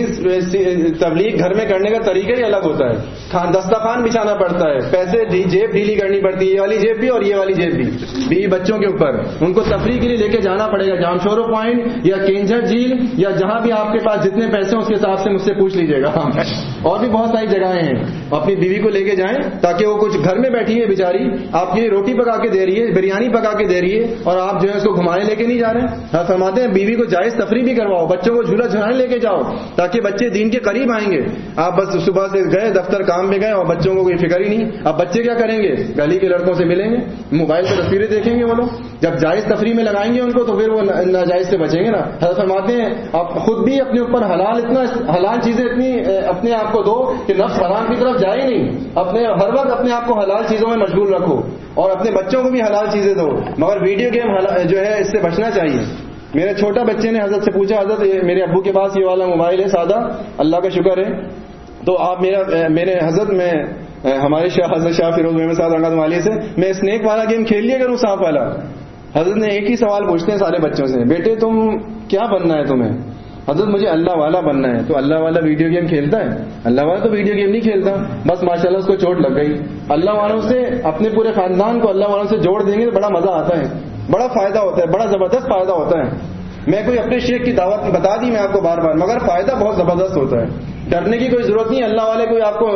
دین تبلیغ گھر میں کرنے کا طریقہ ہی الگ ہوتا ہے. دسترخوان بچھانا پڑتا ہے, پیسے جیب ڈھیلی کرنی پڑتی ہے, یہ والی جیب بھی اور یہ والی جیب بھی, بیوی بچوں کے اوپر. ان کو تفریح کے لیے لے کے جانا پڑے گا, جامشورو پوائنٹ یا کینجھر جھیل یا جہاں بھی آپ کے پاس جتنے پیسے ہیں اس کے حساب سے مجھ سے پوچھ لیجیے گا. اور بھی بہت ساری جگہیں ہیں. اپنی بیوی کو لے کے جائیں تاکہ وہ کچھ گھر میں بیٹھی ہے بیچاری, آپ کی روٹی پکا کے دے رہی ہے, بریانی پکا کے دے رہی ہے, اور آپ جو ہے اس کو گھمانے لے کے نہیں جا رہے ہیں. فرماتے ہیں بیوی کو جائز تفریح بھی کرواؤ, بچوں کو جھولا جھلانے لے کے جاؤ تاکہ بچے دین کے قریب آئیں گے. آپ بس صبح سے گئے دفتر کام پہ گئے اور بچوں کو کوئی فکر ہی نہیں. اب بچے کیا کریں گے؟ گلی کے لڑکوں سے ملیں گے, موبائل پہ تصویریں دیکھیں گے. وہ لوگ جب جائز تفریح میں لگائیں گے ان کو تو پھر وہ ناجائز سے بچیں گے نا. حضرت فرماتے ہیں آپ خود بھی اپنے اوپر حلال اتنا حلال چیزیں اتنی اپنے آپ کو دو کہ نفس حرام کی طرف جائے نہیں. اپنے ہر وقت اپنے آپ کو حلال چیزوں میں مشغول رکھو اور اپنے بچوں کو بھی حلال چیزیں دو. مگر ویڈیو گیم جو ہے اس سے بچنا چاہیے. میرے چھوٹا بچے نے حضرت سے پوچھا, حضرت میرے ابو کے پاس یہ والا موبائل ہے سادہ, اللہ کا شکر ہے, تو آپ میرا میرے حضرت میں ہمارے شاہ حضرت شاہ فیروز محمد صاحب رحمۃ اللہ علیہ سے میں اسنیک والا گیم کھیل لیا کروں, سانپ والا. حضرت نے ایک ہی سوال پوچھتے ہیں سارے بچوں سے, بیٹے تم کیا بننا ہے تمہیں؟ حضرت مجھے اللہ والا بننا ہے. تو اللہ والا ویڈیو گیم کھیلتا ہے؟ اللہ والا تو ویڈیو گیم نہیں کھیلتا, بس ماشاءاللہ اس کو چوٹ لگ گئی. اللہ والوں سے اپنے پورے خاندان کو اللہ والوں سے جوڑ دیں گے تو بڑا مزہ آتا ہے, بڑا فائدہ ہوتا ہے, بڑا زبردست فائدہ ہوتا ہے. میں کوئی اپنے شیخ کی دعوت بتا دی میں آپ کو بار بار, مگر فائدہ بہت زبردست ہوتا ہے. ڈرنے کی کوئی ضرورت نہیں. اللہ والے کوئی آپ کو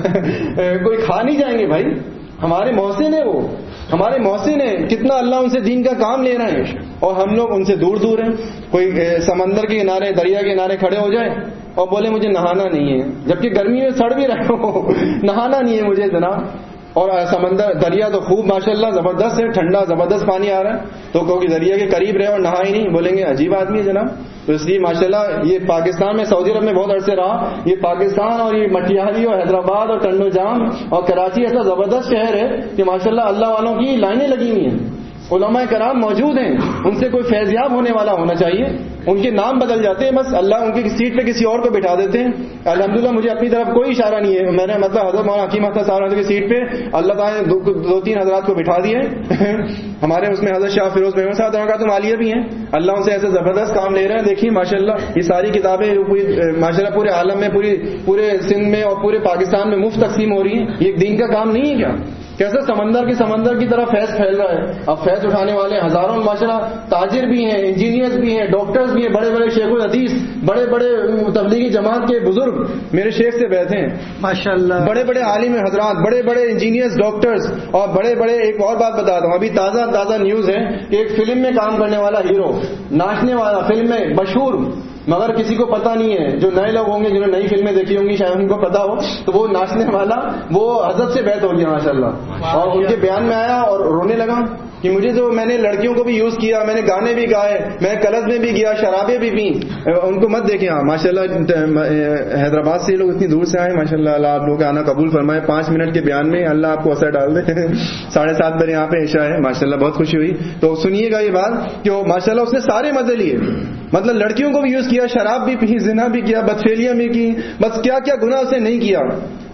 کوئی کھا نہیں جائیں گے بھائی. ہمارے محسن ہیں, وہ ہمارے محسن ہیں, کتنا اللہ ان سے دین کا کام لے رہے ہیں اور ہم لوگ ان سے دور دور ہیں. کوئی سمندر کے کنارے دریا کے کنارے کھڑے ہو جائے اور بولے مجھے نہانا نہیں ہے, جبکہ گرمی میں سڑ بھی رہے ہو, نہانا نہیں ہے مجھے جناب. اور سمندر دریا تو خوب ماشاءاللہ زبردست ہے, ٹھنڈا زبردست پانی آ رہا ہے, تو کوئی دریا کے قریب رہے اور نہا ہی نہیں, بولیں گے عجیب آدمی ہے جناب. تو اس لیے ماشاءاللہ یہ پاکستان میں سعودی عرب میں بہت عرصے رہا, یہ پاکستان اور یہ مٹیاری اور حیدرآباد اور ٹنڈو جام اور کراچی ایسا زبردست شہر ہے کہ ماشاءاللہ اللہ والوں کی لائنیں لگی ہوئی ہیں. علماء کرام موجود ہیں, ان سے کوئی فیضیاب ہونے والا ہونا چاہیے. ان کے نام بدل جاتے ہیں, بس اللہ ان کی سیٹ پہ کسی اور کو بٹھا دیتے ہیں. الحمدللہ مجھے اپنی طرف کوئی اشارہ نہیں ہے, میں نے مطلب حضرت مولانا حکیم اختر صاحب کی سیٹ پہ اللہ تعالیٰ نے دو, دو تین حضرات کو بٹھا دیے. ہمارے اس میں حضرت شاہ فیروز محمد صاحب رحمۃ اللہ علیہ بھی ہیں, اللہ ان سے ایسے زبردست کام لے رہے ہیں. دیکھیے ماشاءاللہ یہ ساری کتابیں ماشاءاللہ پورے عالم میں, پوری پورے سندھ میں اور پورے پاکستان میں مفت تقسیم ہو رہی ہیں. یہ دین کا کام نہیں ہے کیا؟ کیسے سمندر کی سمندر کی طرف فیض پھیل رہا ہے. اب فیض اٹھانے والے ہزاروں ماشاءاللہ تاجر بھی ہیں, انجینئرز بھی ہیں, ڈاکٹرز بھی ہیں, بڑے بڑے شیخ الحدیث, بڑے بڑے تبلیغی جماعت کے بزرگ میرے شیخ سے بیٹھے ہیں ماشاءاللہ, بڑے بڑے عالم حضرات, بڑے بڑے انجینئرز, ڈاکٹرز, اور بڑے بڑے. ایک اور بات بتاتا ہوں, ابھی تازہ تازہ نیوز ہے کہ ایک فلم میں کام کرنے والا ہیرو, ناچنے والا, فلم میں مشہور مگر کسی کو پتہ نہیں ہے. جو نئے لوگ ہوں گے جنہوں نے نئی فلمیں دیکھی ہوں گی شاید ان کو پتا ہو, تو وہ ناچنے والا وہ حضرت سے بیعت ہو گیا ماشاء اللہ, اور ان کے بیان میں آیا اور رونے لگا کہ مجھے تو میں نے لڑکیوں کو بھی یوز کیا, میں نے گانے بھی گائے, میں کلب میں بھی گیا, شرابیں بھی پی. ان کو مت دیکھیں. ہاں ماشاء اللہ حیدرآباد سے یہ لوگ اتنی دور سے آئے ماشاء اللہ, اللہ آپ لوگوں کا آنا قبول فرمائے. پانچ منٹ کے بیان میں اللہ آپ کو اثر ڈال دے. ساڑھے سات بجے یہاں پہ عشاء ہے ماشاء اللہ, بہت خوشی ہوئی. تو سنیے گا یہ بات کہ ماشاء اللہ اس نے سارے مزے لیے, مطلب لڑکیوں کو بھی یوز کیا, شراب بھی پی, زنا بھی کیا, بدفعلیاں بھی کی, بس کیا کیا گناہ اسے نہیں کیا.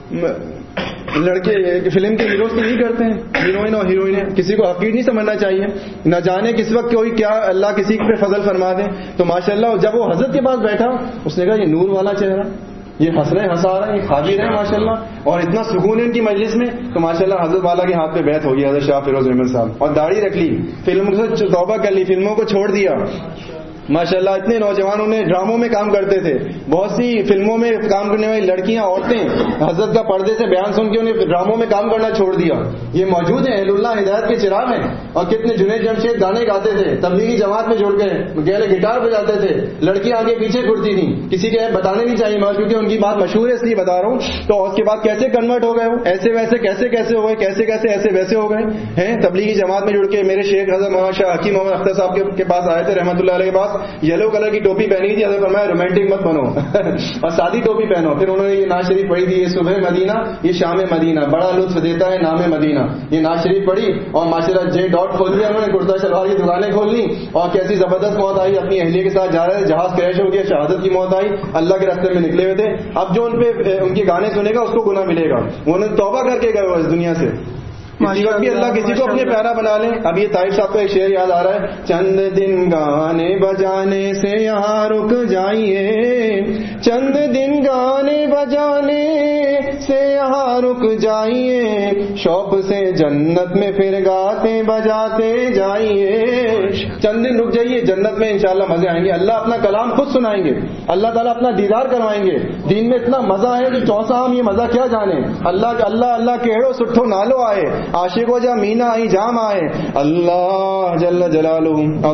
لڑکے فلم کے ہیروز تو نہیں کرتے ہیں, ہیروئن اور ہیروئن, کسی کو حقیر نہیں سمجھنا چاہیے. نہ جانے کس وقت کوئی کیا اللہ کسی پہ فضل فرما دے. تو ماشاءاللہ جب وہ حضرت کے پاس بیٹھا اس نے کہا یہ نور والا چہرہ, یہ ہنس رہے ہنسا رہے, یہ خالی رہے ماشاء اللہ, اور اتنا سکون ہے ان کی مجلس میں. تو ماشاء اللہ حضرت والا کے ہاتھ پہ بیعت ہو گیا, حضرت شاہ فیروز احمد صاحب, اور داڑھی رکھ لی, فلموں سے توبہ کر لی, فلموں کو چھوڑ دیا. ماشاء اللہ اتنے نوجوانوں نے ڈراموں میں کام کرتے تھے, بہت سی فلموں میں کام کرنے والی لڑکیاں, عورتیں حضرت کا پردے سے بیان سن کے انہیں ڈراموں میں کام کرنا چھوڑ دیا. یہ موجود ہیں, اہل اللہ ہدایت کے چراغ ہیں. اور کتنے جنید جمشید گانے گاتے تھے, تبلیغی جماعت میں جڑ گئے, گہرے گٹار بجاتے تھے, لڑکیاں آگے پیچھے گھرتی تھیں. کسی کے بتانے نہیں چاہیے مگر کیونکہ ان کی بات مشہور ہے اس لیے بتا رہا ہوں. تو اس کے بعد کیسے کنورٹ ہو گئے, ایسے ویسے کیسے کیسے ہو گئے, کیسے کیسے ایسے ویسے ہو گئے ہیں. تبلیغی جماعت میں جڑ کے میرے شیخ حضرت مولانا شاہ حکیم محمد اختر صاحب کے پاس آئے تھے رحمۃ اللہ علیہ کے پاس, یلو کلر کی ٹوپی پہنی تھی. حضرت فرمایا رومانٹک مت بنو اور سادی ٹوپی پہنو. پھر انہوں نے یہ ناز شریف پڑھی تھی, یہ صبح مدینہ یہ شام مدینہ, بڑا لطف دیتا ہے نام مدینہ. یہ ناز شریف پڑھی اور ماشاءاللہ جے ڈاٹ کھول دیا انہوں نے, کرتا شلوار کی دکانیں کھول لی, اور کیسی زبردست موت آئی. اپنی اہلیہ کے ساتھ جا رہے تھے, جہاز کریش ہو گیا, شہادت کی موت آئی, اللہ کے راستے میں نکلے ہوئے تھے. اب جو ان پہ ان کے گانے سنے گا اس کو گناہ ملے گا, انہوں نے توبہ کر کے گئے اس دنیا سے. کسی وقت بھی اللہ کسی کو اپنے پیارا بنا لیں. اب یہ طائف صاحب کا ایک شعر یاد آ رہا ہے, چند دن گانے بجانے سے یہاں رک جائیے, چند دن گانے بجانے سے یہاں رک جائیے, شوق سے جنت میں پھر گاتے بجاتے جائیے. چند دن رک جائیے, جنت میں انشاءاللہ مزے آئیں گے. اللہ اپنا کلام خود سنائیں گے, اللہ تعالیٰ اپنا دیدار کروائیں گے. دین میں اتنا مزہ ہے کہ چوسا ہم یہ مزہ کیا جانے. اللہ اللہ اللہ کہڑو سٹھو نالو آئے, عاشقو جا مینا آئی جام آئے. اللہ جل جلالہ,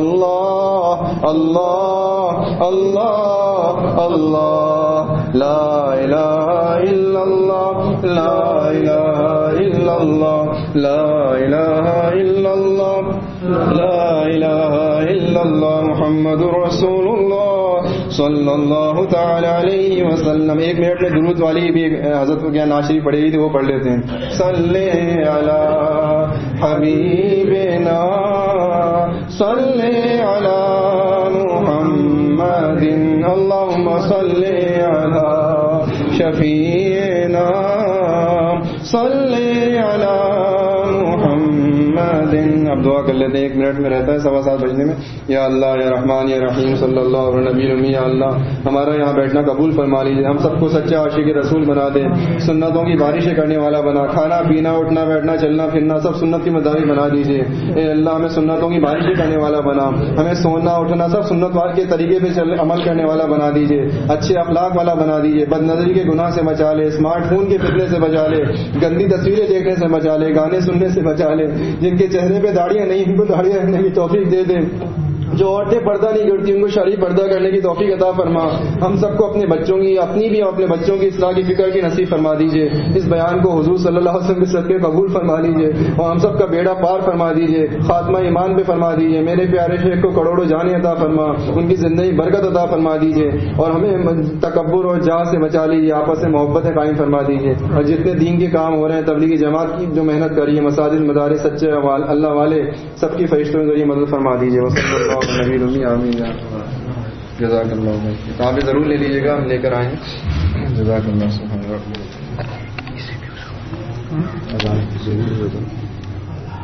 اللہ اللہ اللہ اللہ, لا الہ الا اللہ, لا الہ الا اللہ, لا الہ الا اللہ, لا الہ الا اللہ, محمد رسول اللہ صلی اللہ تعالی علیہ وسلم. ایک منٹ میں درود والی بھی حضرت کو کیا ناز شریف پڑھی گئی تھی, وہ پڑھ لیتے ہیں. صلی علی حبیبنا, صلی علی محمد, اللہم صلی علی شفیعنا, صلی علی محمد. اب دعا کر لیتے ہیں, ایک منٹ میں رہتا ہے سوا سات بجنے میں. یا اللہ یا رحمان یا رحیم صلی اللہ علیہ نبی الامی. یا اللہ ہمارا یہاں بیٹھنا قبول فرما لیجیے, ہم سب کو سچا عاشق رسول بنا دے, سنتوں کی بارشیں کرنے والا بنا, کھانا پینا اٹھنا بیٹھنا چلنا پھرنا سب سنت کے مطابق بنا دیجیے. اے اللہ ہمیں سنتوں کی بارشیں کرنے والا بنا, ہمیں سونا اٹھنا سب سنت وال کے طریقے پہ عمل کرنے والا بنا دیجیے, اچھے اخلاق والا بنا دیجیے, بد نظری کے گناہ سے بچا لے, اسمارٹ فون کے فتنے سے بچا لے, گندی تصویریں دیکھنے سے بچا لے, گانے سننے سے بچا لے. جن کے چہرے پہ داڑیاں نہیں ان کو داڑیاں رکھنے کی توفیق دے دے. جو عورتیں پردہ نہیں کرتی ان کو شرعی پردہ کرنے کی توفیق عطا فرما. ہم سب کو اپنے بچوں کی, اپنی بھی اور اپنے بچوں کی اصلاح کی فکر کی نصیب فرما دیجیے. اس بیان کو حضور صلی اللہ علیہ وسلم کے صدقے قبول فرما لیجیے, اور ہم سب کا بیڑا پار فرما دیجیے, خاتمہ ایمان پہ فرما دیجیے. میرے پیارے شیخ کو کروڑوں جانیں عطا فرما, ان کی زندگی برکت عطا فرما دیجیے, اور ہمیں تکبر اور جاہ سے بچا لیجیے, آپس میں محبت قائم فرما دیجیے. اور جتنے دین کے کام ہو رہے ہیں, تبلیغی جماعت کی جو محنت کری ہے, مساجد مدارس سچے اللہ والے سب کی فرشتوں کے ذریعے مدد فرما دیجیے. نبی رومی آمین. جزاک اللہ. کتابیں ضرور لے لیجیے گا, ہم لے کر آئیں. جزاک اللہ.